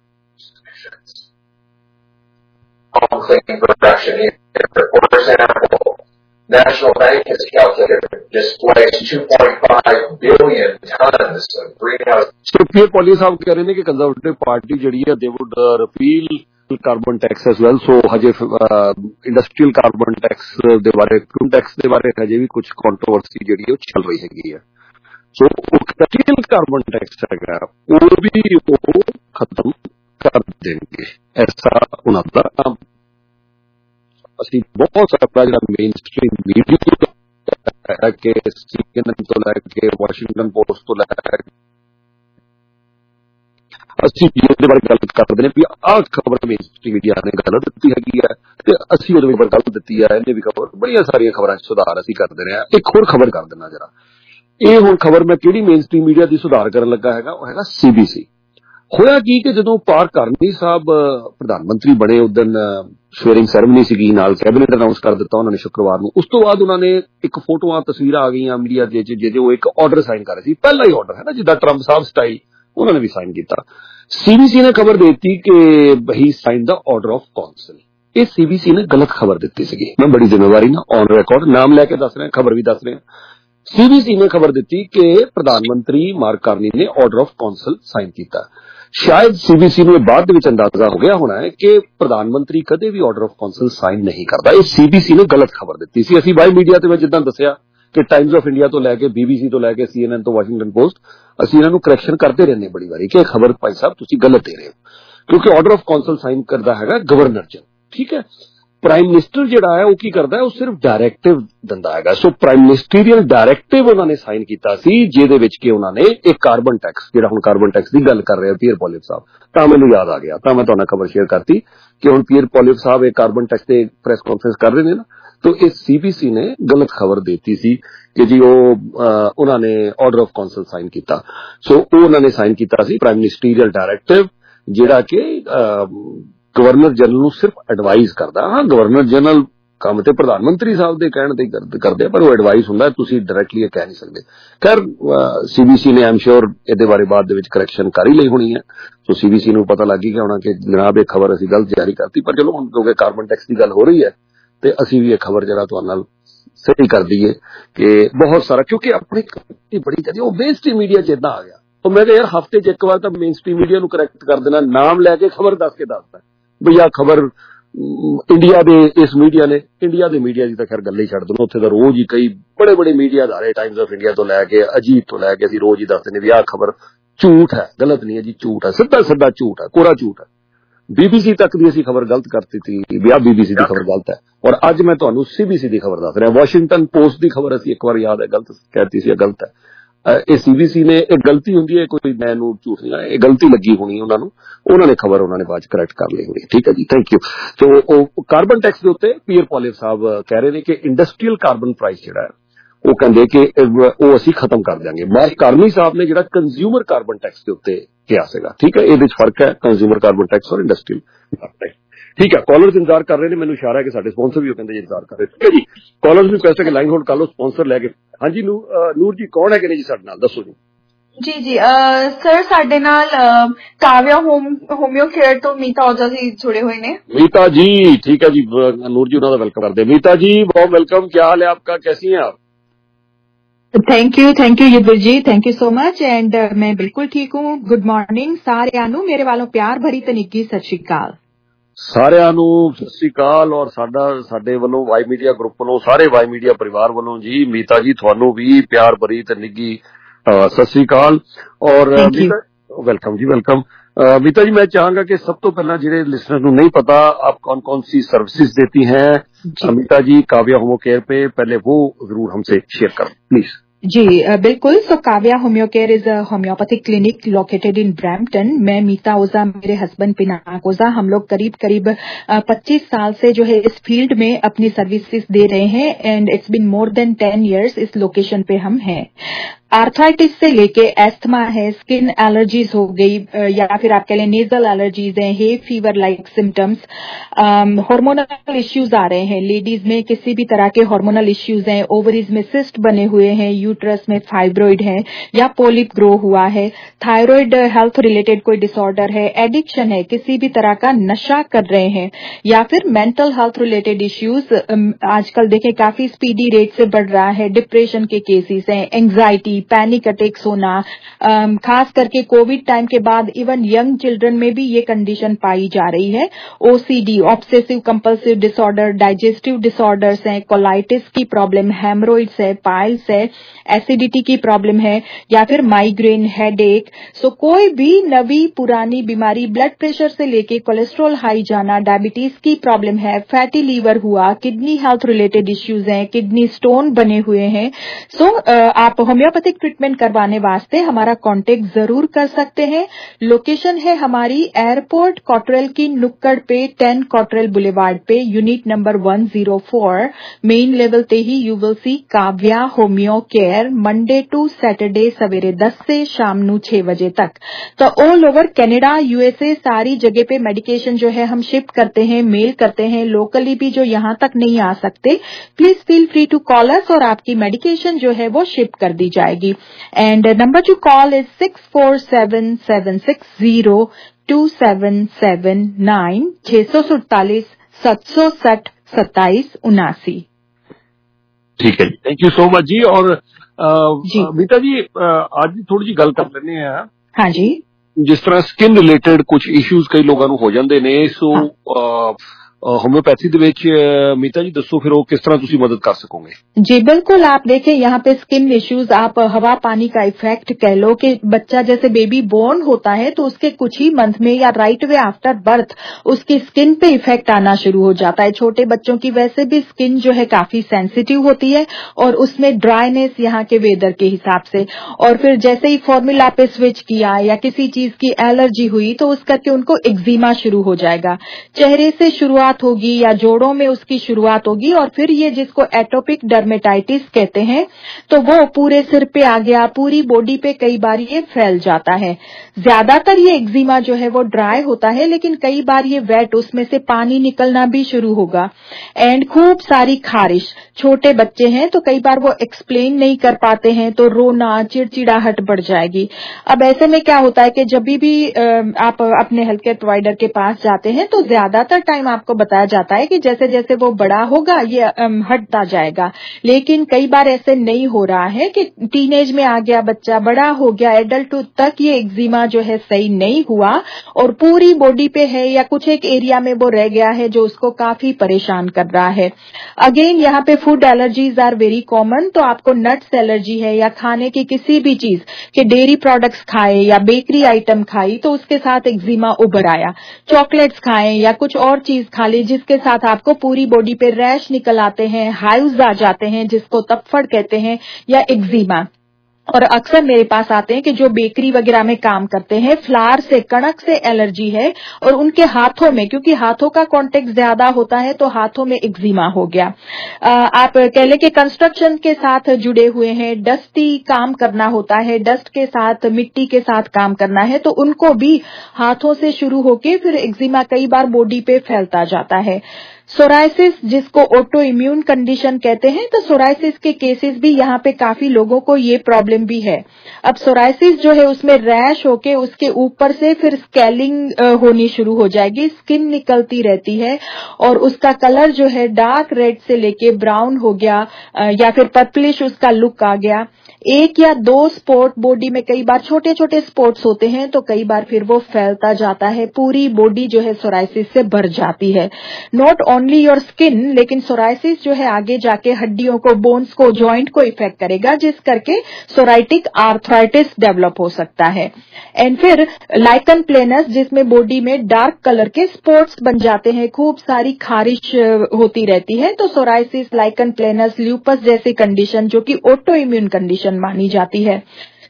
National Bank has calculated displaced 2.5 billion tons of greenhouse. So, Pierre Poilievre ਸਾਹਿਬ ਕਹਿ ਰਹੇ ਨੇ ਕਿ ਕੰਜ਼ਰਵੇਟਿਵ ਪਾਰਟੀ ਜਿਹੜੀ ਹੈ they would repeal carbon tax as well. So ਹਜੇ ਇੰਡਸਟਰੀਅਲ ਕਾਰਬਨ ਟੈਕਸ ਦੇ ਬਾਰੇ, ਫਿਊਲ ਟੈਕਸ ਦੇ ਬਾਰੇ ਹਜੇ ਵੀ ਕੁਝ ਕੰਟਰੋਵਰਸੀ ਜਿਹੜੀ ਉਹ ਚੱਲ ਰਹੀ ਹੈਗੀ ਹੈ। ਸੋ ਇੰਡਸਟਰੀਅਲ ਕਾਰਬਨ ਟੈਕਸ ਹੈਗਾ ਉਹ ਵੀ ਉਹ ਖਤਮ ਕਰ ਦੇਣਗੇ, ਐਸਾ ਉਹਨਾਂ ਦਾ ਨਾਮ। ਅਸੀਂ ਬਹੁਤ ਸਾਰਾ ਜਿਹੜਾ ਮੇਨ ਸਟ੍ਰੀਮ ਮੀਡੀਆ ਕਿ CNN ਤੋਂ ਲੈ ਕੇ ਵਾਸ਼ਿੰਗਟਨ ਪੋਸਟ ਤੋਂ ਲੈ ਕੇ ਅਸੀਂ ਇਹਦੇ ਬਾਰੇ ਗੱਲ ਕਰਦੇ ਨੇ ਵੀ ਆਹ ਖਬਰ ਮੇਨ ਸਟ੍ਰੀਮ ਮੀਡੀਆ ਨੇ ਗਲਤ ਦਿੱਤੀ ਹੈਗੀ ਹੈ ਤੇ ਅਸੀਂ ਉਹਦੇ ਬਾਰੇ ਗੱਲ ਦਿੱਤੀ ਹੈ। ਇਹਨੇ ਵੀ ਖਬਰ ਬੜੀਆਂ ਸਾਰੀਆਂ ਖਬਰਾਂ ਚ ਸੁਧਾਰ ਅਸੀਂ ਕਰਦੇ ਰਹੇ ਹਾਂ। ਇੱਕ ਹੋਰ ਖਬਰ ਕਰ ਦਿੰਦਾ ਜਰਾ। ਇਹ ਹੁਣ ਖਬਰ ਮੈਂ ਕਿਹੜੀ ਮੇਨ ਸਟ੍ਰੀਮ ਮੀਡੀਆ ਦੀ ਸੁਧਾਰ ਕਰਨ ਲੱਗਾ ਹੈਗਾ, ਉਹ ਹੈਗਾ CBC। ਹੋਇਆ ਕੀ ਕਿ ਜਦੋਂ ਪਾਰ ਕਾਰਨੀ ਸਾਹਿਬ ਪ੍ਰਧਾਨ ਮੰਤਰੀ ਬਣੇ ਉਸ ਦਿਨ ਸਵੇਰਿੰਗ ਸੈਰੇਮਨੀ ਸੀਗੀ, ਨਾਲ ਕੈਬਨਿਟ ਅਨਾਉਂਸ ਕਰ ਦਿੱਤਾ ਉਹਨਾਂ ਨੇ ਸ਼ੁੱਕਰਵਾਰ ਨੂੰ। ਉਸ ਤੋਂ ਬਾਅਦ ਉਹਨਾਂ ਨੇ ਇੱਕ ਫੋਟੋਆਂ ਤਸਵੀਰਾਂ ਆ ਗਈਆਂ ਮੀਡੀਆ ਦੇ ਜਿਹਦੇ ਉਹ ਇੱਕ ਆਰਡਰ ਸਾਈਨ ਕਰ ਰਹੇ ਸੀ, ਪਹਿਲਾ ਹੀ ਆਰਡਰ ਹੈ ਨਾ ਜਿੱਦਾਂ ਟਰੰਪ ਸਾਹਿਬ ਸਟਾਈਲ, ਉਹਨਾਂ ਨੇ ਵੀ ਸਾਈਨ ਕੀਤਾ। CBC ਨੇ ਖਬਰ ਦਿੱਤੀ ਕਿ he sign the order of council. ਇਹ CBC ਨੇ ਗਲਤ ਖਬਰ ਦਿੱਤੀ ਸੀਗੀ। ਮੈਂ ਬੜੀ ਜ਼ਿੰਮੇਵਾਰੀ ਨਾਲ ਔਨ ਰਿਕਾਰਡ ਨਾਮ ਲੈ ਕੇ ਦੱਸ ਰਿਹਾ, ਖਬਰ ਵੀ ਦੱਸ ਰਿਹਾ। CBC ਨੇ ਖਬਰ ਦਿੱਤੀ ਕਿ ਪ੍ਰਧਾਨ ਮੰਤਰੀ ਮਾਰਕ ਕਾਰਨੀ ਨੇ ਆਰਡਰ ਆਫ ਕਾਉਂਸਲ ਸਾਈਨ ਕੀਤਾ। ਸ਼ਾਇਦ CBC ਨੂੰ ਬਾਅਦ ਦੇ ਵਿੱਚ ਅੰਦਾਜ਼ਾ ਹੋ ਗਿਆ ਹੋਣਾ ਹੈ ਕਿ ਪ੍ਰਧਾਨ ਮੰਤਰੀ ਕਦੇ ਵੀ ਆਰਡਰ ਆਫ ਕਾਉਂਸਲ ਸਾਈਨ ਨਹੀਂ ਕਰਦਾ। ਇਹ CBC ਨੇ ਗਲਤ ਖਬਰ ਦਿੱਤੀ ਸੀ। ਅਸੀਂ ਵਾਈ ਮੀਡੀਆ ਤੇ ਵਿੱਚ ਜਿੱਦਾਂ ਦੱਸਿਆ ਕਿ ਟਾਈਮਜ਼ ਆਫ ਇੰਡੀਆ ਤੋਂ ਲੈ ਕੇ BBC ਤੋਂ ਲੈ ਕੇ CNN ਤੋਂ ਵਾਸ਼ਿੰਗਟਨ ਪੋਸਟ, ਅਸੀਂ ਇਹਨਾਂ ਨੂੰ ਕਰੈਕਸ਼ਨ ਕਰਦੇ ਰਹਿੰਦੇ ਬੜੀ ਵਾਰੀ ਕਿ ਖਬਰ ਭਾਈ ਸਾਹਿਬ ਤੁਸੀਂ ਗਲਤ ਦੇ ਰਹੇ ਹੋ, ਕਿਉਂਕਿ ਆਰਡਰ ਆਫ ਕਾਉਂਸਲ ਸਾਈਨ ਕਰਦਾ ਹੈਗਾ ਗਵਰਨਰ ਜਨਰਲ। ਠੀਕ ਹੈ, ਪ੍ਰਾਈਮ ਮਿਨਿਸਟਰ ਜਿਹੜਾ ਹੈ ਉਹ ਕੀ ਕਰਦਾ ਹੈ, ਉਹ ਸਿਰਫ ਡਾਇਰੈਕਟਿਵ ਦਿੰਦਾ ਹੈਗਾ। ਸੋ ਪ੍ਰਾਈਮ ਮਿਨਿਸਟਰੀਅਲ ਡਾਇਰੈਕਟਿਵ ਉਹਨਾਂ ਨੇ ਸਾਈਨ ਕੀਤਾ ਸੀ ਜਿਹਦੇ ਵਿੱਚ ਕਿ ਉਹਨਾਂ ਨੇ ਇੱਕ ਕਾਰਬਨ ਟੈਕਸ, ਜਿਹੜਾ ਹੁਣ ਕਾਰਬਨ ਟੈਕਸ ਦੀ ਗੱਲ ਕਰ ਰਹੇ ਆ ਪੀਅਰ ਪੋਲੀਵਰ ਸਾਹਿਬ, ਤਾਂ ਮੈਨੂੰ ਯਾਦ ਆ ਗਿਆ, ਤਾਂ ਮੈਂ ਤੁਹਾਨੂੰ ਖਬਰ ਸ਼ੇਅਰ ਕਰਤੀ ਕਿ ਹੁਣ ਪੀਅਰ ਪੋਲੀਵਰ ਸਾਹਿਬ ਇਹ ਕਾਰਬਨ ਟੈਕਸ ਤੇ ਪ੍ਰੈਸ ਕਾਨਫਰੰਸ ਕਰ ਰਹੇ ਨੇ ਨਾ, ਤਾਂ ਇਹ CBC ਨੇ ਗਲਤ ਖਬਰ ਦਿੱਤੀ ਸੀ ਕਿ ਜੀ ਉਹਨਾਂ ਨੇ ਆਰਡਰ ਆਫ ਕਾਉਂਸਲ ਸਾਈਨ ਕੀਤਾ। ਸੋ ਉਹ ਉਹਨਾਂ ਨੇ ਸਾਈਨ ਕੀਤਾ ਸੀ ਪ੍ਰਾਈਮ ਮਿਨਿਸਟਰੀਅਲ ਡਾਇਰੈਕਟਿਵ, ਜਿਹੜਾ ਕਿ ਗਵਰਨਰ ਜਨਰਲ ਨੂੰ ਸਿਰਫ ਐਡਵਾਈਜ਼ ਕਰਦਾ। ਹਾਂ, ਗਵਰਨਰ ਜਨਰਲ ਕੰਮ ਤੇ ਪ੍ਰਧਾਨ ਮੰਤਰੀ ਸਾਹਿਬ ਦੇ ਕਹਿਣ ਤੇ ਕਰਦੇ, ਪਰ ਉਹ ਐਡਵਾਈਸ ਹੁੰਦਾ, ਤੁਸੀਂ ਡਾਇਰੈਕਟਲੀ ਇਹ ਕਹਿ ਨਹੀਂ ਸਕਦੇ। ਖੈਰ CBC ਨੇ ਆਮ ਸ਼ੋਰ ਇਹਦੇ ਬਾਰੇ ਬਾਅਦ ਦੇ ਵਿੱਚ ਕਰੈਕਸ਼ਨ ਕਰ ਹੀ ਲਈ ਹੋਣੀ ਹੈ। ਸੋ CBC ਨੂੰ ਪਤਾ ਲੱਗ ਹੀ ਗਿਆ ਹੋਣਾ ਕਿ ਜਨਾਬ ਇਹ ਖਬਰ ਅਸੀਂ ਗਲਤ ਜਾਰੀ ਕਰਤੀ, ਪਰ ਚਲੋ ਹੁਣ ਕਿਉਂਕਿ ਕਾਰਬਨ ਟੈਕਸ ਦੀ ਗੱਲ ਹੋ ਰਹੀ ਹੈ ਤੇ ਅਸੀਂ ਵੀ ਇਹ ਖਬਰ ਜਿਹੜਾ ਤੁਹਾਡੇ ਨਾਲ ਸਹੀ ਕਰ ਦਈਏ ਕਿ ਬਹੁਤ ਸਾਰਾ, ਕਿਉਂਕਿ ਆਪਣੀ ਬੜੀ ਕਦੀ ਉਹ ਮੇਨ ਸਟ੍ਰੀਮ ਮੀਡੀਆ ਚ ਇਦਾਂ ਆ ਗਿਆ। ਤਾਂ ਮੈਂ ਕਿਹਾ ਯਾਰ ਹਫ਼ਤੇ ਚ ਇੱਕ ਵਾਰ ਤਾਂ ਮੇਨ ਸਟ੍ਰੀਮ ਮੀਡੀਆ ਨੂੰ ਕਰੈਕਟ ਕਰ ਦੇਣਾ, ਨਾਮ ਲੈ ਕੇ ਖਬਰ ਦੱਸ ਕੇ ਦੱਸਦਾ ਬਈ ਆਹ ਖਬਰ ਇੰਡੀਆ ਦੇ ਇਸ ਮੀਡੀਆ ਨੇ, ਇੰਡੀਆ ਦੇ ਮੀਡੀਆ ਦੀ ਤਾਂ ਖੈਰ ਗੱਲ ਹੀ ਛੱਡ ਦਿਓ, ਉੱਥੇ ਤਾਂ ਰੋਜ਼ ਹੀ ਕਈ ਬੜੇ ਬੜੇ ਮੀਡੀਆ ਅਦਾਰੇ, ਟਾਈਮਜ਼ ਆਫ ਇੰਡੀਆ ਤੋਂ ਲੈ ਕੇ ਅਜੀਤ ਤੋਂ ਲੈ ਕੇ ਅਸੀਂ ਰੋਜ਼ ਹੀ ਦੱਸਦੇ ਨੇ ਵੀ ਆਹ ਖਬਰ ਝੂਠ ਹੈ, ਗਲਤ ਨਹੀਂ ਹੈ ਜੀ, ਝੂਠ ਹੈ, ਸਿੱਧਾ ਝੂਠ ਹੈ, ਕੋਰਾ ਝੂਠ ਹੈ। BBC ਤੱਕ ਦੀ ਅਸੀਂ ਖਬਰ ਗਲਤ ਕਰ ਦਿੱਤੀ ਵੀ ਆਹ BBC ਦੀ ਖਬਰ ਗਲਤ ਹੈ, ਔਰ ਅੱਜ ਮੈਂ ਤੁਹਾਨੂੰ CBC ਦੀ ਖਬਰ ਦੱਸ ਰਿਹਾ। ਵਾਸ਼ਿੰਗਟਨ ਪੋਸਟ ਦੀ ਖਬਰ ਅਸੀਂ ਇੱਕ ਵਾਰ ਯਾਦ ਹੈ ਗਲਤ ਕਹਿਤੀ ਸੀ, ਗਲਤ ਹੈ। ਇਹ CBC ਨੇ ਇਹ ਗਲਤੀ ਹੁੰਦੀ ਹੈ, ਕੋਈ ਮੈਨੂੰ ਝੂਠ ਨਹੀਂ, ਇਹ ਗਲਤੀ ਲੱਗੀ ਹੋਣੀ ਉਹਨਾਂ ਨੂੰ, ਉਹਨਾਂ ਨੇ ਖਬਰ ਉਹਨਾਂ ਨੇ ਬਾਅਦ ਚ ਕਰੈਕਟ ਕਰ ਲਈ ਹੋਣੀ। ਠੀਕ ਹੈ ਜੀ, ਥੈਂਕ ਯੂ। ਸੋ ਉਹ ਕਾਰਬਨ ਟੈਕਸ ਦੇ ਉੱਤੇ ਪੀਅਰ ਪੋਲੀਵਰ ਸਾਹਿਬ ਕਹਿ ਰਹੇ ਨੇ ਕਿ ਇੰਡਸਟਰੀਅਲ ਕਾਰਬਨ ਪ੍ਰਾਈਸ ਜਿਹੜਾ ਹੈ ਉਹ ਕਹਿੰਦੇ ਕਿ ਉਹ ਅਸੀਂ ਖਤਮ ਕਰ ਦਿਆਂਗੇ। ਮਾਰਕ ਕਾਰਨੀ ਸਾਹਿਬ ਨੇ ਜਿਹੜਾ ਕੰਜ਼ਿਊਮਰ ਕਾਰਬਨ ਟੈਕਸ ਦੇ ਉੱਤੇ ਕਿਹਾ ਸੀਗਾ, ਠੀਕ ਹੈ, ਇਹਦੇ ਚ ਫਰਕ ਹੈ ਕੰਜ਼ਿਊਮਰ ਕਾਰਬਨ ਟੈਕਸ ਔਰ ਇੰਡਸਟਰੀਅਲ ਕਾਰਬਨ ਟੈਕਸ। ਠੀਕ ਹੈ, ਕਾਲਰਸ ਇੰਤਜ਼ਾਰ ਕਰ ਰਹੇ ਨੇ, ਮੈਨੂੰ ਇਸ਼ਾਰਾ ਹੈ ਕਿ ਸਾਡੇ ਸਪਾਂਸਰ ਵੀ ਉਹ ਕਹਿੰਦੇ ਇੰਤਜ਼ਾਰ ਕਰ ਰਹੇ। ਠੀਕ ਹੈ ਜੀ, ਕਾਲਰਸ ਨੂੰ ਕਹਿ ਕੇ ਲਾਈਨ ਹੋਲਡ ਕਰ ਲਓ, ਸਪਾਂਸਰ ਲੈ ਕੇ। ਹਾਂਜੀ ਨੂਰ ਜੀ ਕੌਣ ਹੈਗੇ ਨੇ ਜੀ ਸਾਡੇ ਨਾਲ, ਦੱਸੋ ਜੀ। ਜੀ ਸਰ ਸਾਡੇ ਨਾਲ ਕਾਵਿਆ ਹੋਮਿਓ ਕੇਅਰ ਤੋਂ मीता ओझा जी जुड़े हुए ने। मीता जी ठीक है जी, नूर जी उन्होंने वेलकम कर दे। मीता जी बहुत वेलकम, क्या हाल है आपका, कैसी हैं आप? थैंक यू युबर जी, thank you so much. And मैं बिल्कुल ठीक हूँ। गुड मॉर्निंग सारिਆਂ ਨੂੰ ਮੇਰੇ ਵੱਲੋਂ ਪਿਆਰ ਭਰੀ ਤੇ ਨਿੱਘੀ ਸਤਿ ਸ਼੍ਰੀ ਅਕਾਲ। ਸਾਰਿਆਂ ਨੂੰ ਸਤਿ ਸ਼੍ਰੀ ਅਕਾਲ ਔਰ ਸਾਡੇ ਵੱਲੋਂ ਵਾਈ ਮੀਡੀਆ ਗਰੁੱਪ ਵੱਲੋਂ ਸਾਰੇ ਵਾਈ ਮੀਡੀਆ ਪਰਿਵਾਰ ਵੱਲੋਂ ਜੀ मीता जी ਤੁਹਾਨੂੰ ਵੀ ਪਿਆਰ ਭਰੀ ਤੇ ਨਿੱਘੀ ਸਤਿ ਸ਼੍ਰੀ ਅਕਾਲ। ਔਰ वेलकम जी वेलकम। मीता जी मैं चाहूंगा कि सब तो पहला जिन्हें लिसनर को नहीं पता आप कौन कौन सी सर्विसेज देती हैं मीता जी काव्या होमो केयर पे, पहले वो जरूर हमसे शेयर करें प्लीज। जी बिल्कुल। So Kavya homeo care is a homeopathic clinic located in Brampton. मैं मीता ओझा, मेरे हस्बैंड पिनाक ओझा, हम लोग करीब 25 साल से जो है इस फील्ड में अपनी सर्विसेज दे रहे हैं and it's been more than 10 years इस लोकेशन पे हम हैं। आर्थराइटिस से लेके एस्थमा है, स्किन एलर्जीज हो गई या फिर आप कह लें नेजल एलर्जीज हैं, hay fever like symptoms, hormonal issues आ रहे हैं लेडीज में, किसी भी तरह के हार्मोनल इश्यूज हैं, ओवरीज में सिस्ट बने हुए हैं, यूट्रस में फाइब्रॉइड है या पोलिप ग्रो हुआ है, थायराइड हेल्थ रिलेटेड कोई डिसऑर्डर है, एडिक्शन है, किसी भी तरह का नशा कर रहे हैं या फिर मेंटल हेल्थ रिलेटेड इश्यूज आजकल देखें काफी स्पीडी रेट से बढ़ रहा है, डिप्रेशन के केसेस हैं, एंग्जाइटी, पैनिक अटैक्स होना, खास करके कोविड टाइम के बाद इवन यंग चिल्ड्रन में भी ये कंडीशन पाई जा रही है। OCD obsessive compulsive disorder, digestive disorders हैं, कोलाइटिस की प्रॉब्लम, हेमरोइड्स है, पाइल्स है, एसिडिटी की प्रॉब्लम है या फिर माइग्रेन, हेडेक। सो कोई भी नवी पुरानी बीमारी, ब्लड प्रेशर से लेके कोलेस्ट्रॉल हाई जाना, डायबिटीज की प्रॉब्लम है, फैटी लीवर हुआ, किडनी हेल्थ रिलेटेड इश्यूज हैं, किडनी स्टोन बने हुए हैं। सो आप होम्योपैथिक ट्रीटमेंट करवाने वास्ते हमारा कांटेक्ट जरूर कर सकते हैं। लोकेशन है हमारी एयरपोर्ट कॉटरेल की नुक्कड़ पे 10 कॉटरेल बुलेवार्ड पे, यूनिट नंबर 104, मेन लेवल ते ही you will see Kavya homeo care, Monday to Saturday सवेरे 10 से शाम 6 बजे तक। तो ऑल ओवर कनाडा, यूएसए सारी जगह पे मेडिकेशन जो है हम शिप करते हैं, मेल करते हैं। लोकली भी जो यहां तक नहीं आ सकते please feel free to call us और आपकी मेडिकेशन जो है वो शिप कर दी जाएगी। And number to call is 6477602779 647 760 2779। ठीक है जी, थैंक यू सो मच जी। और मीता जी आज थोड़ी जी गल कर लेने हैं। हाँ जी। जिस तरह स्किन रिलेटेड कुछ इश्यूज कई लोगों को हो जाते ने, सो होम्योपैथी ਦੇ ਵਿੱਚ मीता जी दसो फिर वो किस तरह तुसी मदद कर सकोगे? जी बिल्कुल। आप देखें यहाँ पे स्किन इश्यूज, आप हवा पानी का इफेक्ट कह लो कि बच्चा जैसे बेबी बोर्न होता है तो उसके कुछ ही मंथ में या राइट वे आफ्टर बर्थ उसकी स्किन पे इफेक्ट आना शुरू हो जाता है। छोटे बच्चों की वैसे भी स्किन जो है काफी सेंसिटिव होती है और उसमें ड्राइनेस यहाँ के वेदर के हिसाब से, और फिर जैसे ही फॉर्मूला पे स्विच किया या किसी चीज की एलर्जी हुई तो उस करके उनको एक्जिमा शुरू हो जाएगा। चेहरे से शुरुआत होगी या जोड़ों में उसकी शुरुआत होगी और फिर ये जिसको एटोपिक डर्मेटाइटिस कहते हैं तो वो पूरे सिर पे आ गया, पूरी बॉडी पे कई बार ये फैल जाता है। ज्यादातर ये एक्जिमा जो है वो ड्राई होता है लेकिन कई बार ये वेट, उसमें से पानी निकलना भी शुरू होगा एंड खूब सारी खारिश। छोटे बच्चे हैं तो कई बार वो एक्सप्लेन नहीं कर पाते हैं तो रोना, चिड़चिड़ाहट बढ़ जाएगी। अब ऐसे में क्या होता है कि जब भी आप अपने हेल्थ केयर प्रोवाइडर के पास जाते हैं तो ज्यादातर टाइम आपको बताया जाता है कि जैसे जैसे वो बड़ा होगा ये हटता जाएगा, लेकिन कई बार ऐसे नहीं हो रहा है कि टीनेज में आ गया बच्चा, बड़ा हो गया, एडल्टहुड तक ये एक्जिमा जो है सही नहीं हुआ और पूरी बॉडी पे है या कुछ एक एरिया में वो रह गया है जो उसको काफी परेशान कर रहा है। अगेन यहाँ पे food allergies are very common, तो आपको नट्स एलर्जी है या खाने की किसी भी चीज के डेयरी प्रोडक्ट्स खाए या बेकरी आइटम खाई तो उसके साथ एक्जिमा उभर आया, चॉकलेट्स खाएं या कुछ और चीज खा ली जिसके साथ आपको पूरी बॉडी पे रैश निकल आते हैं, हाइव्स आ जाते हैं जिसको तपफड़ कहते हैं या एक्जिमा। और अक्सर मेरे पास आते हैं कि जो बेकरी वगैरह में काम करते हैं, फ्लावर से, कणक से एलर्जी है और उनके हाथों में, क्योंकि हाथों का कांटेक्ट ज्यादा होता है तो हाथों में एक्जिमा हो गया। आप कह लें कि कंस्ट्रक्शन के साथ जुड़े हुए हैं, डस्टी काम करना होता है, डस्ट के साथ, मिट्टी के साथ काम करना है, तो उनको भी हाथों से शुरू होके फिर एक्जिमा कई बार बॉडी पे फैलता जाता है। सोराइसिस, जिसको ऑटो इम्यून कंडीशन कहते हैं, तो सोराइसिस के केसेस भी यहाँ पे काफी लोगों को ये प्रॉब्लम भी है। अब सोराइसिस जो है उसमें रैश होके उसके ऊपर से फिर स्केलिंग होनी शुरू हो जाएगी, स्किन निकलती रहती है और उसका कलर जो है डार्क रेड से लेके ब्राउन हो गया या फिर पर्पलिश उसका लुक आ गया। 1 या 2 स्पॉट बॉडी में, कई बार छोटे छोटे स्पॉट्स होते हैं तो कई बार फिर वो फैलता जाता है, पूरी बॉडी जो है सोराइसिस से भर जाती है। नॉट ओनली योर स्किन, लेकिन सोराइसिस जो है आगे जाके हड्डियों को, बोन्स को, जॉइंट को इफेक्ट करेगा, जिस करके सोराइटिक आर्थराइटिस डेवलप हो सकता है। एंड फिर लाइकन प्लेनस, जिसमें बॉडी में डार्क कलर के स्पॉट्स बन जाते हैं, खूब सारी खारिश होती रहती है, तो सोराइसिस, लाइकन प्लेनस, ल्यूपस जैसी कंडीशन जो कि ऑटो इम्यून कंडीशन मानी जाती है।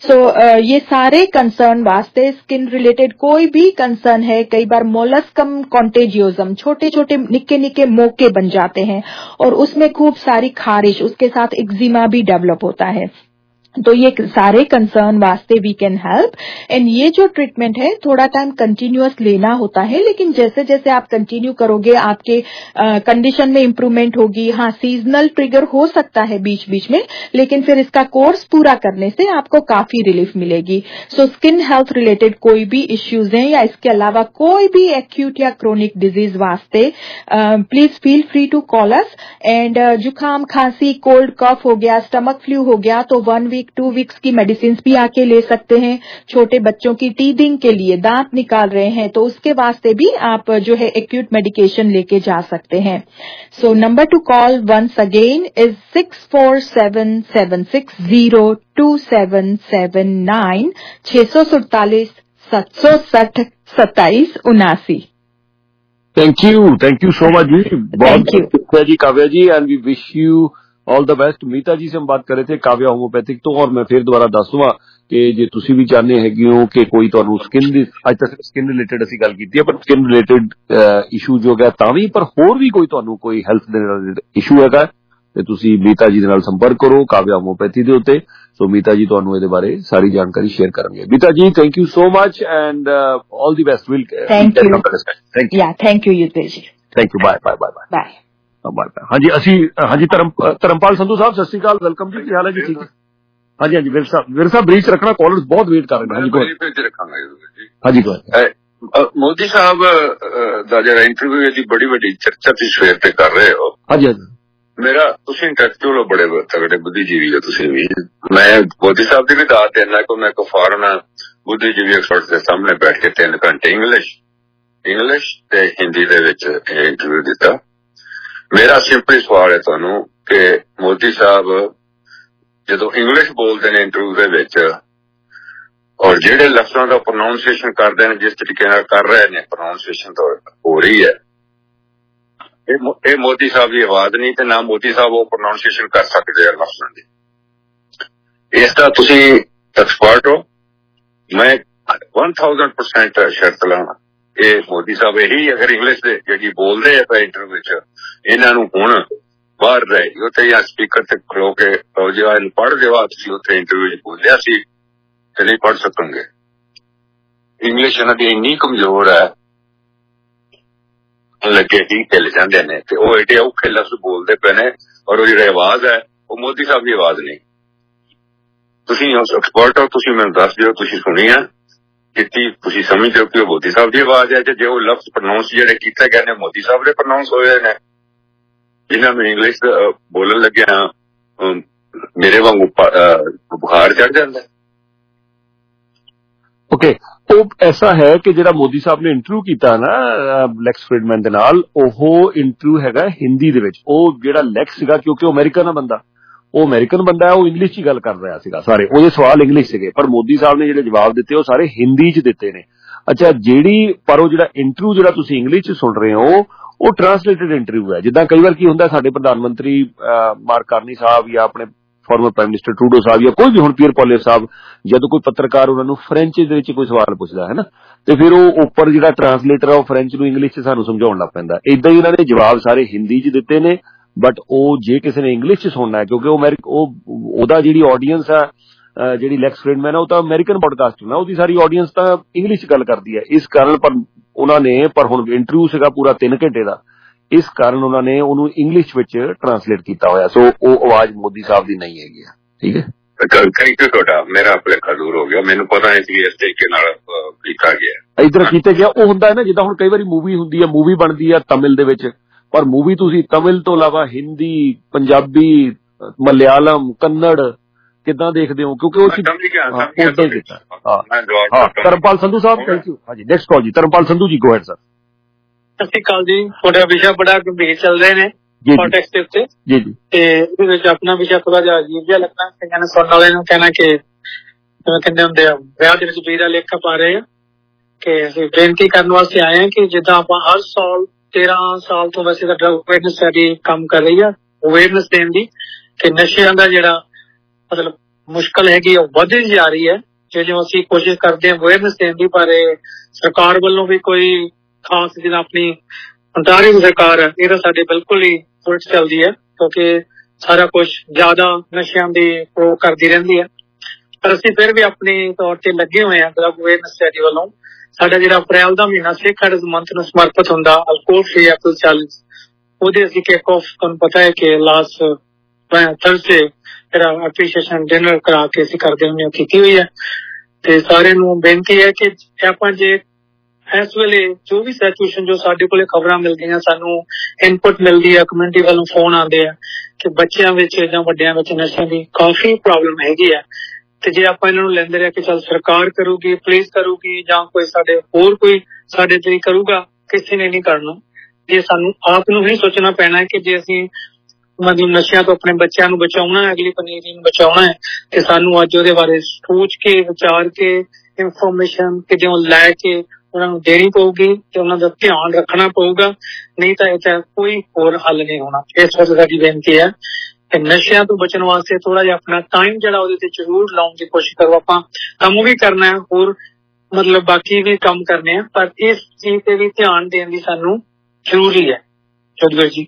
ये सारे कंसर्न वास्ते स्किन रिलेटेड कोई भी कंसर्न है, कई बार मोलस्कम कॉन्टेजियोजम, छोटे छोटे निक्के निक्के मोके बन जाते हैं और उसमें खूब सारी खारिश, उसके साथ एक्जिमा भी डेवलप होता है। तो ये सारे कंसर्न वास्ते वी कैन हेल्प। एंड ये जो ट्रीटमेंट है थोड़ा टाइम कंटिन्यूअस लेना होता है, लेकिन जैसे जैसे आप कंटिन्यू करोगे आपके कंडीशन में इम्प्रूवमेंट होगी। हाँ, सीजनल ट्रिगर हो सकता है बीच बीच में, लेकिन फिर इसका कोर्स पूरा करने से आपको काफी रिलीफ मिलेगी। सो स्किन हेल्थ रिलेटेड कोई भी इश्यूज हैं या इसके अलावा कोई भी एक्यूट या क्रोनिक डिजीज वास्ते please feel free to call us. And जुकाम, खांसी, कोल्ड कफ हो गया, स्टमक फ्लू हो गया तो 1 वीक 2 वीक्स की मेडिसिन भी आके ले सकते हैं। छोटे बच्चों की टीथिंग के लिए, दांत निकाल रहे हैं तो उसके वास्ते भी आप जो है एक्यूट मेडिकेशन लेके जा सकते हैं। So number to call once again is 6477602779 647 760 2779। Thank you so much जी, बहुत शुक्रिया जी Kavya ji, and we wish you all the best. Meeta ji से हम बात कर रहे थे काव्या होम्योपैथिक तो, और मैं फिर दोबारा दस दूंगा कि जे तुसी भी चाहते हैगे हो कि कोई तुहानू स्किन दी, अज तक स्किन रिलेटेड असी गल कीती है, पर स्किन रिलेटेड इशू जो है तां भी, पर होर भी कोई तुहानू कोई हेल्थ दे इशू हैगा ते तुसी मीता जी दे नाल संपर्क करो काव्या होम्योपैथी दे उत्ते। सो मीता जी तुहानू इहदे बारे सारी जानकारी शेयर करनगे। Meeta ji thank you so much and all the best. Will thank you Yutesh ji, thank you, bye bye bye bye. हाँ जी, असी हाँ जी धर्मपाल संधू साहब सत श्री अकाल, वेलकम जी, की हाल है जी? ठीक है, हाँ जी, हाँ जी, विर साहब ब्रीच रखना, कॉलर्स बहुत वेट कर रहे हैं। हाँ जी, मोदी साहब दा जरा इंटरव्यू दी बड़ी बड़ी चर्चा तुसीं सवेर ते कर रहे हो। हाँ जी, हाँ जी, मेरा तुसीं इंटलेक्चुअल हो, बड़े तगड़े बुद्धिजीवी हो तुसीं भी। मैं मोदी साहब की भी दात देना को मैं को फॉरन बुद्धिजीवी एक्सपर्ट के सामने बैठ के 3 घंटे इंग्लिश ते हिंदी दे विच इंटरव्यू दिता। मेरा सिंपल सवाल है तुहानू कि मोदी साहब जदों इंग्लिश बोलते हैं इंटरव्यू दे विच और जेडे लफ्जां दा प्रोनाउंसिएशन करते हैं, जिस तरीके नाल कर रहे हैं, प्रोनाउंसिएशन तो हो रही है, ये मोदी साहब की आवाज नहीं ते ना मोदी साहब वो प्रोनाउंसिएशन कर सकते हैं लफ्जां दी। इसका तुसीं एक्सपर्ट हो, मैं 1000% शर्त लाना ये मोदी साहब यही अगर इंग्लिश जी बोलते हैं इंटरव्यू च, इन्हां नूं हुण बाहर रहे उत्थे या स्पीकर ते खलो के जो पढ़ देवा तुसीं उत्थे इंटरव्यू च बोलिया सी ते नहीं पढ़ सकोगे। इंग्लिश इन्हां दी इन्नी कमजोर है, लगे ही हिल जाते ने ते ओह एडे औखे लफ्ज बोलते पे ने, और जिहड़ी आवाज है वो मोदी साहब की आवाज नहीं। तुसीं एक्सपर्ट हो, तुसीं मैनूं दस दिओ, तुसीं सुनी है कि तुसीं समझ हो कि मोदी साहब की आवाज है, जो लफ्ज प्रोनाउंस जेडे कीते गए ने मोदी साहब ने प्रोनाउंस होए ने। जिन्हां नूं इंग्लिश बोलन लगे मेरे वांगू बुखार चढ़ जाता है। ओके, तो ऐसा है कि जिहड़ा मोदी साहब ने इंटरव्यू कीता ना लैक्स फ्रीडमैन दे नाल, ओह इंटरव्यू हैगा हिंदी दे विच। ओह जिहड़ा लैक्स सीगा, क्योंकि ओह अमेरिकन है बंदा, ਉਹ ਅਮਰੀਕਨ ਬੰਦਾ ਹੈ, ਉਹ ਇੰਗਲਿਸ਼ 'ਚ ਹੀ ਗੱਲ ਕਰ ਰਿਹਾ ਸੀਗਾ ਸਾਰੇ, ਉਹਦੇ ਸਵਾਲ ਇੰਗਲਿਸ਼ ਸੀਗੇ, ਪਰ ਮੋਦੀ ਸਾਹਿਬ ਨੇ ਜਿਹੜੇ ਜਵਾਬ ਦਿੱਤੇ ਉਹ ਸਾਰੇ ਹਿੰਦੀ 'ਚ ਦਿੱਤੇ ਨੇ। ਅੱਛਾ, ਪਰ ਉਹ ਜਿਹੜਾ ਇੰਟਰਵਿਊ ਜਿਹੜਾ ਤੁਸੀਂ ਇੰਗਲਿਸ਼ 'ਚ ਸੁਣ ਰਹੇ ਹੋ ਉਹ ਟਰਾਂਸਲੇਟਡ ਇੰਟਰਵਿਊ ਹੈ। ਜਿੱਦਾਂ ਕਈ ਵਾਰ ਕੀ ਹੁੰਦਾ, ਸਾਡੇ ਪ੍ਰਧਾਨ ਮੰਤਰੀ ਮਾਰਕ ਕਾਰਨੀ ਸਾਹਿਬ ਜਾਂ ਆਪਣੇ ਫਾਰਮਰ ਪ੍ਰਾਈਮ ਮਿਨਿਸਟਰ ਟਰੂਡੋ ਸਾਹਿਬ ਜਾਂ ਕੋਈ ਵੀ ਹੁਣ ਪੀਅਰ ਪੋਲੀਅਰ ਸਾਹਿਬ ਜਦੋਂ ਕੋਈ ਪੱਤਰਕਾਰ ਉਹਨਾਂ ਨੂੰ ਫਰੈਂਚ ਦੇ ਵਿੱਚ ਕੋਈ ਸਵਾਲ ਪੁੱਛਦਾ ਹੈ ਨਾ, ਤੇ ਫਿਰ ਉਹ ਉੱਪਰ ਜਿਹੜਾ ਟਰਾਂਸਲੇਟਰ ਆ ਉਹ ਫਰੈਂਚ ਨੂੰ ਇੰਗਲਿਸ਼ 'ਚ ਸਾਨੂੰ ਸਮਝਾਉਣ ਲੱਗ ਪੈਂਦਾ। ਏਦਾਂ ਹੀ ਇਹਨਾਂ ਨੇ ਜਵਾਬ ਸਾਰੇ ਹਿੰਦੀ 'ਚ ਦਿੱਤੇ ਨੇ, ਬਟ ਉਹ ਜੇ ਕਿਸੇ ਨੇ ਇੰਗਲਿਸ਼ 'ਚ ਸੁਣਨਾ ਹੈ, ਕਿਉਂਕਿ ਉਹਦਾ ਜਿਹੜੀ ਆਡੀਅנס ਆ, ਜਿਹੜੀ ਲੈਕਸ ਫਰੀਡਮੈਨ ਆ, ਉਹ ਤਾਂ ਅਮਰੀਕਨ ਪੋਡਕਾਸਟਰ ਨਾ, ਉਹਦੀ ਸਾਰੀ ਆਡੀਅנס ਤਾਂ ਇੰਗਲਿਸ਼ 'ਚ ਗੱਲ ਕਰਦੀ ਹੈ। ਇਸ ਕਾਰਨ ਪਰ ਉਹਨਾਂ ਨੇ ਹੁਣ ਇੰਟਰਵਿਊ ਸੀਗਾ ਪੂਰਾ 3 ਘੰਟੇ ਦਾ, ਇਸ ਕਾਰਨ ਉਹਨਾਂ ਨੇ ਉਹਨੂੰ ਇੰਗਲਿਸ਼ ਵਿੱਚ ਟਰਾਂਸਲੇਟ ਕੀਤਾ ਹੋਇਆ। ਸੋ ਉਹ ਆਵਾਜ਼ ਮੋਦੀ ਸਾਹਿਬ ਦੀ ਨਹੀਂ ਹੈਗੀ ਆ। ਠੀਕ ਹੈ, ਥੈਂਕ ਯੂ ਤੁਹਾਡਾ, ਮੇਰਾ ਭੁਲੇਖਾ ਦੂਰ ਹੋ ਗਿਆ, ਮੈਨੂੰ ਪਤਾ ਨਹੀਂ ਸੀ ਇਸ ਤਰੀਕੇ ਨਾਲ ਕੀਤਾ ਗਿਆ, ਇੱਧਰ ਕੀਤੇ ਗਿਆ। ਉਹ ਹੁੰਦਾ ਹੈ ਨਾ, ਜਿੱਦਾਂ ਹੁਣ ਕਈ ਵਾਰੀ ਮੂਵੀ ਹੁੰਦੀ ਹੈ, ਮੂਵੀ ਬਣਦੀ ਆ ਤਮਿਲ ਦੇ ਵਿੱਚ, ਪਰ ਮੂਵੀ ਤੁਸੀਂ ਤਮਿਲ ਤੋਂ ਇਲਾਵਾ ਹਿੰਦੀ, ਪੰਜਾਬੀ, ਮਲਿਆਲਮ, ਕੰਨੜ ਕਿੱਦਾਂ ਦੇਖਦੇ ਹੋ? ਕਿਉਂਕਿ ਉਹ ਉਦਾਂ ਹੀ ਕੀਤਾ। ਹਾਂ, ਧਰਮਪਾਲ ਸੰਧੂ ਸਾਹਿਬ, ਥੈਂਕ ਯੂ। ਹਾਂਜੀ, ਨੈਕਸਟ ਕਾਲ ਜੀ, Dharampal Sandhu ji, go ahead sir. ਸਤਿ ਸ਼੍ਰੀ ਅਕਾਲ ਜੀ। ਤੁਹਾਡਾ ਵਿਸ਼ਾ ਬੜਾ ਗੰਭੀਰ ਚੱਲ ਰਹੇ ਨੇ ਕੰਟੈਕਸਟ ਦੇ ਉੱਤੇ, ਤੇ ਇਹਦੇ ਵਿੱਚ ਆਪਣਾ ਵਿਸ਼ਾ ਥੋੜਾ ਜਿਹਾ ਅਜੀਬ ਜਿਹਾ ਲੱਗਦਾ। ਕਈਆਂ ਨੇ ਸੁਣਨ ਵਾਲੇ ਨੂੰ ਕਹਿਣਾ ਕਿ ਜਿਵੇਂ ਕਹਿੰਦੇ ਹੁੰਦੇ ਆ, ਵਿਆਹ ਦੇ ਵਿੱਚ ਵੀਰਾ ਲੇਖਾ ਪਾ ਰਹੇ ਆ, ਕਿ ਅਸੀਂ ਬੇਨਤੀ ਕਰਨ ਵਾਸਤੇ ਆਏ ਹਾਂ ਕਿ ਜਿੱਦਾਂ ਆਪਾਂ ਹਰ ਸਾਲ 13 ਸਾਲ ਤੋਂ ਵੈਸੇ ਤਾਂ ਡਰਗ ਅਵੇਅਰਨੈਸ ਸਾਡੀ ਕੰਮ ਕਰ ਰਹੀ ਆ, ਅਵੇਅਰਨੈਸ ਦੇਣ ਦੀ, ਕਿ ਨਸ਼ਿਆਂ ਦਾ ਜਿਹੜਾ ਮਤਲਬ ਮੁਸ਼ਕਲ ਹੈਗੀ ਉਹ ਵੱਧਦੀ ਜਾ ਰਹੀ ਹੈ। ਜਿਵੇਂ ਅਸੀਂ ਕੋਸ਼ਿਸ਼ ਕਰਦੇ ਹਾਂ ਅਵੇਅਰਨੈਸ ਦੇਣ ਦੀ, ਪਰ ਸਰਕਾਰ ਵੱਲੋਂ ਵੀ ਕੋਈ ਖਾਸ ਜਿੱਦਾਂ ਆਪਣੀ ਅੰਤਰਰਾਸ਼ਟਰੀ ਸਰਕਾਰ ਹੈ, ਇਹ ਤਾਂ ਸਾਡੇ ਬਿਲਕੁਲ ਹੀ ਉਲਟ ਚੱਲਦੀ ਹੈ, ਕਿਉਂਕਿ ਸਾਰਾ ਕੁਛ ਜ਼ਿਆਦਾ ਨਸ਼ਿਆਂ ਦੀ ਪ੍ਰੋਗ ਕਰਦੀ ਰਹਿੰਦੀ ਹੈ। ਪਰ ਅਸੀਂ ਫਿਰ ਵੀ ਆਪਣੇ ਤੌਰ ਤੇ ਲੱਗੇ ਹੋਏ ਹਾਂ ਡਰਗ ਅਵੇਅਰਨੈਸ ਸੋਸਾਇਟੀ ਵੱਲੋਂ। ਸਾਡਾ ਜਿਹੜਾ ਅਪ੍ਰੈਲ ਦਾ ਮਹੀਨਾ ਸਿੱਖ ਹੈਰਿਟੇਜ ਮੰਥ ਨੂੰ ਸਮਰਪਿਤ ਹੁੰਦਾ ਅਲਕੋਹਲ ਫ੍ਰੀ ਐਪਲ ਚੈਲੰਜ, ਉਹਦੇ ਅਸੀਂ ਕਿਕ ਆਫ, ਤੁਹਾਨੂੰ ਪਤਾ ਹੈ ਕਿ ਲਾਸਟ ਥਰਸਡੇ ਜਿਹੜਾ ਐਪਰੀਸ਼ੀਏਸ਼ਨ ਡਿਨਰ ਕਰਾ ਕੇ ਅਸੀਂ ਕਰਦੇ ਹੁੰਦੇ ਹਾਂ, ਕੀਤੀ ਹੋਈ ਹੈ। ਤੇ ਸਾਰਿਆਂ ਨੂੰ ਬੇਨਤੀ ਹੈ ਕਿ ਆਪਾਂ ਜੇ ਇਸ ਵੇਲੇ ਜੋ ਵੀ ਸਿਚੁਏਸ਼ਨ, ਜੋ ਸਾਡੇ ਕੋਲੇ ਖਬਰਾਂ ਮਿਲਦੀਆਂ, ਸਾਨੂੰ ਇਨਪੁਟ ਮਿਲਦੀ ਹੈ, ਕਮਿਊਨਿਟੀ ਵੱਲੋਂ ਫੋਨ ਆਉਂਦੇ ਆ ਕਿ ਬੱਚਿਆਂ ਵਿੱਚ ਜਾਂ ਵੱਡਿਆਂ ਵਿੱਚ ਨਸ਼ਿਆਂ ਦੀ ਕਾਫੀ ਪ੍ਰੋਬਲਮ ਹੈਗੀ ਹੈ। ਤੇ ਜੇ ਆਪਾਂ ਇਹਨਾਂ ਨੂੰ ਲੈਂਦੇ ਰਹੇ ਕਿ ਚੱਲ ਸਰਕਾਰ ਕਰੂਗੀ, ਪੁਲਿਸ ਕਰੂਗੀ, ਜਾਂ ਕੋਈ ਹੋਰ ਕੋਈ ਸਾਡੇ ਤੇ ਕਰੂਗਾ, ਕਿਸੇ ਨੇ ਨਹੀਂ ਕਰਨਾ। ਜੇ ਸਾਨੂੰ ਆਪ ਨੂੰ ਹੀ ਸੋਚਣਾ ਪੈਣਾ ਕਿ ਜੇ ਅਸੀਂ ਮਤਲਬ ਨਸ਼ਿਆਂ ਤੋਂ ਆਪਣੇ ਬੱਚਿਆਂ ਨੂੰ ਬਚਾਉਣਾ ਹੈ, ਅਗਲੀ ਪਨੀਰੀ ਨੂੰ ਬਚਾਉਣਾ ਹੈ, ਤੇ ਸਾਨੂੰ ਅੱਜ ਉਹਦੇ ਬਾਰੇ ਸੋਚ ਕੇ, ਵਿਚਾਰ ਕੇ, ਇਨਫੋਰਮੇਸ਼ਨ ਕਿਤੇ ਲੈ ਕੇ ਉਹਨਾਂ ਨੂੰ ਦੇਣੀ ਪਊਗੀ ਤੇ ਉਹਨਾਂ ਦਾ ਧਿਆਨ ਰੱਖਣਾ ਪਊਗਾ, ਨਹੀਂ ਤਾਂ ਇਹਦਾ ਕੋਈ ਹੋਰ ਹੱਲ ਨਹੀਂ ਹੋਣਾ। ਇਸ ਵਾਰ ਸਾਡੀ ਬੇਨਤੀ ਹੈ ਕਿ ਨਸ਼ਿਆਂ ਤੋਂ ਬਚਣ ਵਾਸਤੇ ਥੋੜਾ ਜਿਹਾ ਆਪਣਾ ਟਾਈਮ ਜਿਹੜਾ ਉਹਦੇ ਤੇ ਜ਼ਰੂਰ ਲਾਉਣ ਦੀ ਕੋਸ਼ਿਸ਼ ਕਰੋ। ਆਪਾਂ ਕੰਮ ਵੀ ਕਰਨਾ ਹੈ, ਹੋਰ ਮਤਲਬ ਬਾਕੀ ਵੀ ਕੰਮ ਕਰਨੇ ਆ, ਪਰ ਇਸ ਚੀਜ਼ ਤੇ ਵੀ ਧਿਆਨ ਦੇਣ ਦੀ ਸਾਨੂੰ ਜ਼ਰੂਰੀ ਹੈ। ਚੌਧਰੀ ਜੀ,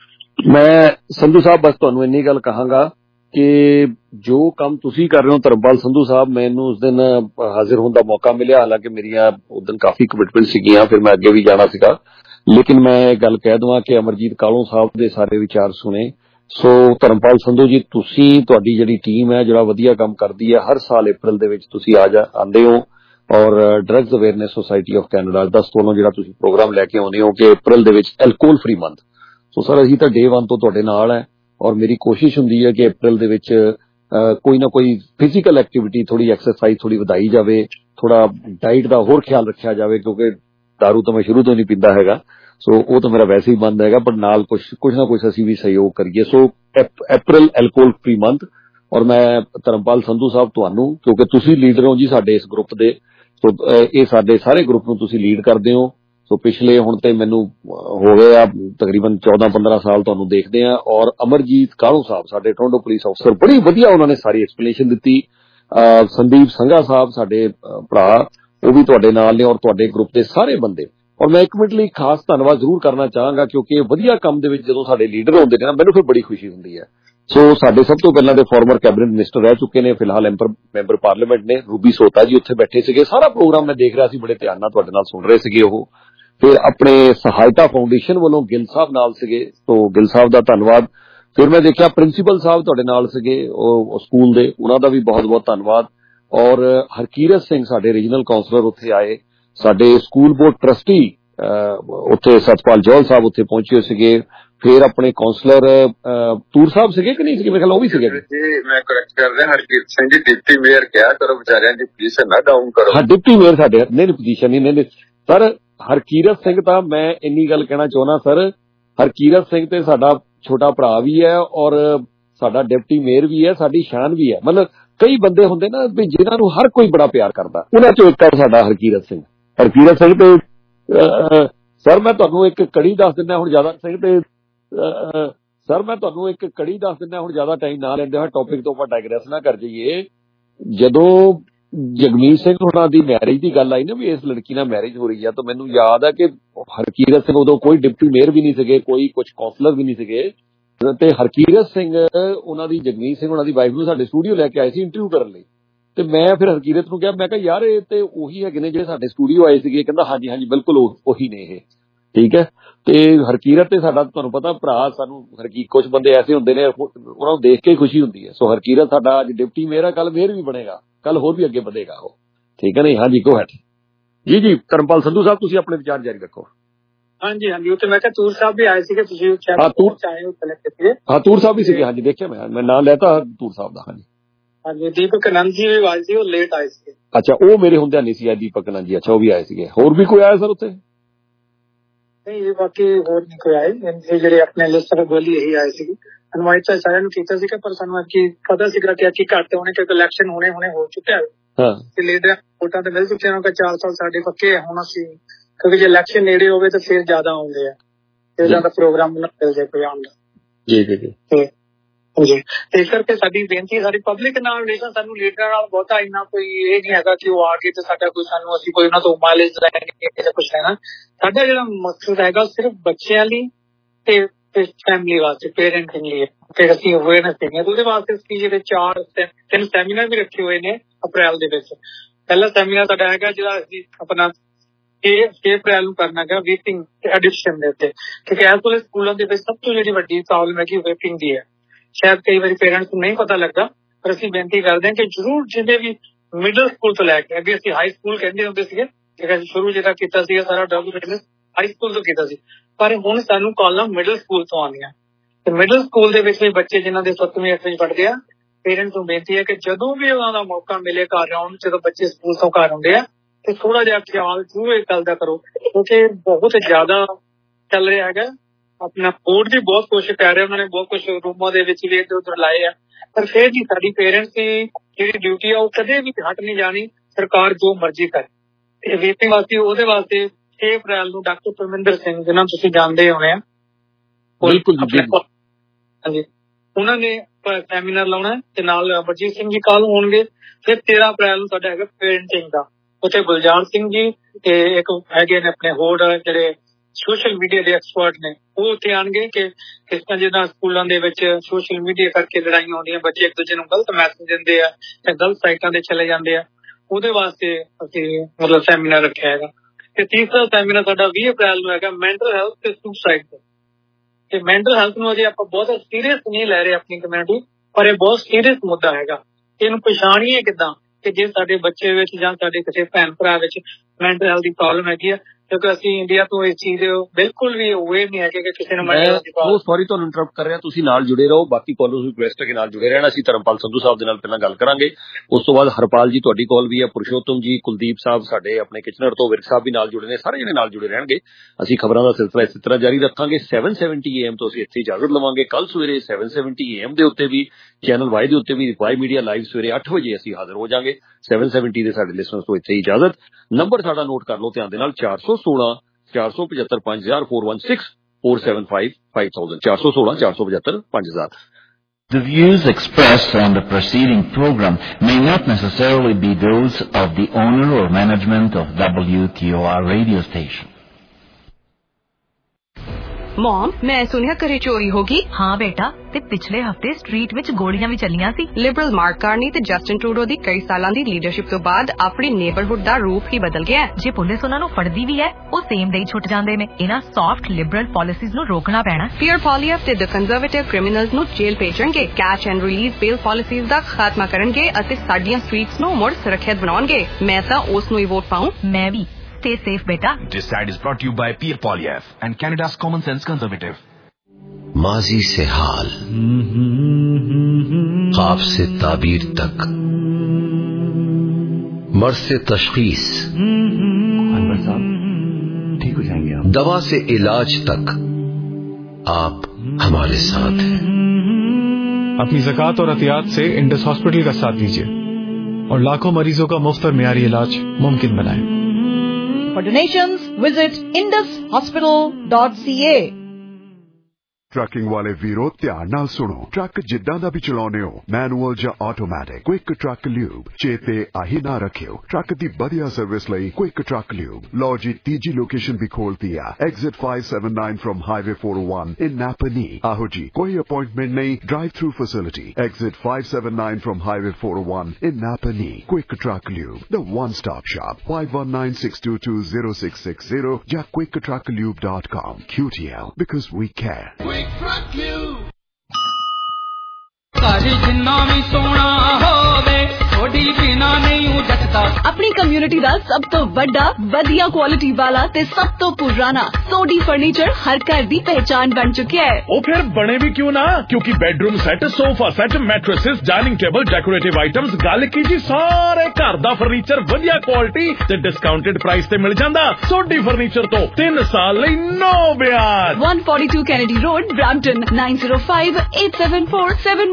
ਮੈਂ ਸੰਧੂ ਸਾਹਿਬ ਬਸ ਤੁਹਾਨੂੰ ਇੰਨੀ ਗੱਲ ਕਹਾਂਗਾ ਕਿ ਜੋ ਕੰਮ ਤੁਸੀਂ ਕਰ ਰਹੇ ਹੋ, ਧਰਮਪਾਲ ਸੰਧੂ ਸਾਹਿਬ, ਮੈਨੂੰ ਉਸ ਦਿਨ ਹਾਜ਼ਰ ਹੋਣ ਦਾ ਮੌਕਾ ਮਿਲਿਆ, ਹਾਲਾਂਕਿ ਮੇਰੀਆਂ ਉਸ ਦਿਨ ਕਾਫੀ ਕਮਿਟਮੈਂਟ ਸੀਗੀਆਂ, ਫਿਰ ਮੈਂ ਅੱਗੇ ਵੀ ਜਾਣਾ ਸੀਗਾ, ਲੇਕਿਨ ਮੈਂ ਇਹ ਗੱਲ ਕਹਿ ਦਵਾਂ ਕਿ ਅਮਰਜੀਤ ਕਾਲੋਂ ਸਾਹਿਬ ਦੇ ਸਾਰੇ ਵਿਚਾਰ ਸੁਣੇ। ਸੋ ਧਰਮਪਾਲ ਸੰਧੂ ਜੀ, ਤੁਹਾਡੀ ਜਿਹੜੀ ਟੀਮ ਹੈ ਜਿਹੜਾ ਵਧੀਆ ਕੰਮ ਕਰਦੀ ਹੈ, ਹਰ ਸਾਲ ਅਪ੍ਰੈਲ ਦੇ ਵਿੱਚ ਤੁਸੀਂ ਆਉਂਦੇ ਹੋ, ਔਰ drugs awareness society of Canada ਦਸਤ ਵੱਲੋਂ ਜਿਹੜਾ ਤੁਸੀਂ ਪ੍ਰੋਗਰਾਮ ਲੈ ਕੇ ਆਉਂਦੇ ਹੋ ਕਿ ਅਪ੍ਰੈਲ ਦੇ ਵਿੱਚ alcohol free month. So sir, ਅਸੀਂ ਤਾਂ ਡੇ 1 ਤੋਂ ਤੁਹਾਡੇ ਨਾਲ ਹੈ, ਔਰ ਮੇਰੀ ਕੋਸ਼ਿਸ਼ ਹੁੰਦੀ ਹੈ ਕਿ ਅਪ੍ਰੈਲ ਦੇ ਵਿੱਚ ਕੋਈ ਨਾ ਕੋਈ ਫਿਜ਼ੀਕਲ ਐਕਟੀਵਿਟੀ, ਥੋੜੀ ਐਕਸਰਸਾਈਜ਼ ਥੋੜੀ ਵਧਾਈ ਜਾਵੇ, ਥੋੜਾ ਡਾਈਟ ਦਾ ਹੋਰ ਖਿਆਲ ਰੱਖਿਆ ਜਾਵੇ, ਕਿਉਂਕਿ ਦਾਰੂ ਤਾਂ ਮੈਂ ਸ਼ੁਰੂ ਤੋਂ ਨਹੀਂ ਪੀਂਦਾ ਹੈਗਾ, ਸੋ ਉਹ ਤਾਂ ਮੇਰਾ ਵੈਸੇ ਹੀ ਬੰਦ ਹੈਗਾ, ਪਰ ਨਾਲ ਕੁਛ ਨਾ ਕੁਛ ਅਸੀਂ ਵੀ ਸਹਿਯੋਗ ਕਰੀਏ। So April alcohol free month, ਔਰ ਮੈਂ ਧਰਮਪਾਲ ਸੰਧੂ ਸਾਹਿਬ ਤੁਹਾਨੂੰ, ਕਿਉਂਕਿ ਤੁਸੀਂ ਲੀਡਰ ਹੋ ਜੀ ਸਾਡੇ ਇਸ ਗਰੁੱਪ ਦੇ, ਸੋ ਇਹ ਸਾਡੇ ਸਾਰੇ ਗਰੁੱਪ ਨੂੰ ਤੁਸੀਂ ਲੀਡ ਕਰਦੇ ਹੋ। ਸੋ ਪਿਛਲੇ ਹੁਣ ਤੇ ਮੈਨੂੰ ਹੋ ਗਏ ਆ ਤਕਰੀਬਨ 14-15 ਸਾਲ ਤੁਹਾਨੂੰ ਦੇਖਦੇ ਆ, ਔਰ ਅਮਰਜੀਤ ਕਾਲੋਂ ਸਾਹਿਬ ਸਾਡੇ ਟੋਰਾਂਟੋ ਪੁਲਿਸ ਅਫਸਰ, ਬੜੀ ਵਧੀਆ ਉਹਨਾਂ ਨੇ ਸਾਰੀ ਐਕਸਪਲੇਨੇਸ਼ਨ ਦਿੱਤੀ। ਸੰਦੀਪ ਸੰਘਾ ਸਾਹਿਬ ਸਾਡੇ ਭਰਾ, ਉਹ ਵੀ ਤੁਹਾਡੇ ਨਾਲ ਨੇ, ਔਰ ਤੁਹਾਡੇ ਗਰੁੱਪ ਦੇ ਸਾਰੇ ਬੰਦੇ। ਔਰ ਮੈਂ ਇੱਕ ਮਿੰਟ ਲਈ ਖਾਸ ਧੰਨਵਾਦ ਜ਼ਰੂਰ ਕਰਨਾ ਚਾਹਾਂਗਾ, ਕਿਉਂਕਿ ਵਧੀਆ ਕੰਮ ਦੇ ਵਿੱਚ ਜਦੋਂ ਸਾਡੇ ਲੀਡਰ ਹੁੰਦੇ ਨੇ ਨਾ, ਮੈਨੂੰ ਫਿਰ ਬੜੀ ਖੁਸ਼ੀ ਹੁੰਦੀ ਹੈ। ਸੋ ਸਾਡੇ ਸਭ ਤੋਂ ਪਹਿਲਾਂ ਦੇ ਫਾਰਮਰ ਕੈਬਨਿਟ ਮਿਨਿਸਟਰ ਰਹਿ ਚੁੱਕੇ ਨੇ, ਫਿਲਹਾਲ ਮੈਂਬਰ ਪਾਰਲੀਮੈਂਟ ਨੇ, ਰੂਬੀ ਸੋਤਾ ਜੀ ਉੱਥੇ ਬੈਠੇ ਸੀਗੇ, ਸਾਰਾ ਪ੍ਰੋਗਰਾਮ ਮੈਂ ਦੇਖ ਰਿਹਾ ਸੀ, ਬੜੇ ਧਿਆਨ ਨਾਲ ਤੁਹਾਡੇ ਨਾਲ ਸੁਣ ਰਹੇ ਸੀਗੇ ਉਹ। ਫਿਰ ਆਪਣੇ ਸਹਾਇਤਾ ਫਾਊਂਡੇਸ਼ਨ ਵੱਲੋਂ ਗਿੱਲ ਸਾਹਿਬ ਨਾਲ ਸੀਗੇ, ਸੋ ਗਿੱਲ ਸਾਹਿਬ ਦਾ ਧੰਨਵਾਦ। ਫਿਰ ਮੈਂ ਦੇਖਿਆ ਪ੍ਰਿੰਸੀਪਲ ਸਾਹਿਬ ਤੁਹਾਡੇ ਨਾਲ ਸੀਗੇ ਉਹ ਸਕੂਲ ਦੇ, ਉਹਨਾਂ ਦਾ ਵੀ ਬਹੁਤ ਬਹੁਤ ਧੰਨਵਾਦ। ਔਰ ਹਰਕੀਰਤ ਸਿੰਘ ਸਾਡੇ ਰੀਜਨਲ ਕਾਉਂਸਲਰ ਉੱਥੇ ਆਏ, ਸਾਡੇ ਸਕੂਲ ਬੋਰਡ ਟਰਸਟੀ ਉੱਥੇ ਸਤਪਾਲ ਜੋਹਲ ਸਾਹਿਬ ਉੱਥੇ ਪਹੁੰਚੇ ਸੀਗੇ, ਫਿਰ ਆਪਣੇ ਕਾਉਂਸਲਰ ਤੂਰ ਸਾਹਿਬ ਸੀਗੇ ਕਿ ਨਹੀਂ ਸੀਗੇ, ਮੇਰੇ ਖਿਆਲ ਉਹ ਵੀ ਸੀਗੇ ਜੀ। ਮੈਂ ਕਰੈਕਟ ਕਰਦਾ, ਹਰਕੀਰਤ ਸਿੰਘ ਜੀ ਡਿਪਟੀ ਮੇਅਰ ਕਿਹਾ ਕਰੋ, ਵਿਚਾਰਿਆਂ ਦੀ ਪੋਜੀਸ਼ਨ ਨਾ ਡਾਊਨ ਕਰੋ। ਹਾਂ, ਡਿਪਟੀ ਮੇਅਰ ਸਾਡੇ ਨਹੀਂ ਪੋਜੀਸ਼ਨ ਨਹੀਂ ਸਰ। ਹਰਕੀਰਤ ਸਿੰਘ ਤਾਂ ਮੈਂ ਇੰਨੀ ਗੱਲ ਕਹਿਣਾ ਚਾਹੁੰਦਾ ਸਰ, ਹਰਕੀਰਤ ਸਿੰਘ ਤੇ ਸਾਡਾ ਛੋਟਾ ਭਰਾ ਵੀ ਹੈ, ਔਰ ਸਾਡਾ ਡਿਪਟੀ ਮੇਅਰ ਵੀ ਹੈ, ਸਾਡੀ ਸ਼ਾਨ ਵੀ ਹੈ। ਮਤਲਬ ਕਈ ਬੰਦੇ ਹੁੰਦੇ ਨਾ ਵੀ ਜਿਨ੍ਹਾਂ ਨੂੰ ਹਰ ਕੋਈ ਬੜਾ ਪਿਆਰ ਕਰਦਾ, ਉਹਨਾਂ ਚੋਂ ਇੱਕ ਸਾਡਾ ਹਰਕੀਰਤ ਸਿੰਘ। ਹਰਕੀਰਤ ਸਿੰਘ ਤੇ ਸਰ ਮੈਂ ਤੁਹਾਨੂੰ ਇੱਕ ਕੜੀ ਦੱਸ ਦਿੰਦਾ, ਹੁਣ ਜ਼ਿਆਦਾ ਸਿੰਘ ਤੇ ਸਰ ਮੈਂ ਤੁਹਾਨੂੰ ਇੱਕ ਕੜੀ ਦੱਸ ਦਿੰਦਾ, ਹੁਣ ਜ਼ਿਆਦਾ ਟਾਈਮ ਨਾ ਲੈਂਦੇ ਹੋਏ ਟੌਪਿਕ ਤੋਂ ਆਪਾਂ ਡਾਇਗਰੈਸ ਨਾ ਕਰ ਜਾਈਏ। ਜਦੋਂ ਜਗਮੀਤ ਸਿੰਘ ਹੋਣਾ ਦੀ ਮੈਰਿਜ ਦੀ ਗੱਲ ਆਈ ਨਾ ਵੀ ਇਸ ਲੜਕੀ ਨਾਲ ਮੈਰਿਜ ਹੋ ਰਹੀ ਆ, ਤਾਂ ਮੈਨੂੰ ਯਾਦ ਆ ਕਿ ਹਰਕੀਰਤ ਸਿੰਘ ਉਦੋਂ ਕੋਈ ਡਿਪਟੀ ਮੇਅਰ ਵੀ ਨਹੀਂ ਸੀਗੇ, ਕੋਈ ਕੁਝ ਕਾਉਂਸਲਰ ਵੀ ਨਹੀਂ ਸੀਗੇ, ਤੇ ਹਰਕੀਰਤ ਸਿੰਘ ਉਹਨਾਂ ਦੀ ਜਗਮੀਤ ਸਿੰਘ ਉਹਨਾਂ ਦੀ ਵਾਈਫ ਨੂੰ ਸਾਡੇ ਸਟੂਡੀਓ ਲੈ ਕੇ ਆਏ ਸੀ ਇੰਟਰਵਿਊ ਕਰਨ ਲਈ। ਤੇ ਮੈਂ ਫਿਰ ਹਰਕੀਰਤ ਨੂੰ ਕਿਹਾ, ਮੈਂ ਕਿਹਾ ਯਾਰ ਇਹ ਤੇ ਉਹੀ ਹੈਗੇ ਨੇ ਜਿਹੜੇ ਸਾਡੇ ਸਟੂਡੀਓ ਆਏ ਸੀਗੇ। ਕਹਿੰਦਾ ਹਾਂਜੀ ਹਾਂਜੀ ਬਿਲਕੁਲ ਉਹੀ ਨੇ ਇਹ, ਠੀਕ ਹੈ। ਤੇ ਹਰਕੀਰਤ ਤੇ ਸਾਡਾ ਤੁਹਾਨੂੰ ਪਤਾ ਭਰਾ, ਸਾਨੂੰ ਕੁਝ ਬੰਦੇ ਐਸੇ ਹੁੰਦੇ ਨੇ ਉਹਨਾਂ ਨੂੰ ਦੇਖ ਕੇ ਖੁਸ਼ੀ ਹੁੰਦੀ ਹੈ। ਸੋ ਹਰਕੀਰਤ ਸਾਡਾ ਅੱਜ ਡਿਪਟੀ ਮੇਅਰ ਆ, ਕੱਲ ਮੇਅਰ ਵੀ ਬਣੇਗਾ, ਕੱਲ ਹੋਰ ਵੀ ਅੱਗੇ ਵਧੇਗਾ ਉਹ, ਠੀਕ ਹੈ ਨਹੀਂ। ਹਾਂਜੀ ਗੋ ਹੈਡ ਜੀ। ਜੀ ਧਰਮਪਾਲ ਸੰਧੂ ਸਾਹਿਬ ਤੁਸੀਂ ਆਪਣੇ ਵਿਚਾਰ ਜਾਰੀ ਰੱਖੋ। ਹਾਂਜੀ ਹਾਂਜੀ, ਉੱਥੇ ਮੈਂ ਕਿਹਾ ਤੂਰ ਸਾਹਿਬ ਵੀ ਆਏ ਸੀਗੇ, ਤੁਸੀਂ ਹਾਂ ਤੂਰ ਸਾਹਿਬ ਵੀ ਸੀਗੇ, ਹਾਂਜੀ ਦੇਖਿਆ ਮੈਂ ਨਾਂ ਲੈਤਾ ਤੂਰ ਸਾਹਿਬ ਦਾ। ਹਾਂਜੀ ਹਾਂਜੀ, ਦੀਪਕ ਆਨੰਦ ਜੀ ਵੀ ਆਏ ਸੀ, ਉਹ ਲੇਟ ਆਏ ਸੀ। ਅੱਛਾ, ਉਹ ਮੇਰੇ ਹੁੰਦਿਆਂ ਨਹੀਂ ਸੀ ਦੀਪਕ ਆਨੰਦ ਜੀ, ਅੱਛਾ ਉਹ ਵੀ ਆਏ ਸੀਗੇ। ਹੋਰ ਵੀ ਕੋਈ ਆਇਆ ਸਰ ਉੱਥੇ? ਨਹੀਂ ਬਾਕੀ ਹੋਰ ਨਹੀਂ ਕੋਈ ਆਏ, ਜਿਹੜੇ ਆਪਣੇ ਲਿਸਟਰ ਗੋਲੀ ਇਹੀ ਆਏ ਸੀਗੇ। ਇਨਵਾਈਟ ਤਾਂ ਸਾਰਿਆਂ ਨੂੰ ਕੀਤਾ ਸੀਗਾ, ਪਰ ਸਾਨੂੰ ਅੱਗੇ ਪਤਾ ਸੀਗਾ ਕਿ ਅੱਗੇ ਘੱਟ ਹੋਣੇ ਕਿਉਂਕਿ ਇਲੈਕਸ਼ਨ ਹੁਣੇ ਹੋ ਚੁੱਕਿਆ ਹੈ ਤੇ ਲੀਡਰ ਵੋਟਾਂ ਤੇ ਮਿਲ ਚੁੱਕੇ ਨੇ ਕਿ 4 ਸਾਲ ਸਾਡੇ ਪੱਕੇ ਹੁਣ ਅਸੀਂ, ਕਿਉਂਕਿ ਜੇ ਇਲੈਕਸ਼ਨ ਨੇੜੇ ਹੋਵੇ ਤਾਂ ਫਿਰ ਜ਼ਿਆਦਾ ਆਉਂਦੇ ਆ, ਇਹਨਾਂ ਦਾ ਪ੍ਰੋਗਰਾਮ ਨਾ ਮਿਲ ਜਾਏ ਕੋਈ ਆਉਣ ਦਾ। ਜੀ ਜੀ ਜੀ ਜੀ, ਇਸ ਕਰਕੇ ਸਾਡੀ ਬੇਨਤੀ ਸਾਡੀ ਪਬਲਿਕ ਨਾਲ ਰਿਲੇਸ਼ਨ, ਸਾਨੂੰ ਲੀਡਰਾਂ ਨਾਲ ਬਹੁਤਾ ਇੰਨਾ ਕੋਈ ਇਹ ਨਹੀਂ ਹੈਗਾ ਕਿ ਉਹ ਆ ਕੇ ਤੇ ਸਾਡਾ ਕੋਈ ਸਾਨੂੰ ਅਸੀਂ ਕੋਈ ਉਹਨਾਂ ਤੋਂ ਮਾਈਲੇਜ ਲੈਣਗੇ ਜਾਂ ਕੁਛ ਲੈਣਾ। ਸਾਡਾ ਜਿਹੜਾ ਮਕਸਦ ਹੈਗਾ ਸਿਰਫ ਬੱਚਿਆਂ ਲਈ ਤੇ ਫੈਮਿਲੀ ਵਾਸਤੇ, ਪੇਰੈਂਟਿੰਗ ਲਈ ਫਿਰ ਅਸੀਂ ਅਵੇਅਰਨੈਸ ਦੇਣੀ ਹੈ। ਉਹਦੇ ਵਾਸਤੇ ਅਸੀਂ ਜਿਹੜੇ 3 ਸੈਮੀਨਾਰ ਵੀ ਰੱਖੇ ਹੋਏ ਨੇ ਅਪ੍ਰੈਲ ਦੇ ਵਿੱਚ। ਪਹਿਲਾ ਸੈਮੀਨਾਰ ਸਾਡਾ ਹੈਗਾ ਜਿਹੜਾ ਅਸੀਂ ਆਪਣਾ 6 ਅਪ੍ਰੈਲ ਨੂੰ ਕਰਨਾ ਹੈਗਾ, ਵੇਪਿੰਗ ਤੇ ਐਡਿਕਸ਼ਨ ਦੇ ਉੱਤੇ, ਕਿਉਂਕਿ ਇਸ ਵੇਲੇ ਸਕੂਲਾਂ ਦੇ ਵਿੱਚ ਸਭ ਤੋਂ ਜਿਹੜੀ ਵੱਡੀ ਪ੍ਰੋਬਲਮ ਹੈ ਕਿ ਵੇਪਿੰਗ ਦੀ ਹੈ। ਸ਼ਾਇਦ ਕਈ ਵਾਰੀ ਪੇਰੈਂਟਸ ਨੂੰ ਨਹੀਂ ਪਤਾ ਲੱਗਦਾ, ਪਰ ਅਸੀਂ ਬੇਨਤੀ ਕਰਦੇ ਹਾਂ ਕਿ ਜ਼ਰੂਰ ਜਿਹਦੇ ਵੀ ਮਿਡਲ ਸਕੂਲ ਤੋਂ ਲੈ ਕੇ ਅੱਗੇ ਅਸੀਂ ਹਾਈ ਸਕੂਲ ਕਹਿੰਦੇ ਹੁੰਦੇ ਸੀਗੇ, ਜਿਹੜਾ ਅਸੀਂ ਸ਼ੁਰੂ ਜਿਹੜਾ ਕੀਤਾ ਸੀਗਾ ਸਾਰਾ ਡਿਵੈਲਪਮੈਂਟ ਹਾਈ ਸਕੂਲ ਤੋਂ ਕੀਤਾ ਸੀ, ਪਰ ਹੁਣ ਸਾਨੂੰ ਕਾਲਮ ਮਿਡਲ ਸਕੂਲ ਤੋਂ ਆਉਂਦੀਆਂ। ਤੇ ਮਿਡਲ ਸਕੂਲ ਦੇ ਵਿੱਚ ਵੀ ਬੱਚੇ ਜਿਨ੍ਹਾਂ ਦੇ 7ਵੀਂ 8ਵੀਂ ਪੜ੍ਹਦੇ ਆ, ਪੇਰੈਂਟਸ ਨੂੰ ਬੇਨਤੀ ਹੈ ਕਿ ਜਦੋਂ ਵੀ ਉਹਨਾਂ ਦਾ ਮੌਕਾ ਮਿਲੇ ਘਰ ਆਉਣ, ਜਦੋਂ ਬੱਚੇ ਸਕੂਲ ਤੋਂ ਘਰ ਆਉਂਦੇ ਆ ਤੇ ਥੋੜਾ ਜਿਹਾ ਖਿਆਲ ਜ਼ਰੂਰ ਇਹ ਗੱਲ ਦਾ ਕਰੋ, ਕਿਉਂਕਿ ਬਹੁਤ ਜ਼ਿਆਦਾ ਚੱਲ ਰਿਹਾ ਹੈਗਾ। ਆਪਣਾ ਬੋਰਡ ਵੀ ਬਹੁਤ ਕੋਸ਼ਿਸ਼ ਕਰ ਰਿਹਾ, ਉਹਨਾਂ ਨੇ ਬਹੁਤ ਕੁਛ ਰੂਮਾਂ ਦੇ ਵਿੱਚ ਵੀ ਇੱਧਰ ਉੱਧਰ ਲਾਏ ਆ, ਪਰ ਫਿਰ ਵੀ ਸਾਡੀ ਪੇਰੈਂਟਸ ਦੀ ਜਿਹੜੀ ਡਿਊਟੀ ਆ ਉਹ ਕਦੇ ਵੀ ਹਟ ਨਹੀਂ ਜਾਣੀ, ਸਰਕਾਰ ਜੋ ਮਰਜ਼ੀ ਕਰੇ। ਤੇ ਵੇਪਿੰਗ ਵਾਸਤੇ ਉਹਦੇ ਵਾਸਤੇ 6 ਅਪ੍ਰੈਲ ਨੂੰ ਡਾਕਟਰ ਪਰਮਿੰਦਰ ਸਿੰਘ, ਜਿਹਨਾਂ ਨੂੰ ਤੁਸੀਂ ਜਾਣਦੇ ਹੋਣੇ ਆ, ਹਾਂਜੀ, ਉਹਨਾਂ ਨੇ ਸੈਮੀਨਾਰ ਲਾਉਣਾ ਤੇ ਨਾਲ ਅਮਰਜੀਤ ਸਿੰਘ ਜੀ ਕੱਲ੍ਹ ਹੋਣਗੇ। ਫਿਰ 13 ਅਪ੍ਰੈਲ ਨੂੰ ਸਾਡਾ ਹੈਗਾ ਪੇਰੈਂਟਿੰਗ ਦਾ, ਉੱਥੇ ਗੁਲਜ਼ਾਰ ਸਿੰਘ ਜੀ ਤੇ ਇੱਕ ਹੈਗੇ ਨੇ ਆਪਣੇ ਹੋਰ ਜਿਹੜੇ ਸੋਸ਼ਲ ਮੀਡੀਆ ਦੇ ਐਕਸਪਰਟ ਨੇ, ਉਹ ਉੱਥੇ ਆਉਣਗੇ ਕਿ ਕਿਸ ਤਰ੍ਹਾਂ ਜਿੱਦਾਂ ਸਕੂਲਾਂ ਦੇ ਵਿੱਚ ਸੋਸ਼ਲ ਮੀਡੀਆ ਕਰਕੇ ਲੜਾਈਆਂ ਹੁੰਦੀਆਂ, ਬੱਚੇ ਇੱਕ ਦੂਜੇ ਨੂੰ ਗਲਤ ਮੈਸੇਜ ਦਿੰਦੇ ਆ ਜਾਂ ਗਲਤ ਸਾਈਟਾਂ ਤੇ ਚਲੇ ਜਾਂਦੇ ਆ, ਉਹਦੇ ਵਾਸਤੇ ਅਸੀਂ ਮਤਲਬ ਸੈਮੀਨਾਰ ਰੱਖਿਆ ਹੈਗਾ। ਤੇ ਤੀਸਰਾ ਸੈਮੀਨਾਰ ਸਾਡਾ 20 ਅਪ੍ਰੈਲ ਨੂੰ ਹੈਗਾ ਮੈਂਟਲ ਹੈਲਥ ਤੇ ਸੁਸਾਈਡ ਤੇ। ਤੇ ਮੈਂਟਲ ਹੈਲਥ ਨੂੰ ਅਜੇ ਆਪਾਂ ਬਹੁਤ ਸੀਰੀਅਸ ਨਹੀਂ ਲੈ ਰਹੇ ਆਪਣੀ ਕਮਿਊਨਿਟੀ, ਪਰ ਇਹ ਬਹੁਤ ਸੀਰੀਅਸ ਮੁੱਦਾ ਹੈਗਾ। ਇਹਨੂੰ ਪਛਾਣੀਏ ਕਿੱਦਾਂ ਕਿ ਜੇ ਸਾਡੇ ਬੱਚੇ ਵਿੱਚ ਜਾਂ ਸਾਡੇ ਕਿਸੇ ਭੈਣ ਭਰਾ ਵਿੱਚ ਮੈਂਟਲ ਹੈਲਥ ਦੀ ਪ੍ਰੋਬਲਮ ਹੈਗੀ ਆ, ਕਿਉਂਕਿ ਅਸੀਂ ਇੰਡੀਆ ਤੋਂ ਇਸ ਚੀਜ਼ ਬਿਲਕੁਲ ਵੀ ਅਵੇਅਰ ਨਹੀਂ ਹੈਗੇ ਕਿ ਕਿਸੇ ਨੂੰ ਮੈਂਟਲ ਹੈਲਥ ਦੀ ਪ੍ਰੋਬਲਮ। ਸੌਰੀ ਤੁਹਾਨੂੰ ਇੰਟਰਪਟ ਕਰ ਰਿਹਾ, ਤੁਸੀਂ ਨਾਲ ਜੁੜੇ ਰਹੋ, ਬਾਕੀ ਕਾਲਰਸ ਨੂੰ ਰਿਕੁਐਸਟ ਹੈ ਕਿ ਨਾਲ ਜੁੜੇ ਰਹਿਣਾ। ਅਸੀਂ ਧਰਮਪਾਲ ਸੰਧੂ ਸਾਹਿਬ ਦੇ ਨਾਲ ਪਹਿਲਾਂ ਗੱਲ ਕਰਾਂਗੇ, ਉਸ ਤੋਂ ਬਾਅਦ ਹਰਪਾਲ ਜੀ ਤੁਹਾਡੀ ਕਾਲ ਵੀ ਹੈ, ਪੁਰਸ਼ੋਤਮ ਜੀ, ਕੁਲਦੀਪ ਸਾਹਿਬ ਸਾਡੇ ਆਪਣੇ ਕਿਚਨਰ ਤੋਂ, ਵਿਰਕ ਸਾਹਿਬ ਵੀ ਨਾਲ ਜੁੜੇ ਨੇ, ਸਾਰੇ ਜਿਹੜੇ ਨਾਲ ਜੁੜੇ ਰਹਿਣਗੇ। ਅਸੀਂ ਖਬਰਾਂ ਦਾ ਸਿਲਸਿਲਾ ਇਸੇ ਤਰ੍ਹਾਂ ਜਾਰੀ ਰੱਖਾਂਗੇ। 7:70 AM ਤੋਂ ਅਸੀਂ ਇੱਥੇ ਇਜਾਜ਼ਤ ਲਵਾਂਗੇ। ਕੱਲ ਸਵੇਰੇ 7:70 AM ਦੇ ਉੱਤੇ ਵੀ ਚੈਨਲ ਵਾਈ ਦੇ ਉੱਤੇ ਵੀ ਵਾਈ ਮੀਡੀਆ ਲਾਈਵ ਸਵੇਰੇ 8 ਵਜੇ ਅਸੀਂ ਹਾਜ਼ਰ ਹੋ ਜਾਵਾਂਗੇ। 7:70 ਦੇ ਸਾਡੇ ਲਿਸਨਰਸ ਤੋਂ ਇੱਥੇ ਇਜਾਜ਼ਤ। ਨੰਬਰ ਸਾਡਾ ਨੋਟ ਕਰ ਲਓ ਧਿਆਨ ਦੇ ਨਾਲ, 416 475 5000 416 475 5000 416 475 5000। The views expressed on the preceding program may not necessarily be those of the owner or management of WTOR radio station. Mom, ਮੈਂ ਸੁਣਿਆ ਘਰੇ ਚੋਰੀ ਹੋ ਗਈ। ਹਾਂ ਬੇਟਾ, ਤੇ ਪਿਛਲੇ ਹਫਤੇ ਸਟਰੀਟ ਵਿੱਚ ਗੋਲੀਆਂ ਵੀ ਚੱਲੀਆਂ ਸੀ। ਲਿਬਰਲ ਮਾਰਕ ਕਾਰਨੀ ਤੇ ਜਸਟਿਨ ਟਰੂਡੋ ਦੀ ਕਈ ਸਾਲਾਂ ਦੀ ਲੀਡਰਸ਼ਿਪ ਤੋਂ ਬਾਅਦ ਆਪਣੀ ਨੇਬਰਹੁੱਡ ਦਾ ਰੂਪ ਹੀ ਬਦਲ ਗਿਆ। ਜੇ ਪੁਲਿਸ ਉਹਨਾਂ ਨੂੰ ਫੜਦੀ ਵੀ ਹੈ, ਉਹ ਸੇਮ ਡੇ ਛੁੱਟ ਜਾਂਦੇ ਨੇ। ਇਹਨਾਂ ਸੌਫਟ ਲਿਬਰਲ ਪਾਲਿਸੀਜ਼ ਨੂੰ ਰੋਕਣਾ ਪੈਣਾ। ਪੀਅਰ ਪੋਲੀਐਫ ਤੇ ਦ ਕੰਜ਼ਰਵੇਟਿਵ ਕ੍ਰਿਮੀਨਲਸ ਨੂੰ ਜੇਲ੍ਹ ਭੇਜਣਗੇ, catch and release bail policies ਦਾ ਖਾਤਮਾ ਕਰਨਗੇ ਅਤੇ ਸਾਡੀਆਂ ਸਟਰੀਟਸ ਨੂੰ ਮੁੜ ਸੁਰੱਖਿਅਤ ਬਣਾਉਣਗੇ। ਮੈਂ ਤਾਂ ਉਸ ਨੂੰ ਹੀ ਵੋਟ ਪਾਉਂ। ਮੈਂ ਵੀ। Stay safe, beta. This side is brought to you by Peer Poilievre and Canada's Common Sense Conservative. माजी से हाल, ख्वाब से ताबीर तक, मर्ज से तशखीस, अनवर साहब ठीक हो जाएंगे आप। दवा से इलाज तक आप हमारे साथ हैं। अपनी ज़कात और अतियात से इंडस हॉस्पिटल का साथ दीजिए और लाखों मरीजों का मुफ्त और मियारी इलाज मुमकिन बनाएं। For donations, visit indushospital.ca. Trucking ਵਾਲੇ ਵੀਰੋ ਧਿਆਨ ਨਾਲ ਸੁਣੋ। ਟਰੱਕ ਜਿੱਦਾਂ ਦਾ ਵੀ ਚਲਾਉਨੇ ਹੋ, ਮੈਨੂਅਲ ਜਾਂ ਆਟੋਮੈਟਿਕ, ਕੁਇਕ ਟਰੱਕ ਲਿਊਬ ਚੇਤੇ ਆਹੀ ਨਾ ਰੱਖਿਓ। ਟਰੱਕ ਦੀ ਵਧੀਆ ਸਰਵਿਸ ਲਈ ਕੁਇਕ ਟਰੱਕ ਲਿਊਬ। ਲਓ ਜੀ, ਤੀਜੀ ਲੋਕੇਸ਼ਨ ਵੀ ਖੋਲਤੀ ਆ, exit 579 from highway 401 in Napanee. ਆਹੋ ਜੀ, ਕੋਈ ਅਪਾਇੰਟਮੈਂਟ ਨਹੀਂ, drive through facility. Exit 579 from highway 401 in Napani. Quick Truck Lube, the one-stop shop. 519-622-0660 ਜਾਂ quicktrucklube.com. QTL, because we care. Quick Truck Lube. अपनी कम्युनिटी का सब तो बड़ा वधिया क्वालिटी वाला ते सब तो पुराना सोडी फर्नीचर हर घर दी पहचान बन चुका है। ओ फिर बने भी क्यों ना, क्योंकि bedroom set, sofa set, mattresses, dining table, decorative items, गल की जी सारे घर दा फर्नीचर वधिया क्वालिटी ते डिस्काउंटेड प्राइस ते मिल जांदा। सोडी फर्नीचर तो 3 साल लई नो ब्याज। 142 Kennedy Road, Brampton, 905874